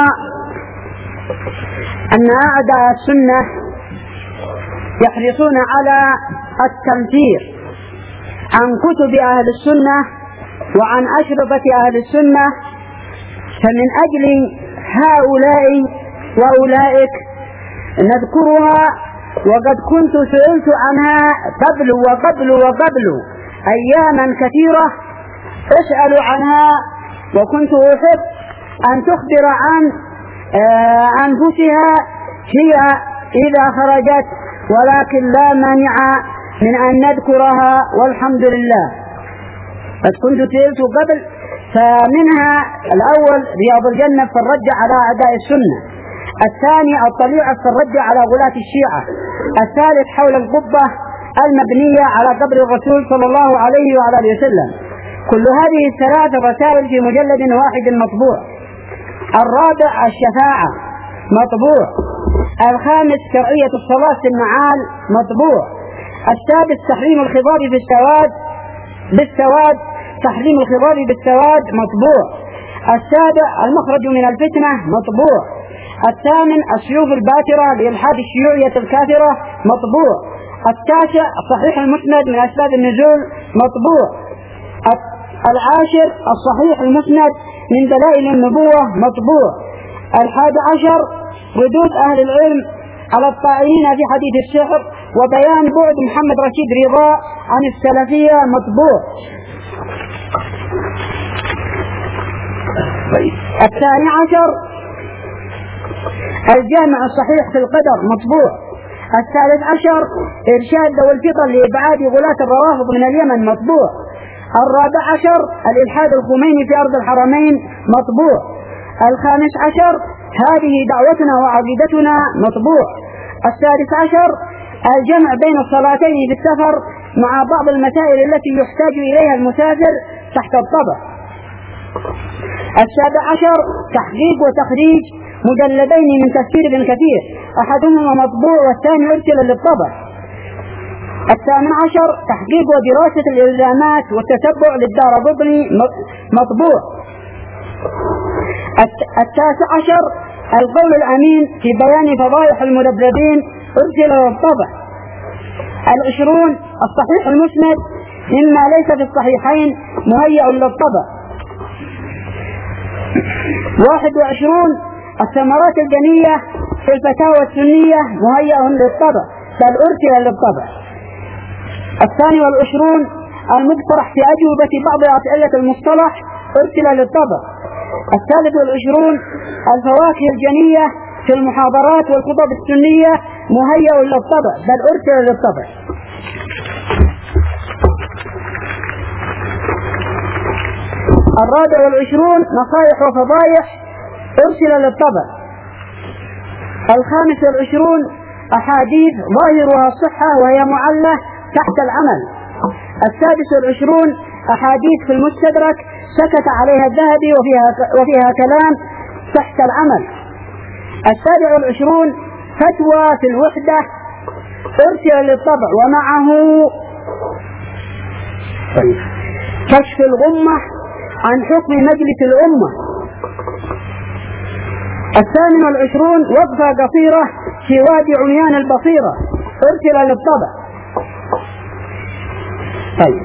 أن أعداء السنة يحرصون على التنفير عن كتب أهل السنة وعن أشرطة أهل السنة. فمن أجل هؤلاء وأولئك نذكرها، وقد كنت سئلت عنها قبل وقبل وقبل أياما كثيرة اسألوا عنها، وكنت أحب أن تخبر عن أنفسها هي إذا خرجت، ولكن لا مانع من أن نذكرها والحمد لله. قد كنت سئلت قبل، فمنها الأول رياض الجنة في الرد على أعداء السنة، الثاني الطليعة في الرد على غلاة الشيعة، الثالث حول القبة المبنية على قبر الرسول صلى الله عليه وعلى آله وسلم. كل هذه الثلاث رسائل في مجلد واحد مطبوع. الرابع الشفاعة مطبوع. الخامس شرعية الصلاة في النعال مطبوع. السادس تحريم الخضاب بالسواد بالسواد تحريم الخضاب بالسواد مطبوع. السابع المخرج من الفتنة مطبوع. الثامن السيوف الباترة لإلحاد الشيوعية الكافرة مطبوع. التاسع الصحيح المسند من أسباب النزول مطبوع. العاشر الصحيح المسند من دلائل النبوة مطبوع. الحادي عشر ردود أهل العلم على الطائعين في حديث السحر وبيان بعد محمد رشيد رضا عن السلفية مطبوع. الثاني عشر الجامع الصحيح في القدر مطبوع. الثالث عشر إرشاد ذوي الفطر لإبعاد غلاة الروافض من اليمن مطبوع. الرابع عشر الإلحاد الخميني في أرض الحرمين مطبوع. الخامس عشر هذه دعوتنا وعقيدتنا مطبوع. السادس عشر الجمع بين الصلاتين في السفر مع بعض المسائل التي يحتاج إليها المسافر تحت الطبع. السابع عشر تحقيق وتخريج مجلدين من تفسير ابن كثير، أحدهما مطبوع والثاني أرسل للطبع. الثامن عشر تحقيق ودراسة الإلزامات والتتبع للدارقطني مطبوع. التاسع عشر القول الأمين في بيان فضائح الملبلبين أرسل للطبع. العشرون الصحيح المسند مما ليس في الصحيحين مهيأ للطبع. واحد وعشرون الثمرات الجنية في الفتاوى السنية مهيأ للطبع بل أرسل للطبع. الثاني والعشرون المقترح في أجوبة بعض أسئلة المصطلح أرسل للطبع. الثالث والعشرون الفواكه الجنية في المحاضرات والخطب السنية مهيأ للطبع بل أرسل للطبع. الرابع والعشرون نصائح وفضائح أرسل للطبع. الخامس والعشرون أحاديث ظاهرها الصحة وهي معلة تحت العمل. السادس والعشرون أحاديث في المستدرك سكت عليها الذهبي وفيها, وفيها كلام تحت العمل. السابع والعشرون فتوى في الوحدة أرسل للطبع ومعه كشف الغمة عن حكم مجلس الأمة. الثامن والعشرون وقفة قصيرة في وادي عميان البصيرة أرسل للطبع. طيب.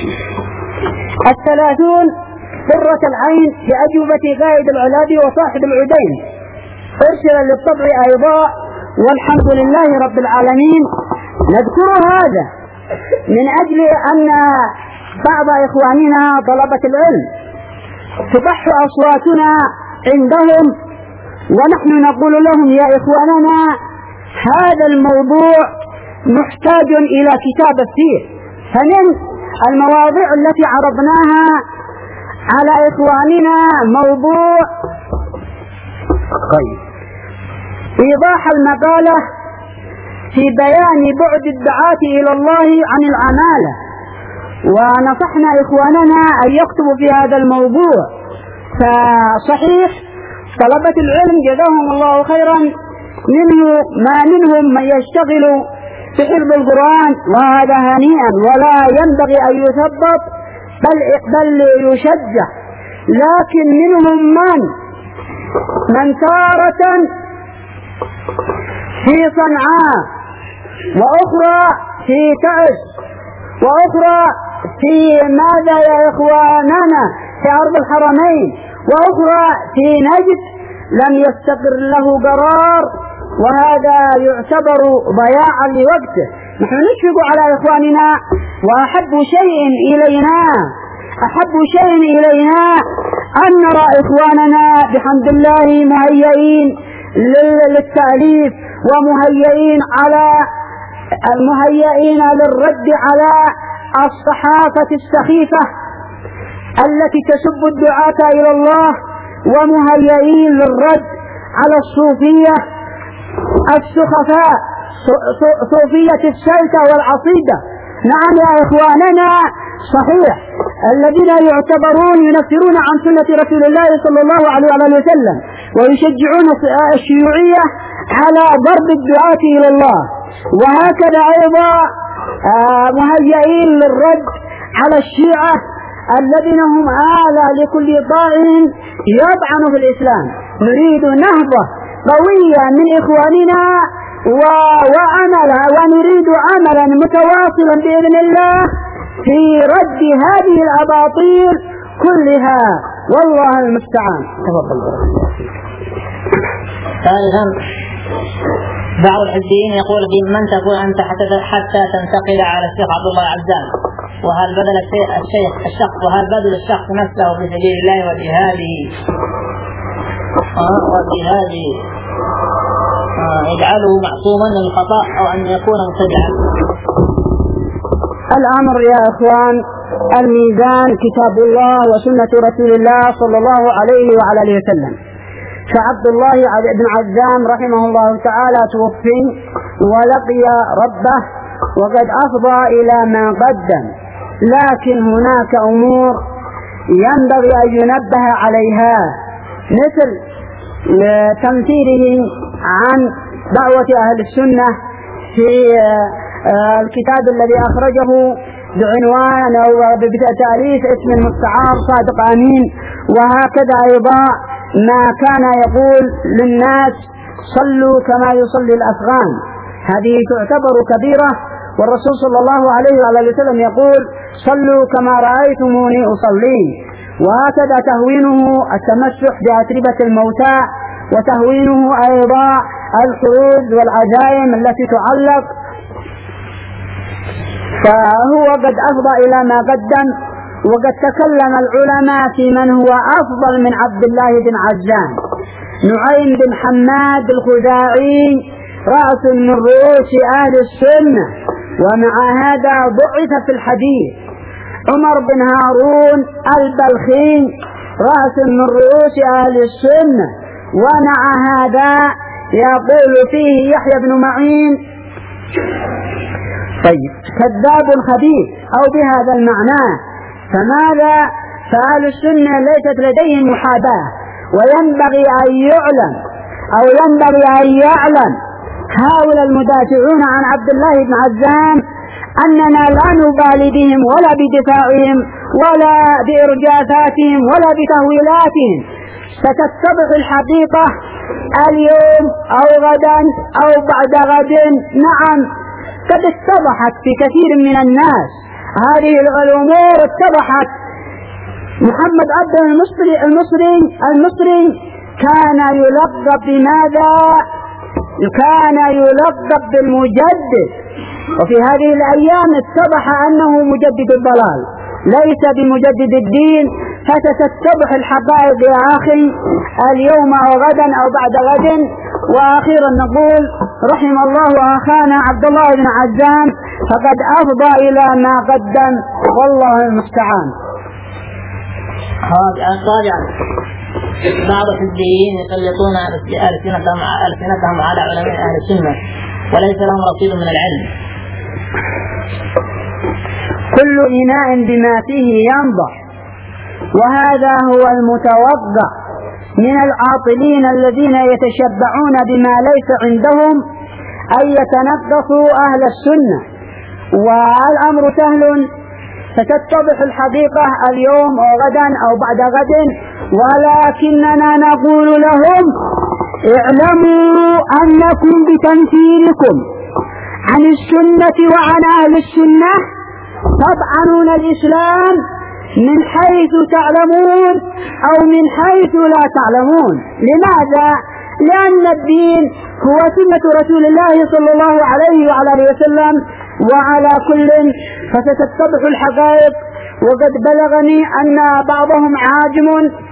الثلاثون قرة العين بأجوبة قائد العلابي وصاحب العدين أرسل للطبع أيضا والحمد لله رب العالمين. نذكر هذا من أجل أن بعض إخواننا طلبة العلم تبح أصواتنا عندهم ونحن نقول لهم يا إخواننا هذا الموضوع محتاج إلى كتابة فيه. فمن المواضيع التي عرضناها على إخواننا موضوع طيب إيضاح المقالة في بيان بعد الدعاة إلى الله عن العمالة، ونصحنا إخواننا أن يكتبوا في هذا الموضوع. فصحيح طلبة العلم جزاهم الله خيرا منه ما منهم من يشتغل بحفظ القرآن وهذا هنيئا ولا ينبغي أن يثبط بل, بل يشجع، لكن منهم من من تارة في صنعاء وأخرى في تعز وأخرى في ماذا يا إخواننا في أرض الحرمين وأخرى في نجد لم يستقر له قرار، وهذا يعتبر ضياعا لوقته. نحن نشفق على إخواننا وأحب شيء إلينا أحب شيء إلينا أن نرى إخواننا بحمد الله مهيئين للتأليف ومهيئين على المهيئين للرد على الصحافة السخيفة التي تسب الدعاة إلى الله، ومهيئين للرد على الصوفية السخفاء صوفية السلطة والعصيدة. نعم يا إخواننا، صحيح الذين يعتبرون ينفرون عن سنة رسول الله صلى الله عليه وسلم ويشجعون الشيوعية على ضرب الدعاة إلى الله، وهكذا أيضا مهيئين للرد على الشيعة الذين هم آلة لكل طائن يطعن في الإسلام. نريد نهضة قوية من إخواننا وعملا ونريد عملا متواصلا بإذن الله في رد هذه الأباطيل كلها، والله المستعان. ثالثا، بعض الحزبيين يقول من تكون أنت حتى تنتقل على الشيخ عبد الله عزام، وهل بذل الشيخ الشخص وهل بذل الشخص نفسه في سبيل الله وجهاده وجهاده يجعله معصوما من الخطأ أو أن يكون مبتدعا؟ الأمر يا إخوان، الميزان كتاب الله وسنة رسول الله صلى الله عليه وعلى آله وسلم. فعبد الله بن عزام رحمه الله تعالى توفي ولقي ربه وقد أفضى إلى ما قدم، لكن هناك أمور ينبغي أن ينبه عليها، مثل تمثيله عن دعوة أهل السنة في الكتاب الذي أخرجه بعنوان أو بتأليف اسم المستعار صادق أمين، وهكذا أيضا ما كان يقول للناس صلوا كما يصلي الأفغان، هذه تعتبر كبيرة، والرسول صلى الله عليه وسلم يقول صلوا كما رأيتموني أصلي. وهكذا تهوينه التمسح بأتربة الموتى، وتهوينه أيضا الخروج والعزائم التي تعلق، فهو قد أفضى إلى ما قدم. وقد تكلم العلماء في من هو أفضل من عبد الله بن عزام، نعيم بن حماد الخزاعي رأس من رؤوس أهل السنة، ومع هذا ضعف في الحديث. عمر بن هارون البلخي رأس من رؤوس أهل السنة، ومع هذا يقول فيه يحيى بن معين طيب كذاب خبيث أو بهذا المعنى. فماذا؟ فأهل السنة ليست لديهم محاباة، وينبغي أن يعلم أو ينبغي أن يعلم هؤلاء المدافعون عن عبد الله بن عزام أننا لا نبالي بهم ولا بدفاعهم ولا بإرجافاتهم ولا بتهويلاتهم. ستتضح الحقيقة اليوم أو غدا أو بعد غد. نعم، قد اتضحت في كثير من الناس هذه الأمور، اتضحت. محمد عبد المصري المصري المصري كان يلقب بماذا؟ كان يلقب بالمجدد، وفي هذه الأيام اتضح أنه مجدد الضلال ليس بمجدد الدين. فستتضح الحقائق يا أخي اليوم أو غدا أو بعد غد. وأخيرا نقول رحم الله أخانا عبد الله بن عزام، فقد أفضى إلى ما قدم، والله المستعان. رابعا، بعض الحزبيين يسلطون ألسنتهم على علماء أهل السنة وليس لهم رصيد من العلم. كل إناء بما فيه ينضح، وهذا هو المتوقع من العاطلين الذين يتشبعون بما ليس عندهم أن يتنقصوا أهل السنة. والأمر سهل، ستتضح الحقيقة اليوم أو غدا أو بعد غد، ولكننا نقول لهم اعلموا أنكم بتنفيركم عن السنة وعن أهل السنة تطعنون الإسلام من حيث تعلمون أو من حيث لا تعلمون. لماذا؟ لأن الدين هو سنة رسول الله صلى الله عليه وعلى آله وسلم. وعلى كل فستتضح الحقائق وقد بلغني أن بعضهم عاجم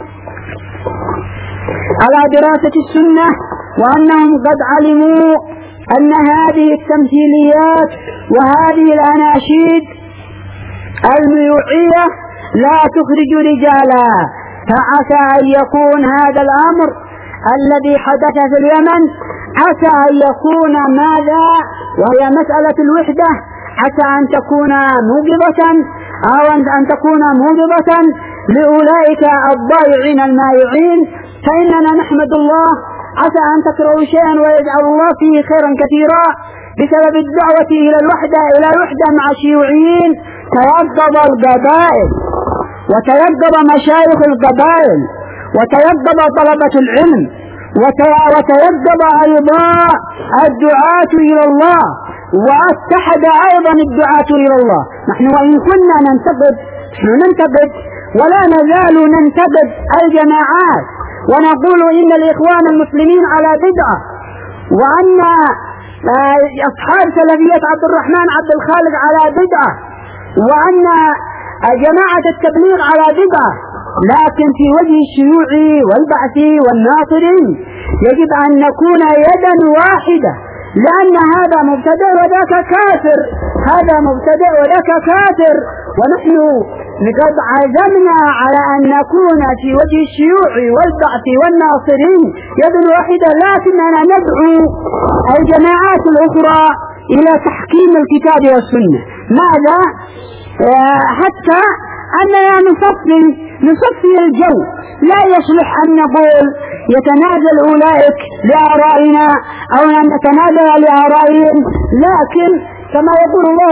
على دراسة السنة، وأنهم قد علموا أن هذه التمثيليات وهذه الأناشيد الميوعية لا تخرج رجالا، فعسى أن يكون هذا الأمر الذي حدث في اليمن عسى أن يكون ماذا، وهي مسألة الوحدة، عسى أن تكون موجبة أو أن تكون موجبة لأولئك الضائعين المائعين. فإننا نحمد الله، عسى أن تكرهوا شيئا ويجعل الله فيه خيرا كثيرا بسبب الدعوة إلى الوحدة إلى الوحدة مع الشيوعيين. تيقظ القبائل وتيقظ مشايخ القبائل وتيقظ طلبة العلم وتيقظ أيضا الدعاة إلى الله، واتحد أيضا الدعاة إلى الله. نحن وإن كنا ننتقد ننتقد ولا نزال ننتقد الجماعات ونقول إن الإخوان المسلمين على بدعة، وأن أصحاب سلفية عبد الرحمن عبد الخالق على بدعة، وأن جماعة التبليغ على بدعة، لكن في وجه الشيوع والبعث والناصرين يجب أن نكون يدا واحدة، لأن هذا مبتدع وذاك كافر، هذا مبتدع وذاك كافر. ونحن قد عزمنا على أن نكون في وجه الشيوع والبعث والناصرين يد واحدة، لكننا ندعو الجماعات الأخرى إلى تحكيم الكتاب والسنة. ماذا؟ حتى أننا نصفي نصفي الجو. لا يصلح أن نقول يتنازل أولئك لآرائنا أو أن نتنازل لآرائهم، لكن كما يقول الله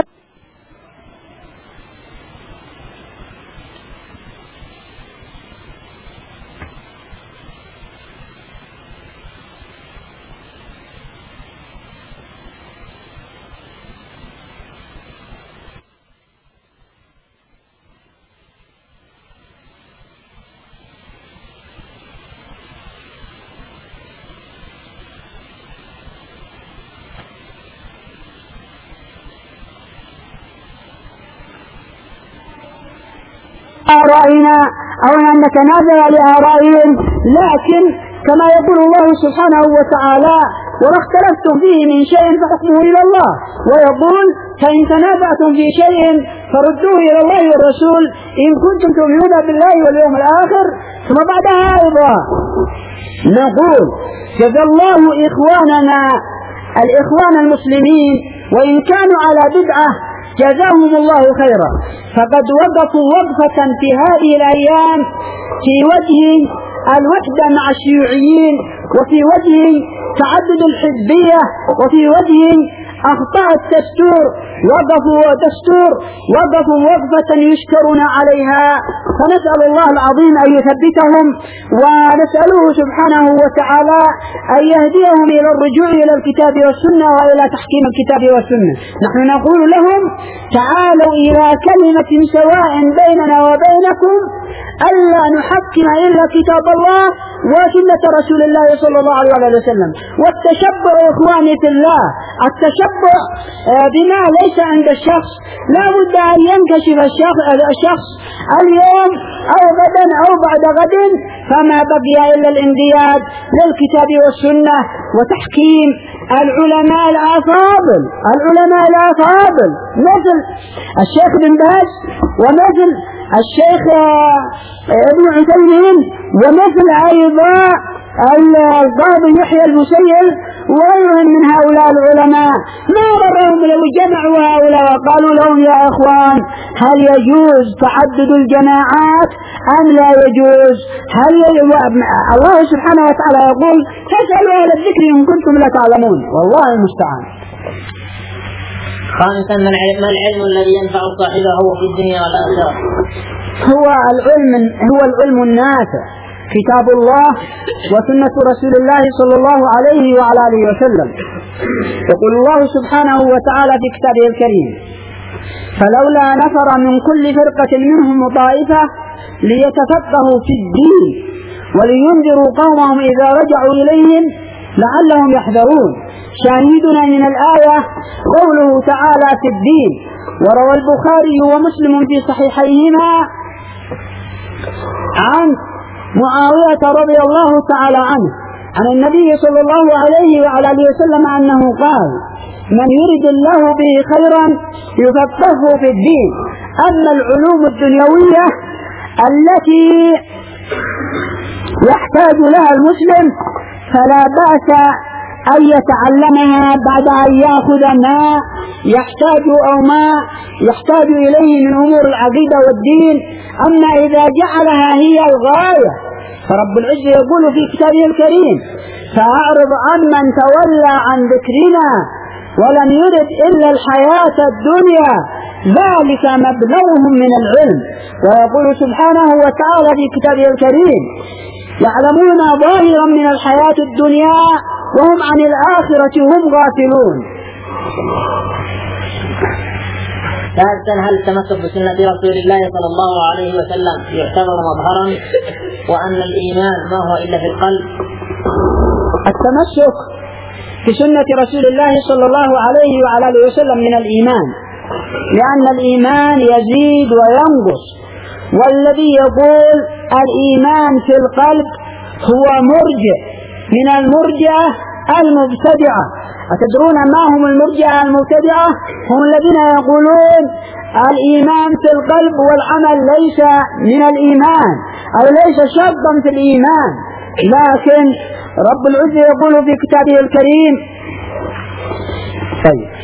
آرائنا أو أن نتنازل لآرائهم، لكن كما يقول الله سبحانه وتعالى وما اختلفتم فيه من شيء فحكمه إلى الله، ويقول فإن تنازعتم في شيء فردوه إلى الله والرسول إن كنتم تؤمنون بالله واليوم الآخر. ثم بعدها أيضا نقول جزا الله إخواننا الإخوان المسلمين وإن كانوا على بدعة جزاهم الله خيرا، فقد وقفوا وقفة في هذه الأيام في وجه الوحدة مع الشيوعيين، وفي وجه تعدد الحزبية، وفي وجه أخطاء الدستور، وقفوا دستور وقفوا وقفة يشكرون عليها. فنسأل الله العظيم أن يثبتهم، ونسأله سبحانه وتعالى أن يهديهم إلى الرجوع إلى الكتاب والسنة وإلى تحكيم الكتاب والسنة. نحن نقول لهم تعالوا إلى كلمة سواء بيننا وبينكم ألا نحكم إلا كتاب الله وسنة رسول الله صلى الله عليه وسلم. والتشبع إخواني في الله، التشبع بما ليس عند الشخص، لا بد أن ينكشف الشخص اليوم أو غدا أو بعد غد، فما بقي إلا الانقياد للكتاب والسنة وتحكيم العلماء الأفاضل العلماء الأفاضل مثل الشيخ بن باز ومثل الشيخ ابن عثيمين ومثل أيضا القاضي يحيى المسيل وغيرهم من هؤلاء العلماء. ما ضرهم لو جمعوا هؤلاء قالوا لهم يا أخوان هل يجوز تعدد الجماعات أم لا يجوز؟ هل الله سبحانه وتعالى يقول فاسألوا أهل الذكر إن كنتم لا تعلمون، والله المستعان. خامسا ما العلم الذي ينفع صاحبه في الدنيا والآخرة؟ هو العلم هو العلم النافع، كتاب الله وسنة رسول الله صلى الله عليه وعلى آله وسلم. يقول الله سبحانه وتعالى في كتابه الكريم فلولا نفر من كل فرقة منهم طائفة ليتفقهوا في الدين ولينذروا قومهم إذا رجعوا إليهم لعلهم يحذرون. شاهدنا من الآية قوله تعالى في الدين. وروى البخاري ومسلم في صحيحيهما عن معاوية رضي الله تعالى عنه عن النبي صلى الله عليه وعلى آله وسلم أنه قال: من يرد الله به خيرا يفقهه في الدين. أما العلوم الدنيوية التي يحتاج لها المسلم فلا بأس أن يتعلمها بعد أن يأخذ ما يحتاج أو ما يحتاج إليه من أمور العقيدة والدين. أما إذا جعلها هي الغاية فرب العزة يقول في كتابه الكريم: فأعرض عمن تولى عن ذكرنا ولم يرد إلا الحياة الدنيا ذلك مبلغهم من العلم. ويقول سبحانه وتعالى في كتابه الكريم: يعلمون ظاهرا من الحياة الدنيا وهم عن الآخرة هم غافلون. ثالثا، هل التمسك بسنة رسول الله صلى الله عليه وسلم يعتبر مظهرا وأن الإيمان ما هو إلا في القلب؟ التمسك بسنة رسول الله صلى الله عليه وعلى آله وسلم من الإيمان، لأن الإيمان يزيد وينقص، والذي يقول الإيمان في القلب هو مرجع من المرجعة المبتدعة. أتدرون ما هم المرجعة المبتدعة؟ هم الذين يقولون الإيمان في القلب والعمل ليس من الإيمان أو ليس شرطا في الإيمان. لكن رب العزة يقول في كتابه الكريم: طيب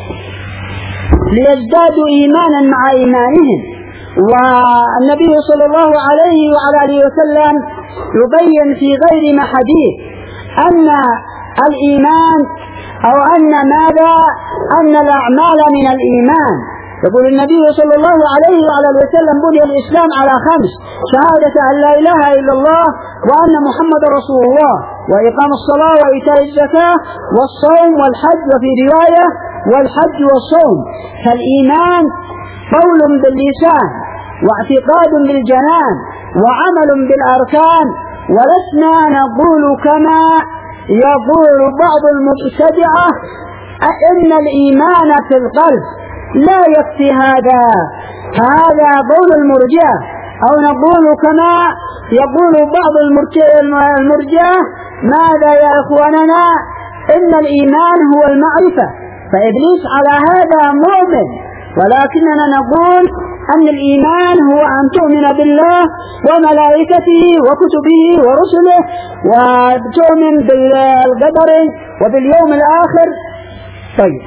ليزدادوا إيمانا مع إيمانهم. والنبي صلى الله عليه وعلى آله وسلم يبين في غير ما حديث أن الإيمان أو أن ماذا أن الأعمال من الإيمان. يقول النبي صلى الله عليه وعلى آله وسلم: بني الإسلام على خمس: شهادة أن لا إله إلا الله وأن محمد رسول الله وإقام الصلاة وإيتاء الزكاة والصوم والحج، وفي رواية والحج والصوم. فالإيمان قول باللسان واعتقاد بالجنان وعمل بالأركان، ولسنا نقول كما يقول بعض المبتدعة أن الإيمان في القلب. لا يكفي هذا، هذا قول المرجئة. أو نقول كما يقول بعض المرجئة: ماذا يا إخواننا؟ إن الإيمان هو المعرفة. فإبليس على هذا مؤمن، ولكننا نقول أن الإيمان هو أن تؤمن بالله وملائكته وكتبه ورسله وتؤمن بالقدر وباليوم الآخر. طيب،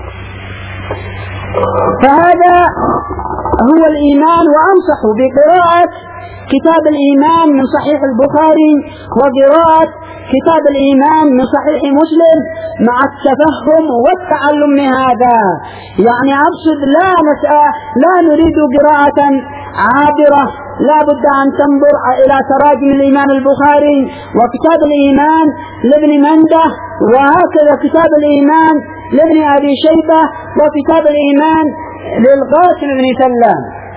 فهذا هو الإيمان. وأنصح بقراءة كتاب الإيمان من صحيح البخاري وقراءة كتاب الإيمان من صحيح مسلم مع التفهم والتعلم هذا. يعني أقصد لا نسأل لا نريد قراءة عابرة، لا بد أن تنظر إلى تراجم الإمام البخاري وكتاب الإيمان لابن منده، وهكذا كتاب الإيمان لابن أبي شيبة وكتاب الإيمان للقاسم بن سلام.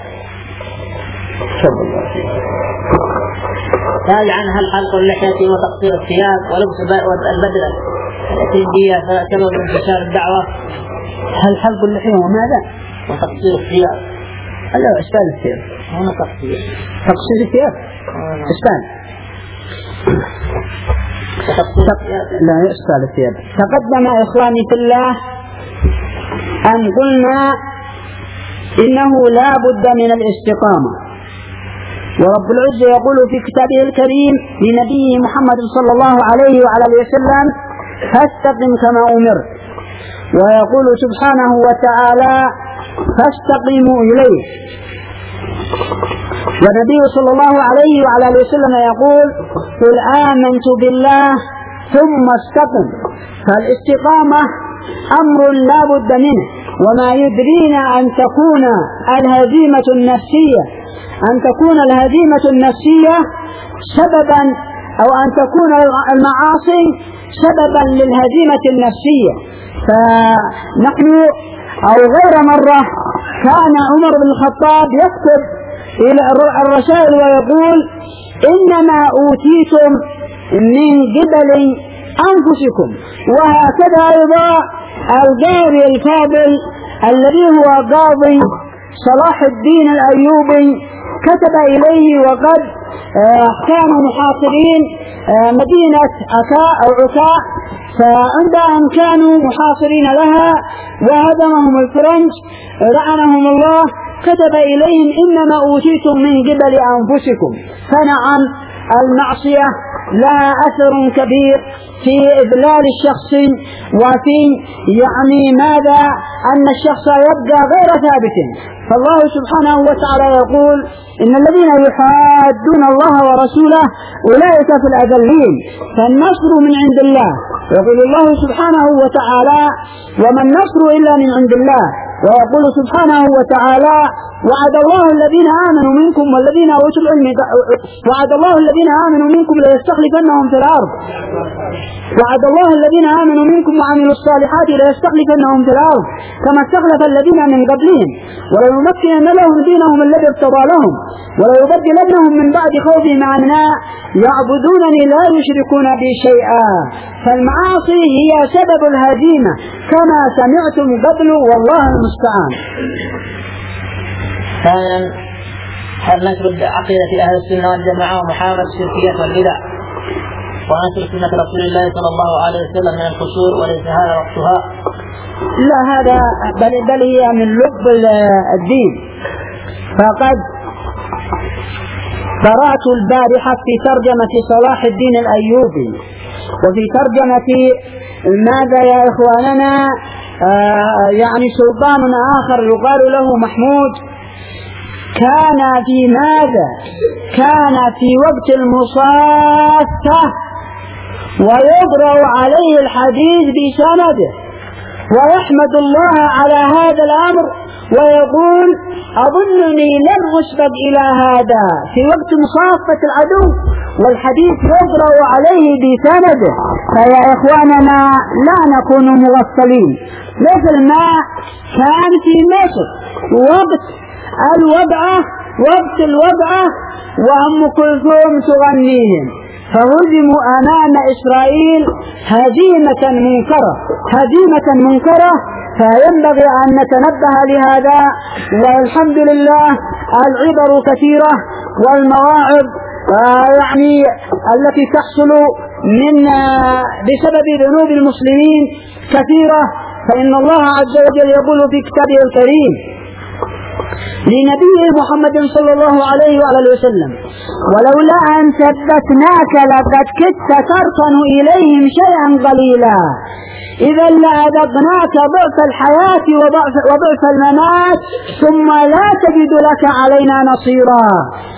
سأل عن هل حلق اللحية وتقصير الثياب ولبس البدلة التنبيه سبب انتشار الدعوة؟ هل حلق اللحية وماذا؟ وتقصير الثياب. لا، إسبال الثياب. هنا تقصير تقصير الثياب إسبال. لا، إسبال الثياب. تقدم إخواني في الله أن قلنا إنه لا بد من الاستقامة. ورب العزة يقول في كتابه الكريم لنبيه محمد صلى الله عليه وعلى آله وسلم: فاستقم كما أمرت. ويقول سبحانه وتعالى: فاستقيموا إليه. والنبي صلى الله عليه وعلى آله وسلم يقول: قل آمنت بالله ثم استقم. فالاستقامة أمر لا بد منه. وما يدرينا أن تكون الهزيمة النفسية أن تكون الهزيمة النفسية سببا أو أن تكون المعاصي سببا للهزيمة النفسية. فنحن أو غير مرة كان عمر بن الخطاب يكتب إلى الرسائل ويقول: إنما أوتيتم من قبل أنفسكم. وهكذا أيضا القاضي الفاضل الذي هو قاضي صلاح الدين الأيوبي كتب إليه وقد كانوا محاصرين مدينة عكاء أو عكاء، فعندهم كانوا محاصرين لها وهدمهم الفرنج لعنهم الله، كتب إليهم إنما أوتيتم من قبل أنفسكم. فنعم المعصية لها أثر كبير في إذلال الشخص وفي يعني ماذا أن الشخص يبقى غير ثابت. فالله سبحانه وتعالى يقول إن الذين يحادون الله ورسوله أولئك في الأذلين، فالنصر من عند الله. يقول الله سبحانه وتعالى وما النصر إلا من عند الله. ويقول سبحانه وتعالى وعد الله الذين آمنوا منكم والذين أوتوا العلم وعد الله الذين آمنوا منكم ليستخلفنهم في الأرض وعد الله الذين آمنوا منكم وعملوا الصالحات ليستخلفنهم في الأرض كما استخلف الذين من قبلهم وليمكنن لهم دينهم الذي ارتضى لهم وليبدلنهم من بعد خوفهم أمنا يعبدونني لا يشركون بي شيئا. فالمعاصي هي سبب الهزيمة كما سمعتم قبل والله المستعان. ثانيا هل نشر عقيدة أهل السنة والجماعة ومحاربة الشركيات والبدع ونشر سنة رسول الله صلى الله عليه وسلم من القصور وليس هذا وقتها؟ لا، هذا بل, بل هي من لب الدين. فقد قرأت البارحة في ترجمة صلاح الدين الأيوبي وفي ترجمة ماذا يا إخواننا آه يعني سلطان آخر يقال له محمود، كان في ماذا كان في وقت المصافة ويقرأ عليه الحديث بسنده ويحمد الله على هذا الأمر ويقول أظنني لم أسبق إلى هذا في وقت مصافة العدو والحديث يقرأ عليه بسنده. فيا إخواننا لا نكون مغفلين. مثل ما كان في مصر وقت الوضعة وقت الوضعة وأم كلثوم تغنيهم فهزموا أمام إسرائيل هزيمة منكرة هزيمة منكرة فينبغي أن نتنبه لهذا. والحمد لله العبر كثيرة والمواعظ يعني التي تحصل من بسبب ذنوب المسلمين كثيرة. فإن الله عز وجل يقول في كتابه الكريم لنبيه محمد صلى الله عليه وآله وسلم ولولا أن ثبتناك لقد كدت تركن إليهم شيئا قليلا إذا لأذقناك ضعف الحياة وضعف, وضعف الممات ثم لا تجد لك علينا نصيرا.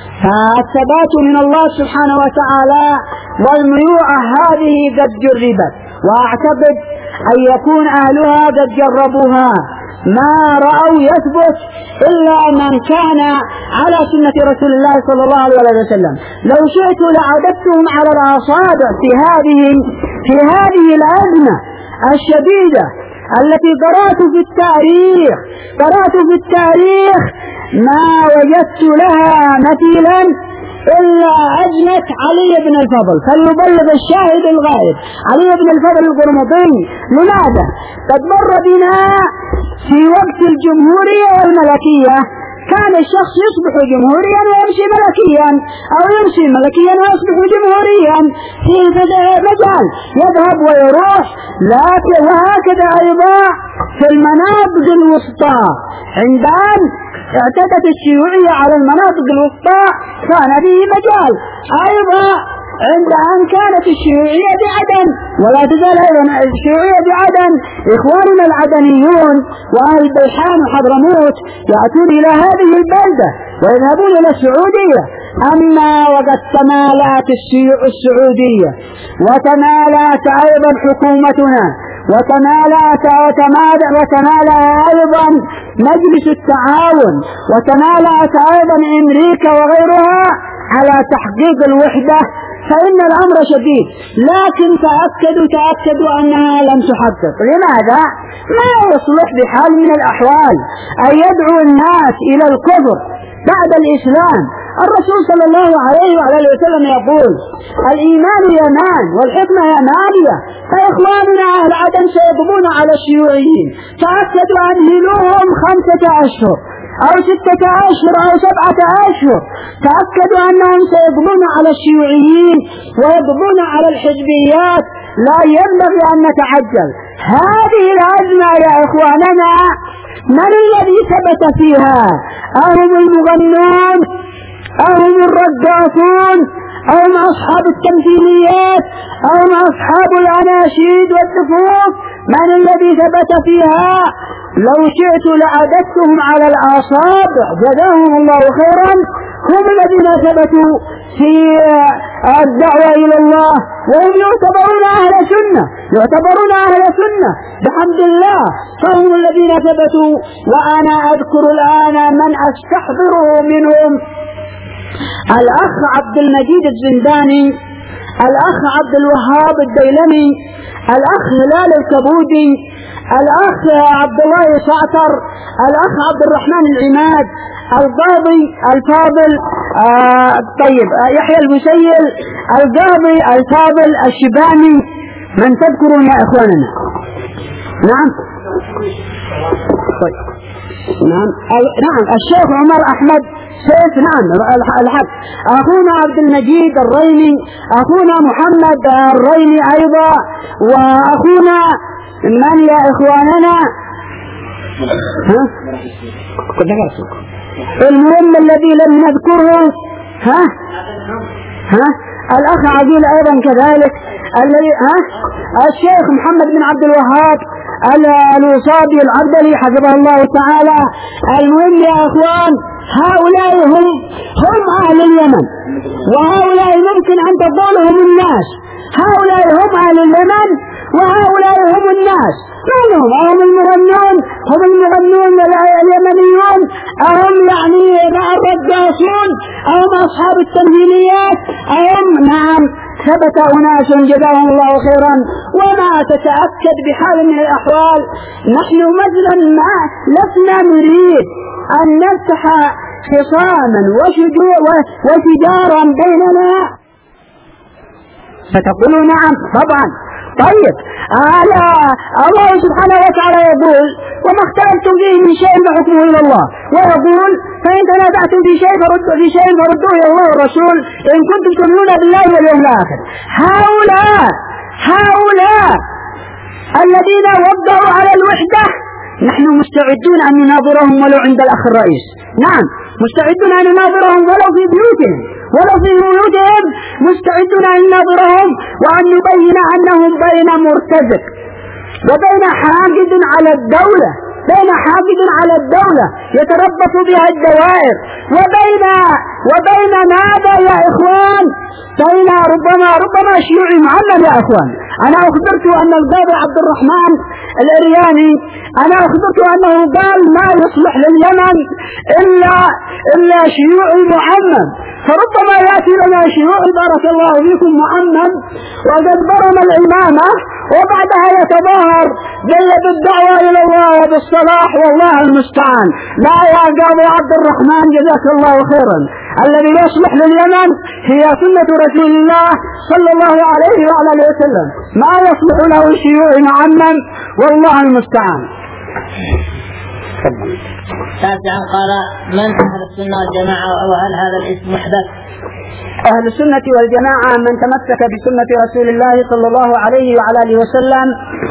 فالثبات من الله سبحانه وتعالى والميوعة هذه قد جربت وأعتقد أن يكون أهلها قد جربوها. ما رأوا يثبت إلا من كان على سنة رسول الله صلى الله عليه وسلم. لو شئت لعددتهم على الأصابع في هذه في هذه الأزمة الشديدة التي قرأت في التاريخ قرأت في التاريخ ما وجدت لها مثيلا إلا أزمة علي بن الفضل. فليبلغ الشاهد الغائب علي بن الفضل القرمطي. لماذا؟ قد مر بنا في وقت الجمهورية والملكية كان الشخص يصبح جمهوريا ويمشي ملكيا أو يمشي ملكيا ويصبح جمهوريا في مجال يذهب ويروح. لكن وهكذا أيضا في المناطق الوسطى عند أن اعتدت الشيوعية على المناطق الوسطى كان فيه مجال أيضا عند أن كانت الشيوعية بعدن ولا تزال أيضا الشيوعية بعدن. إخواننا العدنيون وأهل بيحان وحضرموت يأتون إلى هذه البلدة ويذهبون إلى السعودية. أما وقد تمالأت السعودية وتمالأت أيضا حكومتنا وتمالأت وتمالأ أيضا مجلس التعاون وتمالأت أيضا أمريكا وغيرها على تحقيق الوحدة فإن الأمر شديد. لكن تأكدوا تأكدوا أنها لم تحقق. لماذا؟ ما يصلح بحال من الأحوال أن يدعو الناس إلى الكفر بعد الإسلام الرسول صلى الله عليه وعلى اله وسلم يقول الإيمان يمان والحكمة يمانية. فإخواننا أهل عدن سيقضون على الشيوعيين، تأكدوا أنهلوهم خمسة أشهر أو ستة أشهر أو سبعة أشهر، تأكدوا أنهم سيقضون على الشيوعيين ويقضون على الحزبيات. لا ينبغي أن نتعجل. هذه الأزمة يا إخواننا من الذي ثبت فيها؟ أهم المغنون؟ أهم الرقاصون؟ أهم أصحاب التمثيليات؟ أهم أصحاب الأناشيد والدفوف؟ من الذي ثبت فيها؟ لو شئت لعددتهم على الأصابع جزاهم الله خيرا. هم الذين ثبتوا في الدعوة إلى الله وهم يعتبرون أهل سنة، يعتبرون أهل سنة بحمد الله، فهم الذين ثبتوا. وأنا أذكر الآن من أستحضره منهم: الأخ عبد المجيد الزنداني، الأخ عبد الوهاب الديلمي، الأخ هلال الكبودي، الأخ عبد الله شعتر، الأخ عبد الرحمن العماد، القاضي الفاضل آه طيب آه يحيى المسيل، القاضي الفاضل الشباني. من تذكرون يا إخواننا؟ نعم طيب. نعم نعم الشيخ عمر أحمد سيف، نعم الحق. أخونا عبد المجيد الريني، أخونا محمد الريني أيضا، وأخونا من يا إخواننا؟ ها؟ المهم الذي لم نذكره ها ها الأخ عزيز أيضا كذلك، الذي ها الشيخ محمد بن عبد الوهاب الوصابي العبدلي حفظه الله تعالى. المهم يا أخوان هؤلاء هم هم أهل اليمن، وهؤلاء ممكن أن تقولهم الناس. هؤلاء هم أهل اليمن وهؤلاء هم الناس. من هم؟ هم المغنون، هم المغنون اليمنيون، هم يعني الرقاصون، هم أصحاب التمثيليات، هم نعم ثبت أناس جزاهم الله خيرا. وما تتأكد بحال من الأحوال نحن مثلا ما لسنا نريد أن نفتح خصاما وشجارا بيننا. فتقولوا نعم طبعا. طيب على الله سبحانه وتعالى يقول: وما اختلفتم فيه من شيء فحكمه إلى الله، ويقول: فإن تنازعتم في شيء فردوه في شيء فردوه إلى الله والرسول إن كنتم تؤمنون بالله واليوم الآخر. هؤلاء هؤلاء الذين وضعوا على الوحدة نحن مستعدون أن نناظرهم ولو عند الأخ الرئيس. نعم مستعدون أن نناظرهم ولو في بيوتهم ولو في بيوتهم مستعدون أن نناظرهم وأن نبين أنهم بين مرتزق وبين حاقد على الدولة، بين حاقد على الدولة يتربص بها الدوائر، وبين وبين ماذا يا إخوان؟ بين ربما ربما شيوعي معلم يا إخوان. أنا أخبرت أن القاضي عبد الرحمن العرياني أنا أخبرت أنه قال ما يصلح لليمن إلا إلا شيوعي معمم، فربما يأتي لنا شيوعي بارك الله فيكم معمم وقد برم الإمامة وبعدها يتظاهر بالدعوة إلى الله وبالصلاح، والله المستعان. لا يا قاضي عبد الرحمن جزاك الله خيرا، الذي يصلح لليمن هي سنة رسول الله صلى الله عليه وعلى اله وسلم، ما يصلح له شيوعي معمم والله المستعان. تاسعا قال: من أهل السنة والجماعة، وهل هذا الاسم محدث؟ أهل السنة والجماعة من تمسك بسنة رسول الله صلى الله عليه وعلى اله وسلم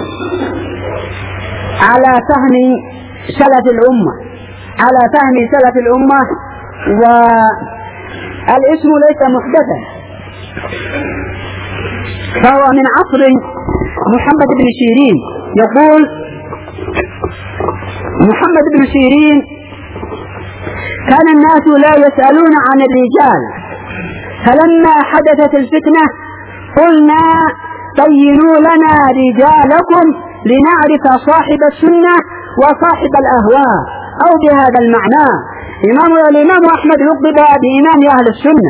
على فهم سلف الأمة، على فهم سلف الأمة، والاسم ليس محدثا، فهو من عصر محمد بن سيرين. يقول محمد بن سيرين: كان الناس لا يسألون عن الرجال، فلما حدثت الفتنة قلنا بينوا لنا رجالكم لنعرف صاحب السنة وصاحب الأهواء، أو بهذا المعنى. إمام الإمام أحمد لقب بإمام أهل السنة،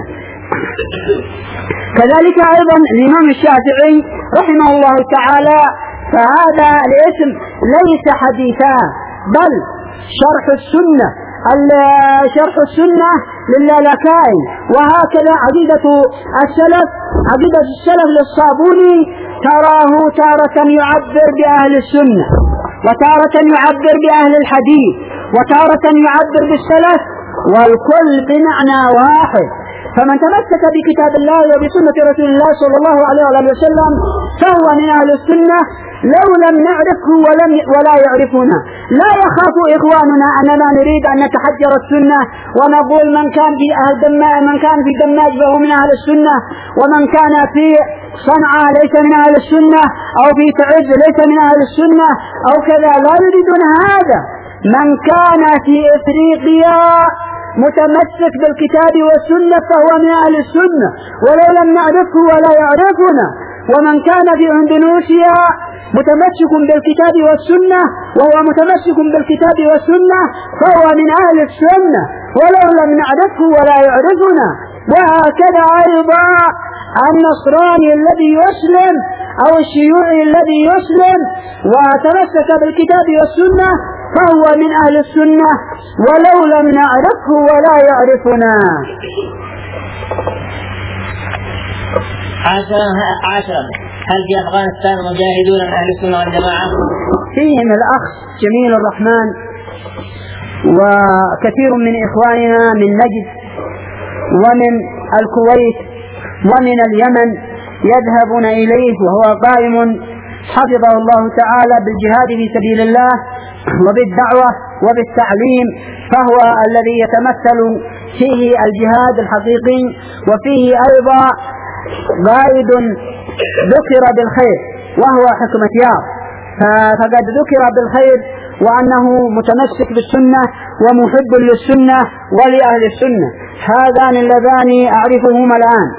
كذلك أيضا الإمام الشافعي رحمه الله تعالى. فهذا الاسم ليس حديثا بل شرح السنة. شرح السنة للالكائي. وهكذا عقيدة السلف عقيدة السلف للصابوني تراه تارة يعبر بأهل السنة، وتارة يعبر بأهل الحديث، وتارة يعبر بالسلف، والكل بمعنى واحد. فمن تمسك بكتاب الله وبسنة رسول الله صلى الله عليه وسلم فهو من أهل السنة لو لم نعرفه ولم ولا يعرفنا. لا يخاف إخواننا أننا نريد أن نتحجر السنة ونقول من كان في أهل دماء من كان في دماج فهو من أهل السنة، ومن كان في صنعاء ليس من أهل السنة، أو في تعز ليس من أهل السنة، أو كذا. لا يريدون هذا. من كان في إفريقيا متمسك بالكتاب والسنة فهو من أهل السنة ولو لم نعرفه ولا يعرفنا. ومن كان في اندونيسيا متمسك بالكتاب والسنة وهو متمسك بالكتاب والسنة فهو من أهل السنة ولو لم نعرفه ولا يعرفنا. وهكذا أيضا النصراني الذي يسلم أو الشيوعي الذي يسلم وتمسك بالكتاب والسنة فهو من أهل السنة ولو لم نعرفه ولا يعرفنا. عشرا هل في أفغانستان مجاهدون من أهل السنة والجماعة؟ فيهم الأخ جميل الرحمن وكثير من إخواننا من نجد ومن الكويت ومن اليمن يذهبون إليه، وهو قائم حفظه الله تعالى بالجهاد في سبيل الله وبالدعوة وبالتعليم، فهو الذي يتمثل فيه الجهاد الحقيقي. وفيه أيضا قائد ذكر بالخير وهو حكمة يار، فقد ذكر بالخير وأنه متمسك بالسنة ومحب للسنة ولأهل السنة. هذان اللذان أعرفهما الآن.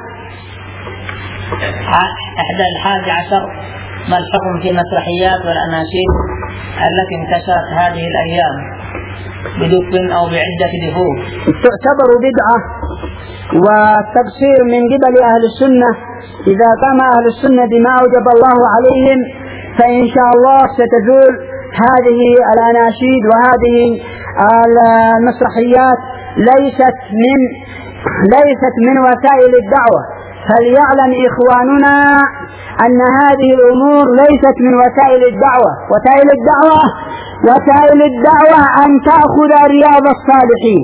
إحدى الحادي عشر ما الحكم في المسرحيات والأناشيد التي انتشرت هذه الأيام بدف أو بعدة دفوف؟ تعتبر بدعة وتقصير من قبل أهل السنة. إذا قام أهل السنة بما أوجب الله عليهم فإن شاء الله ستزول هذه الأناشيد وهذه المسرحيات. ليست من ليست من وسائل الدعوة. فليعلم إخواننا أن هذه الأمور ليست من وسائل الدعوة. وسائل الدعوة وسائل الدعوة أن تأخذ رياض الصالحين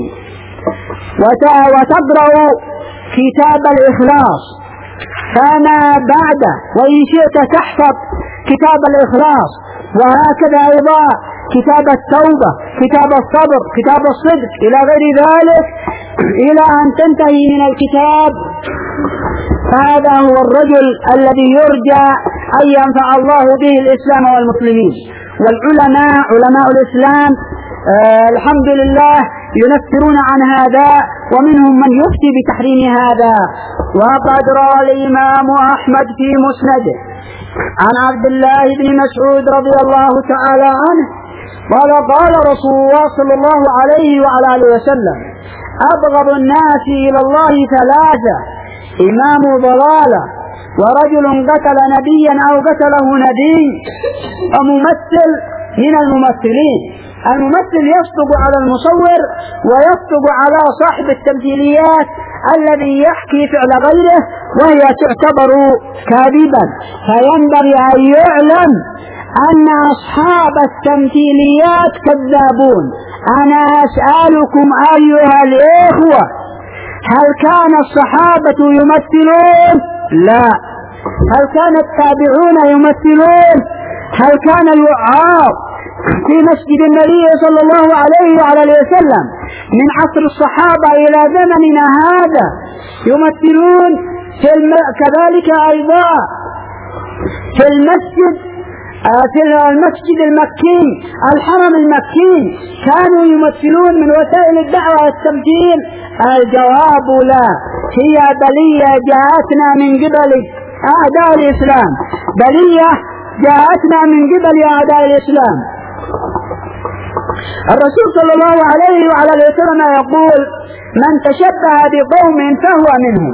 وتقرأ كتاب الإخلاص فما بعد، وإن شئت تحفظ كتاب الإخلاص، وهكذا أيضا كتاب التوبة، كتاب الصبر، كتاب الصدق، إلى غير ذلك إلى أن تنتهي من الكتاب. هذا هو الرجل الذي يرجى أن ينفع الله به الإسلام والمسلمين. والعلماء علماء الإسلام آه الحمد لله ينفرون عن هذا، ومنهم من يفتي بتحريم هذا. وقد روى الإمام أحمد في مسنده عن عبد الله بن مسعود رضي الله تعالى عنه قال قال رسول الله صلى الله عليه وعلى آله وسلم: أبغض الناس إلى الله ثلاثة: إمام ضلالة، ورجل قتل نبيا أو قتله نبي، وممثل من الممثلين. الممثل يصدق على المصور ويصدق على صاحب التمثيليات الذي يحكي فعل غيره وهي تعتبر كاذبا. فينبغي أن يعلم أن أصحاب التمثيليات كذابون. أنا أسألكم أيها الإخوة: هل كان الصحابة يمثلون؟ لا. هل كان التابعون يمثلون؟ هل كان الوعاظ في مسجد النبي صلى الله عليه وعلى اله وسلم من عصر الصحابة إلى زمننا هذا يمثلون؟ في الم... كذلك أيضا في المسجد في المسجد المكي الحرم المكي كانوا يمثلون من وسائل الدعوة والتمثيل؟ الجواب لا. هي بلية جاءتنا من قبل أعداء الإسلام، بلية جاءتنا من قبل أعداء الإسلام. الرسول صلى الله عليه وعلى اله وسلم يقول: من تشبه بقوم فهو منهم.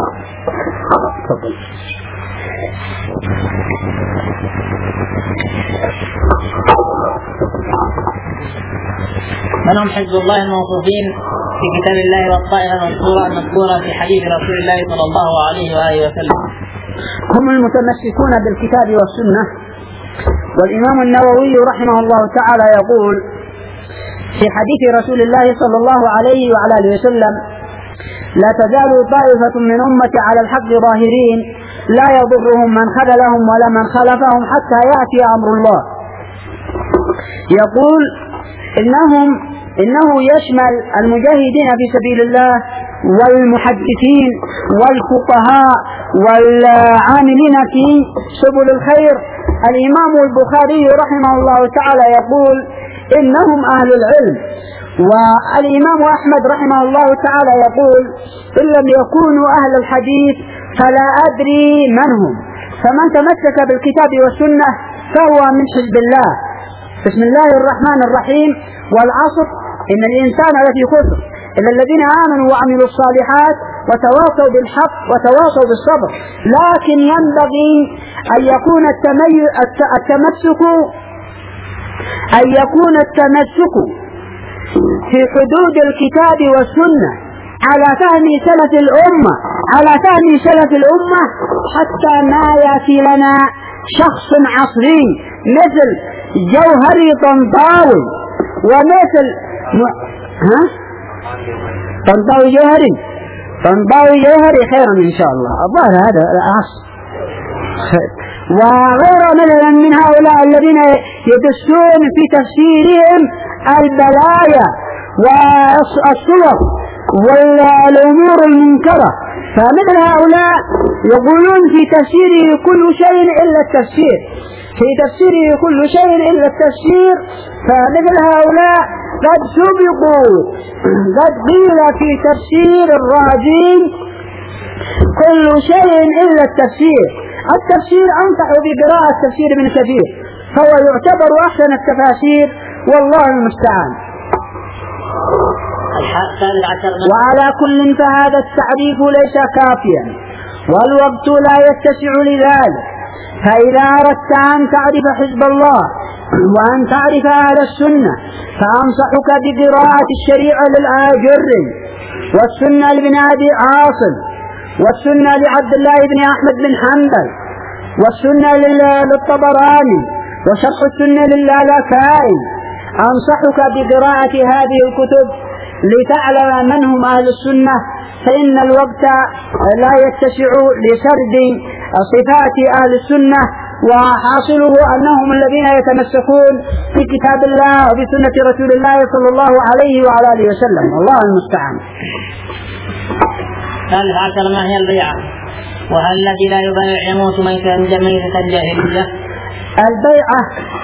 من هم حزب الله الموصوفين في كتاب الله والطائفة المذكورة المذكورة في حديث رسول الله صلى الله عليه وآله وسلم. هم المتمسكون بالكتاب والسنة. والإمام النووي رحمه الله تعالى يقول في حديث رسول الله صلى الله عليه وعلى آله وسلم: لا تزال طائفة من أمتي على الحق ظاهرين لا يضرهم من خذلهم ولا من خلفهم حتى يأتي أمر الله. يقول إنهم إنه يشمل المجاهدين في سبيل الله والمحدثين والفقهاء والعاملين في سبل الخير. الإمام البخاري رحمه الله تعالى يقول إنهم أهل العلم. والإمام أحمد رحمه الله تعالى يقول: إن لم يكونوا أهل الحديث فلا أدري من هم. فمن تمسك بالكتاب والسنة فهو من حزب الله. بسم الله الرحمن الرحيم: والعصر إن الإنسان لفي خسر إلا الذين آمنوا وعملوا الصالحات وتواصوا بالحق وتواصوا بالصبر. لكن ينبغي أن يكون التمسك أن يكون التمسك في حدود الكتاب والسنة على فهم سلف الأمة على فهم سلف الأمة حتى ما يأتي لنا شخص عصري مثل جوهري طنطاوي ومثل م... ها؟ طنطاوي جوهري طنطاوي جوهري خيرا إن شاء الله. الظاهر هذا العصر وغير مثلا من هؤلاء الذين يدسون في تفسيرهم البلايا والصور والأمور المنكرة. فمثل هؤلاء يقولون في تفسيره كل شيء إلا التفسير في تفسيره كل شيء إلا التفسير. فمثل هؤلاء قد سبقوا قد قيل في تفسير الرازي كل شيء إلا التفسير. التفسير أنصح بقراءة التفسير ابن كثير فهو يعتبر أحسن التفاسير والله المستعان. وعلى كل فهذا التعريف ليس كافيا والوقت لا يتسع لذلك. فإذا أردت أن تعرف حزب الله وأن تعرف أهل السنة فأنصحك بقراءة الشريعة للآجري والسنة لابن أبي عاصم والسنة لعبد الله بن أحمد بن حنبل والسنة للطبراني وشرح السنة للالكائي. أنصحك بقراءة هذه الكتب لتعلم من هم أهل السنة، فإن الوقت لا يتسع لسرد صفات أهل السنة، وحاصله أنهم الذين يتمسكون في كتاب الله وفي سنة رسول الله صلى الله عليه وعلى آله وسلم. الله المستعان. ثالث عشر: ما هي البيعة؟ وهل الذي لا يبايع يموت ميتة الجاهلية؟ البيعة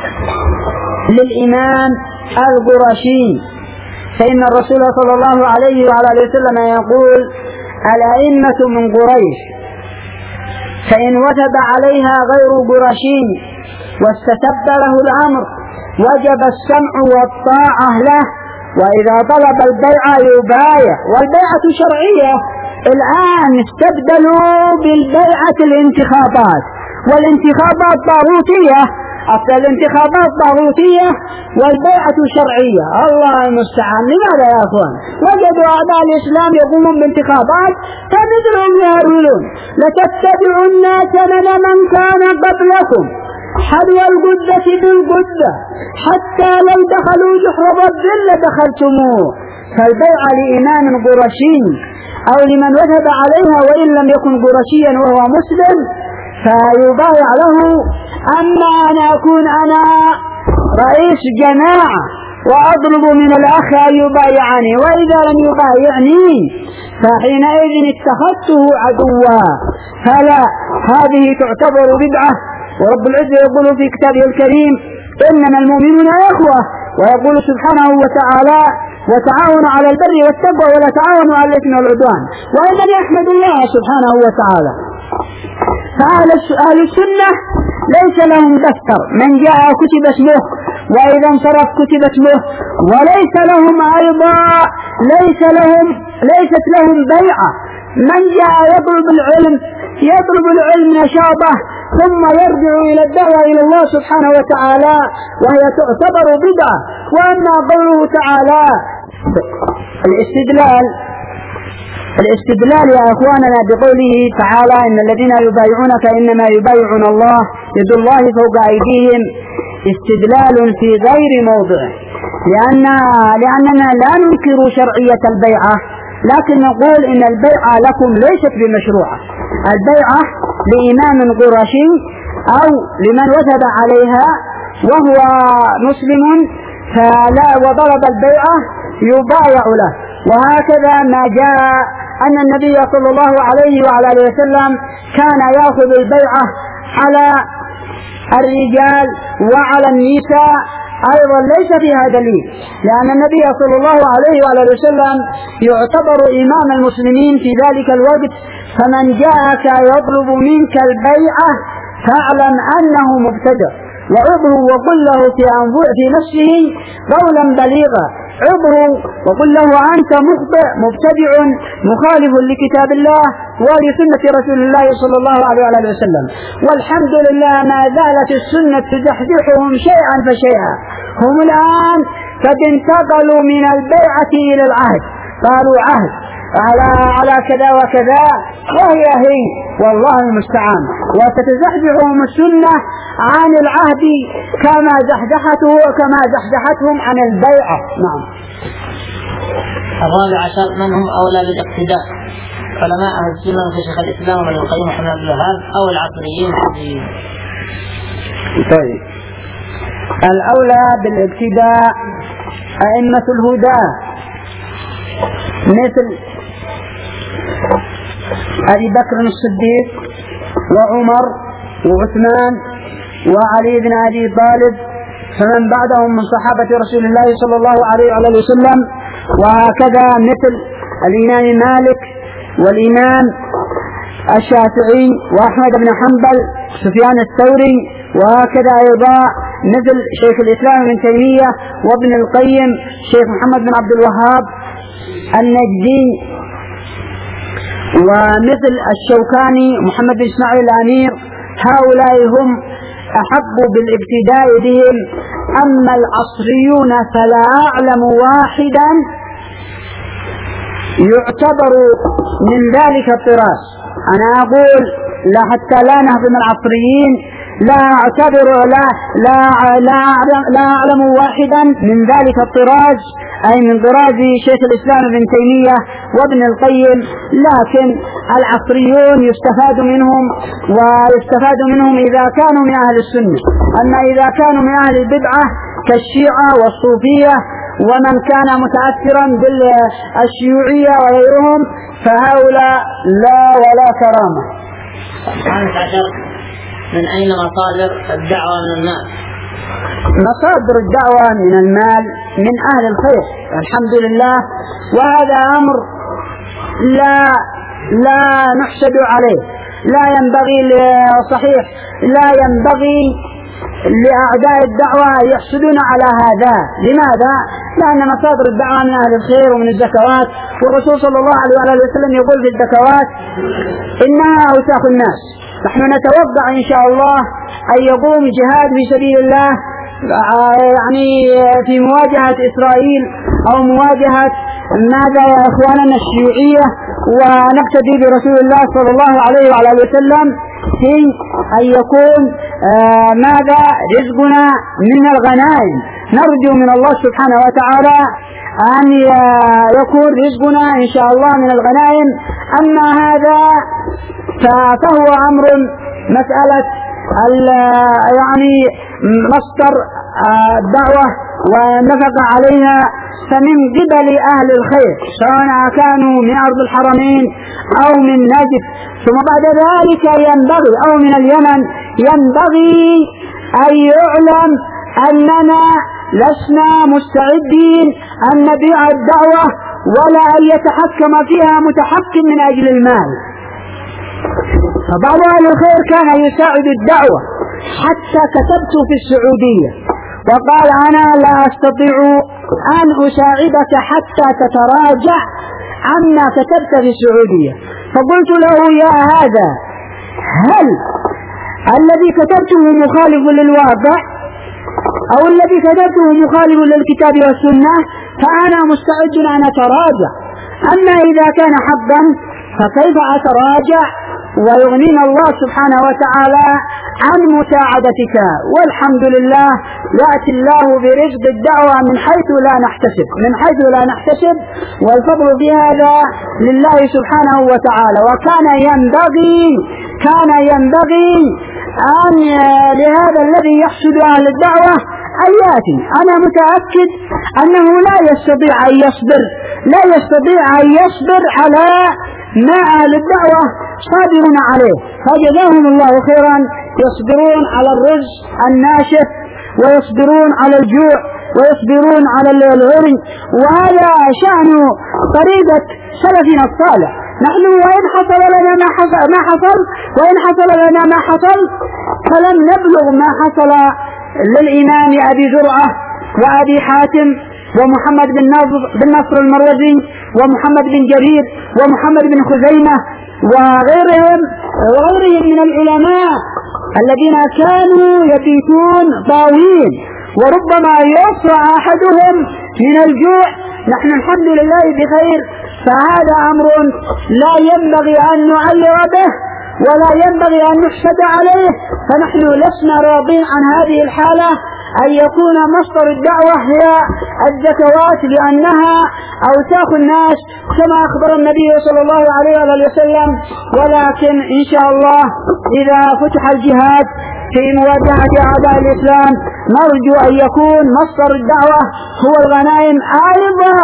للإمام القرشي، فإن الرسول صلى الله عليه وعلى آله وسلم يقول: الأئمة من قريش، فإن وجب عليها غير قرشي واستتب له الأمر وجب السمع والطاعة له، وإذا طلب البيعة يبايع. والبيعة شرعية. الآن استبدلوا بالبيعة الانتخابات، والانتخابات طاغوتية. أصل الانتخابات طاغوتية والبيعة شرعية. الله المستعان. لماذا يا أخوان؟ وجدوا أعداء الإسلام يقومون بانتخابات فمثلهم يهرولون: لتتبعن سنن من كان قبلكم حذو القدة بالقدة حتى لو دخلوا جحر ضب لدخلتموه. فالبيعة لإمام قرشي أو لمن وجب عليها وإن لم يكن قرشيا وهو مسلم فيبايع له. أما أن أكون أنا رئيس جماعة وأطلب من الأخ أن يبايعني، وإذا لم يبايعني فحينئذ اتخذته عدوا، فلا، هذه تعتبر بدعة. ورب العزة يقول في كتابه الكريم: إنما المؤمنون إخوة، ويقول سبحانه وتعالى: وتعاونوا على البر والتقوى ولا تعاونوا على الإثم والعدوان. وإنني أحمد الله سبحانه وتعالى. فأهل السنة ليس لهم دفتر، من جاء كتب اسمه وإذا انصرف كتب اسمه، وليس لهم أيضا ليس لهم ليست لهم بيعة. من جاء يطلب العلم يطلب العلم نشاطه ثم يرجع إلى الدعوة إلى الله سبحانه وتعالى، وهي تعتبر بدعة. وأما قوله تعالى: الاستدلال الاستدلال يا أخواننا بقوله تعالى إن الذين يبايعونك إنما يبايعون الله يد الله فوق أيديهم، استدلال في غير موضعه، لأن لأننا لا ننكر شرعية البيعة، لكن نقول إن البيعة لكم ليست بمشروعة. البيعة لإمام قرشي أو لمن وثب عليها وهو مسلم فلا وضرب البيعة يبايع له. وهكذا ما جاء أن النبي صلى الله عليه وعلى آله وسلم كان يأخذ البيعة على الرجال وعلى النساء أيضا ليس فيها دليل، لأن النبي صلى الله عليه وعلى آله وسلم يعتبر إمام المسلمين في ذلك الوقت، فمن جاءك يطلب منك البيعة فاعلم أنه مبتدع، وعظه وقل له في في نفسه قولا بليغا، عظه وقل له أنت مخطئ مبتدع مخالف لكتاب الله ولسنة رسول الله صلى الله عليه وآله وسلم. والحمد لله ما زالت السنة تزحزحهم شيئا فشيئا. هم الآن قد انتقلوا من البيعة إلى العهد، قالوا عهد على على كذا وكذا، وهي هي والله المستعان، وستزحزحهم السنة عن العهد كما زحزحته كما زحزحتهم عن البيعة. نعم. الرابع عشر من هم أولى بالاقتداء؟ علماء أهل السنة كشيخ الإسلام وابن القيم وحمد عبد الوهاب أو العصريين الحديثيين؟ طيب، الأولى بالاقتداء أئمة الهدى مثل أبي بكر الصديق وعمر وعثمان وعلي بن أبي طالب، فمن بعدهم من صحابة رسول الله صلى الله عليه وعلى آله وسلم. وهكذا مثل الإمام مالك والإمام الشافعي وأحمد بن حنبل سفيان الثوري، وهكذا أيضا مثل شيخ الإسلام ابن تيمية وابن القيم شيخ محمد بن عبد الوهاب النجدي، ومثل الشوكاني محمد بن إسماعيل الأمير. هؤلاء هم أحق بالابتداء بهم. أما العصريون فلا أعلم واحدا يعتبر من ذلك الطراز. أنا أقول لا حتى لا نهضم العصريين، لا أعتبر لا لا لا لا أعلم واحدا من ذلك الطراز، أي من طراز شيخ الإسلام ابن تيمية وابن القيم. لكن العصريون يستفاد منهم، ويستفاد منهم إذا كانوا من أهل السنة. أما إذا كانوا من أهل البدعة كالشيعة والصوفية ومن كان متأثرا بالشيوعية وغيرهم فهؤلاء لا ولا كرامة. من أين مصادر الدعوة من الناس؟ مصادر الدعوة من المال من أهل الخير الحمد لله، وهذا أمر لا لا نحسد عليه، لا ينبغي صحيح لا ينبغي لأعداء الدعوة يحسدون على هذا. لماذا؟ لأن مصادر الدعوة من أهل الخير ومن الزكوات، والرسول صلى الله عليه وسلم يقول في الزكوات إنها أوساخ الناس. نحن نتوقع إن شاء الله أن يقوم جهاد في سبيل الله يعني في مواجهة إسرائيل أو مواجهة ماذا يا إخواننا الشيوعية، ونقتدي برسول الله صلى الله عليه وعلى آله وسلم في أن يكون آه ماذا رزقنا من الغنائم. نرجو من الله سبحانه وتعالى أن يكون رزقنا إن شاء الله من الغنائم. أما هذا فهو أمر مسألة يعني مصدر الدعوة ونفق عليها فمن قبل أهل الخير سواء كانوا من أرض الحرمين أو من نجد، ثم بعد ذلك ينبغي أو من اليمن ينبغي أن يعلم أننا لسنا مستعدين أن نبيع الدعوة ولا أن يتحكم فيها متحكم من أجل المال. فبعض أهل الخير كان يساعد الدعوة حتى كتبت في السعودية وقال أنا لا أستطيع أن أساعدك حتى تتراجع عما كتبت في السعودية. فقلت له يا هذا هل الذي كتبته مخالف للواقع؟ أو الذي كتبته مخالف للكتاب والسنة فأنا مستعد أن أتراجع. أما إذا كان حقا فكيف أتراجع ويغنينا الله سبحانه وتعالى عن مساعدتك؟ والحمد لله يأتي الله برزق الدعوة من حيث لا نحتسب من حيث لا نحتسب والفضل بهذا لله سبحانه وتعالى. وكان ينبغي كان ينبغي أن لهذا الذي يحسد أهل الدعوة أن يأتي. أنا متأكد أنه لا يستطيع أن يصبر لا يستطيع أن يصبر على ما أهل الدعوة صابرون عليه، فجزاهم الله خيرا. يصبرون على الرزق الناشف ويصبرون على الجوع ويصبرون على العري، وهذا شأن طريقة سلفنا الصالح. نحن وإن حصل لنا ما حصل, ما حصل وإن حصل لنا ما حصل فلم نبلغ ما حصل للإمام أبي زرعة وأبي حاتم ومحمد بن نصر, بن نصر المروزي ومحمد بن جرير ومحمد بن خزيمة وغيرهم وغيرهم من العلماء الذين كانوا يبيتون طاوين وربما يصرع أحدهم من الجوع. نحن الحمد لله بخير، فهذا أمر لا ينبغي أن نعير به ولا ينبغي أن نحسد عليه. فنحن لسنا راضين عن هذه الحالة أن يكون مصدر الدعوة هي الزكوات، لأنها أوساخ الناس كما أخبر النبي صلى الله عليه وسلم. ولكن إن شاء الله إذا فتح الجهاد في مواجهة أعداء الإسلام نرجو أن يكون مصدر الدعوة هو الغنائم أيضا.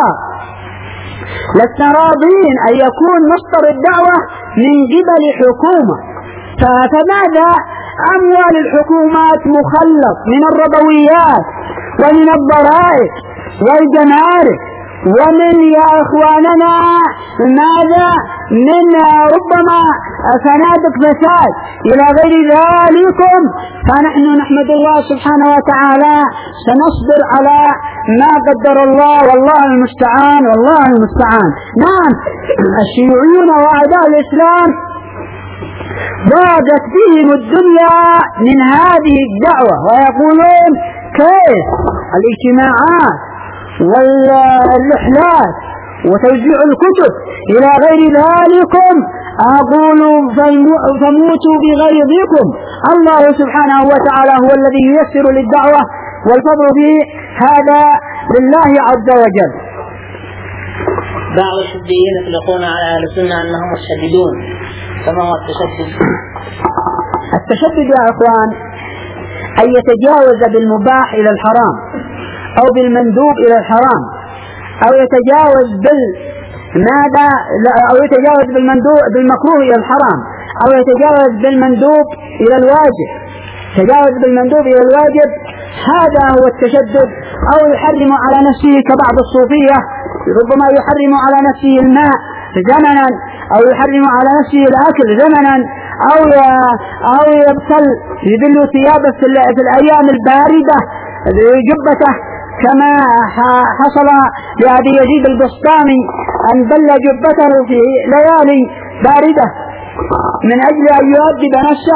لسنا راضين أن يكون مصدر الدعوة من قبل حكومة. فماذا؟ أموال الحكومات مخلط من الربويات ومن الضرائب والجمارك ومن يا إخواننا ماذا من ربما فنادق فساد إلى غير ذلكم. فنحن نحمد الله سبحانه وتعالى سنصبر على ما قدر الله والله المستعان والله المستعان. نعم الشيوعيون وأعداء الإسلام ضاقت بهم الدنيا من هذه الدعوة ويقولون كيف الاجتماعات والرحلات وتوزيع الكتب إلى غير ذلكم. أقول فموتوا بغيظكم. الله سبحانه وتعالى هو الذي ييسر للدعوة والفضل به هذا لله عز وجل. بعض الحزبيين يطلقون على أهل السنة أنهم مشددون، فما هو التشدد؟ التشدد يا أخوان أن يتجاوز بالمباح إلى الحرام أو بالمندوب إلى الحرام أو يتجاوز بال ماذا أو يتجاوز بالمندوب بالمكروه إلى الحرام أو يتجاوز بالمندوب إلى الواجب تجاوز بالمندوب إلى الواجب. هذا هو التشدد. أو يحرم على نفسه كبعض الصوفية ربما يحرم على نفسه الماء زمنا أو يحرم على نفسه الأكل زمنا أو أو يبتل يبل ثيابه في الأيام الباردة جبته كما حصل لأبي يزيد البسطامي أن بل جبته في ليالي باردة من أجل أن يؤدب نفسه.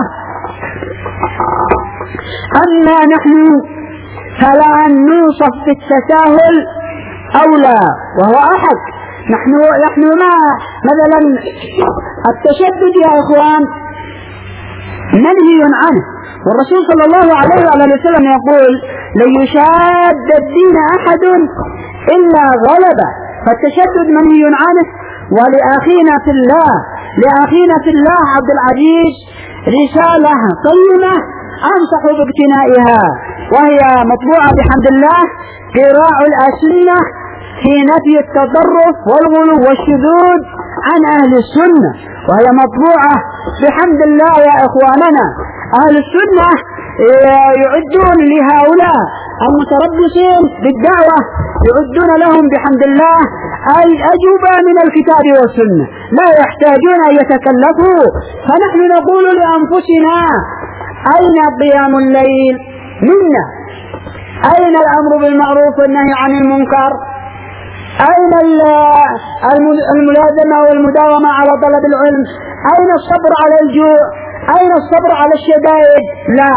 أما نحن فلا نوصف بالتساهل أولى وهو أحد. نحن نحن ما مثلا التشدد يا إخوان منهي عنه، والرسول صلى الله عليه وسلم يقول لن يشاد الدين أحد إلا غلبه. فالتشدد منهي عنه. ولأخينا في الله لأخينا في الله عبد العزيز رسالة قيمة أنصح باقتنائها وهي مطبوعة بحمد الله قراء الأسنة في نفي التطرف والغلو والشذوذ عن أهل السنة، وهي مطبوعة بحمد الله يا إخواننا. أهل السنة يعدون لهؤلاء المتربصين بالدعوة يعدون لهم بحمد الله الأجوبة من الكتاب والسنة، لا يحتاجون أن يتكلفوا. فنحن نقول لأنفسنا أين قيام الليل منا؟ أين الأمر بالمعروف والنهي عن المنكر؟ أين الملازمة والمداومة على طلب العلم؟ أين الصبر على الجوع؟ أين الصبر على الشدائد؟ لا،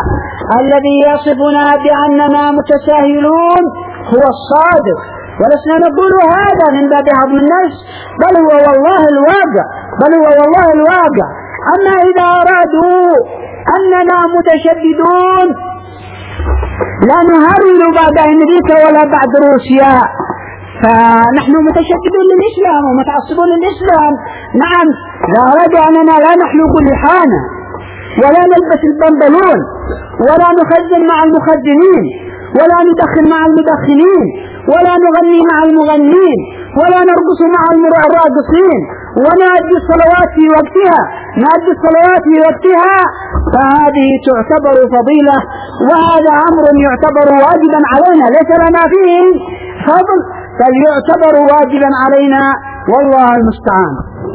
الذي يصفنا بأننا متساهلون هو الصادق، ولسنا نقول هذا من باب هضم النفس، بل هو والله الواقع بل هو والله الواقع. أما إذا أرادوا أننا متشددون لا نهرول بعد أمريكا ولا بعد روسيا، فنحن متشددون للإسلام ومتعصبون للإسلام. نعم، لا أراد أننا لا نحلق اللحانا ولا نلبس البنطلون ولا نخزن مع المخزنين ولا ندخن مع المدخنين ولا نغني مع المغنين ولا نرقص مع الراقصين، ونؤدي الصلوات في وقتها نؤدي الصلوات في وقتها فهذه تعتبر فضيلة، وهذا أمر يعتبر واجبا علينا، ليس لنا فيه فضل بل يعتبر واجبا علينا، والله المستعان.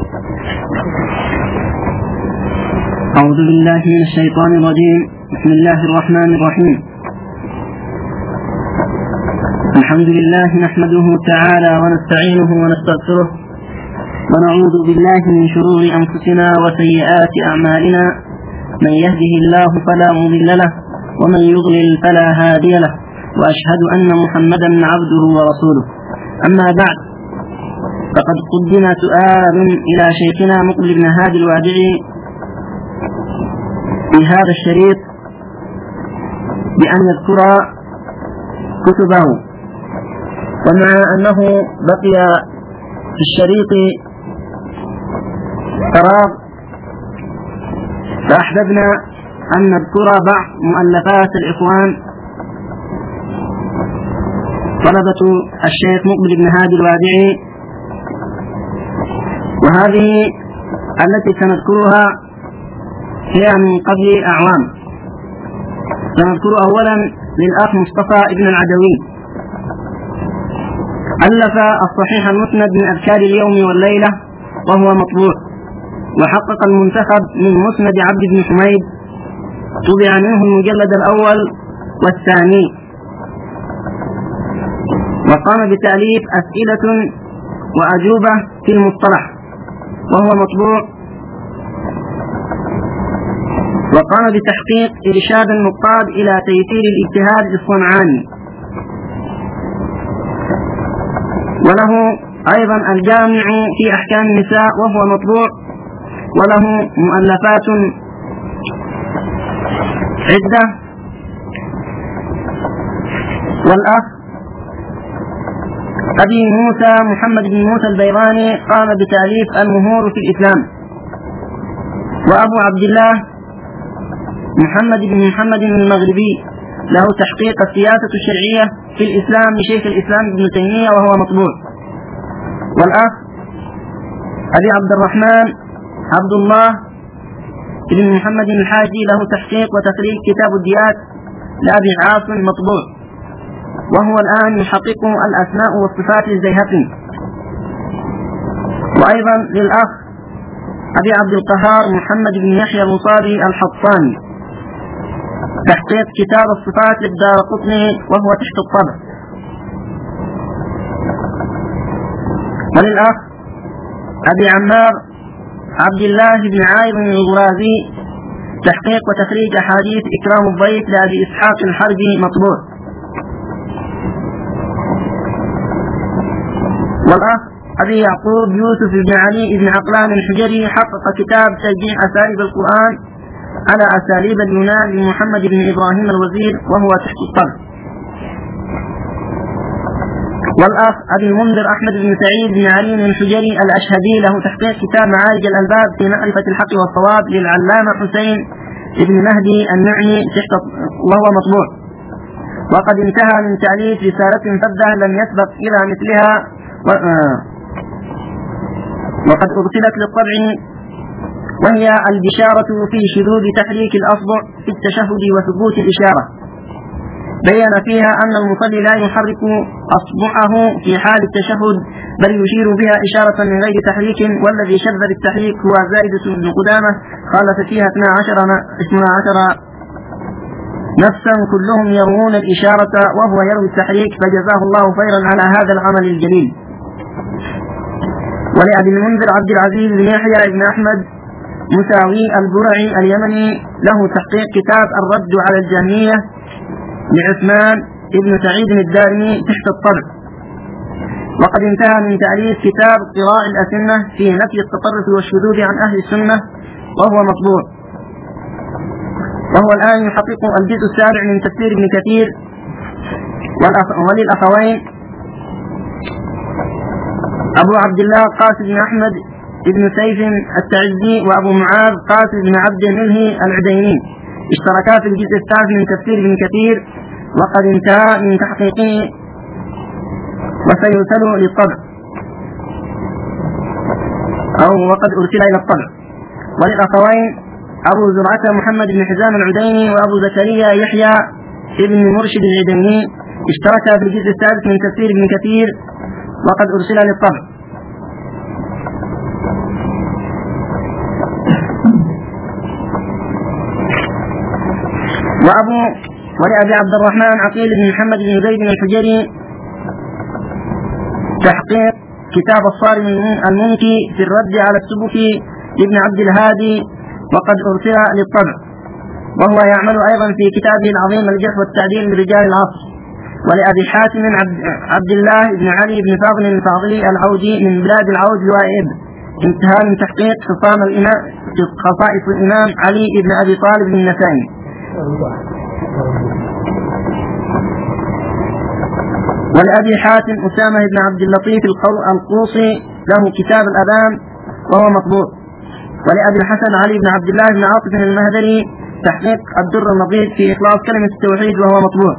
أعوذ بالله من الشيطان الرجيم. بسم الله الرحمن الرحيم. الحمد لله نحمده تعالى ونستعينه ونستغفره ونعوذ بالله من شرور أنفسنا وسيئات أعمالنا، من يهده الله فلا مضل له ومن يضلل فلا هادي له، وأشهد أن محمدا عبده ورسوله. أما بعد، فقد قدم سؤال إلى شيخنا مقبل بن هادي الوادعي في هذا الشريط بأن يذكر كتبه، ومع أنه بقي في الشريط فراغ فأحببنا أن نذكر بعض مؤلفات الإخوان طلبة الشيخ مقبل بن هادي الوادعي، وهذه التي سنذكرها هي من قبل أعوام. سنذكر أولا للأخ مصطفى ابن العدوي، ألف الصحيح المسند من أذكار اليوم والليلة وهو مطبوع، وحقق المنتخب من مسند عبد بن حميد، طبع منه المجلد الأول والثاني، وقام بتأليف أسئلة وأجوبة في المصطلح وهو مطبوع، وقام بتحقيق إرشاد النقاد إلى تيسير الاجتهاد الصنعاني، وله أيضا الجامع في أحكام النساء وهو مطبوع، وله مؤلفات عدة. والأخ أبي موسى محمد بن موسى البيراني قام بتأليف المهور في الإسلام، وأبو عبد الله محمد بن محمد المغربي له تحقيق السياسة الشرعية في الإسلام لشيخ الإسلام ابن تيمية وهو مطبوع. والأخ أبي عبد الرحمن عبد الله بن محمد الحاجي له تحقيق وتخريج كتاب الديات لأبي عاصم مطبوع، وهو الآن يحقق الأسماء والصفات للزيهقي. وأيضا للأخ أبي عبد القهار محمد بن يحيى المصابي الحطاني تحقيق كتاب الصفات للدارقطني وهو تحت الطبع. وللأخ أبي عمار عبد الله بن عايض الغرازي تحقيق وتخريج أحاديث إكرام الضيف لأبي إسحاق الحربي مطبوع. والأخ أبي يعقوب يوسف بن علي بن عقلان الحجري حقق كتاب تشجيع أساليب القرآن على أساليب اليونان لمحمد بن إبراهيم الوزير وهو تحت الطبع. والأخ أبي المنذر أحمد بن سعيد بن علي الحجري الأشهدي له تحقيق كتاب معارج الألباب في معرفة الحق والصواب للعلامة حسين بن مهدي النعمي وهو مطبوع. وقد انتهى من تأليف رسالة فذة لم يسبق إلى مثلها، وقد أرسلت للطبع، وهي البشارة في شذوذ تحريك الأصبع في التشهد وثبوت الإشارة. بين فيها أن المصلي لا يحرك أصبعه في حال التشهد بل يشير بها إشارة من غير تحريك، والذي شذ بالتحريك هو زائدة بن قدامة خالف فيها اثنا عشر نفسا كلهم يروون الإشارة وهو يروي التحريك، فجزاه الله خيرا على هذا العمل الجليل. ولأبي المنذر عبد العزيز بن يحيى بن أحمد مساوي البرعي اليمني له تحقيق كتاب الرد على الجهمية لعثمان ابن سعيد الدارمي تحت الطبع. وقد انتهى من تأليف كتاب قراء الأسنة في نفي التطرف والشذوذ عن أهل السنة وهو مطبوع، وهو الآن يحقق الجزء السابع من تفسير ابن كثير. وللأخوين أبو عبد الله قاسم بن أحمد ابن سيف التعزي وأبو معاذ قاسم بن عبد الملهي العديني اشتركا في الجزء الثالث من تفسير ابن كثير، وقد انتهى من تحقيقه وسيرسل للطبع أو وقد أرسل إلى الطبع. وللأخوين أبو زرعة محمد بن حزام العديني وأبو زكريا يحيى ابن مرشد العديني اشتركا في الجزء الثالث من تفسير ابن كثير، وقد أرسل للطبع. وأبو ولأبي عبد الرحمن عقيل بن محمد بن زيد الحجري تحقيق كتاب الصارم المنكي في الرد على السبكي لابن عبد الهادي، وقد أرسل للطبع. وهو يعمل أيضا في كتابه العظيم الجرح والتعديل لرجال العصر. ولأبي حاتم عبد الله بن علي بن فاضل الفاضلي العودي من بلاد العود يوائب انتهى من تحقيق خصام الإمام خصائص الإمام علي بن أبي طالب النسائي. ولأبي حاتم أسامة بن عبد اللطيف القوصي له كتاب الأبان وهو مطبوع. ولأبي الحسن علي بن عبد الله بن عاطف المهدري تحقيق الدر النظيف في إخلاص كلمة التوحيد وهو مطبوع.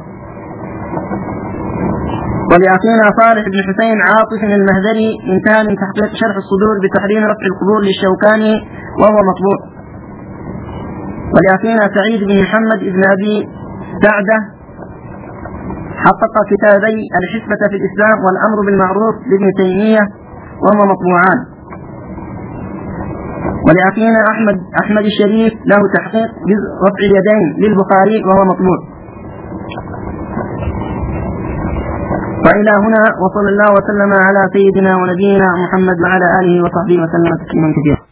ولأخينا صالح بن حسين عاطف المهدري انتهى من تحقيق شرح الصدور بتحريم رفع القبور للشوكاني وهو مطبوع. ولأخينا سعيد بن محمد بن أبي سعدة حقق كتابي الحسبة في الإسلام والأمر بالمعروف لابن تيمية وهما مطبوعان. ولأخينا أحمد أحمد الشريف له تحقيق جزء رفع اليدين للبخاري وهو مطبوع. وإلى هنا وصلى الله وسلم على سيدنا ونبينا محمد وعلى آله وصحبه وسلم تسليما كثيرا.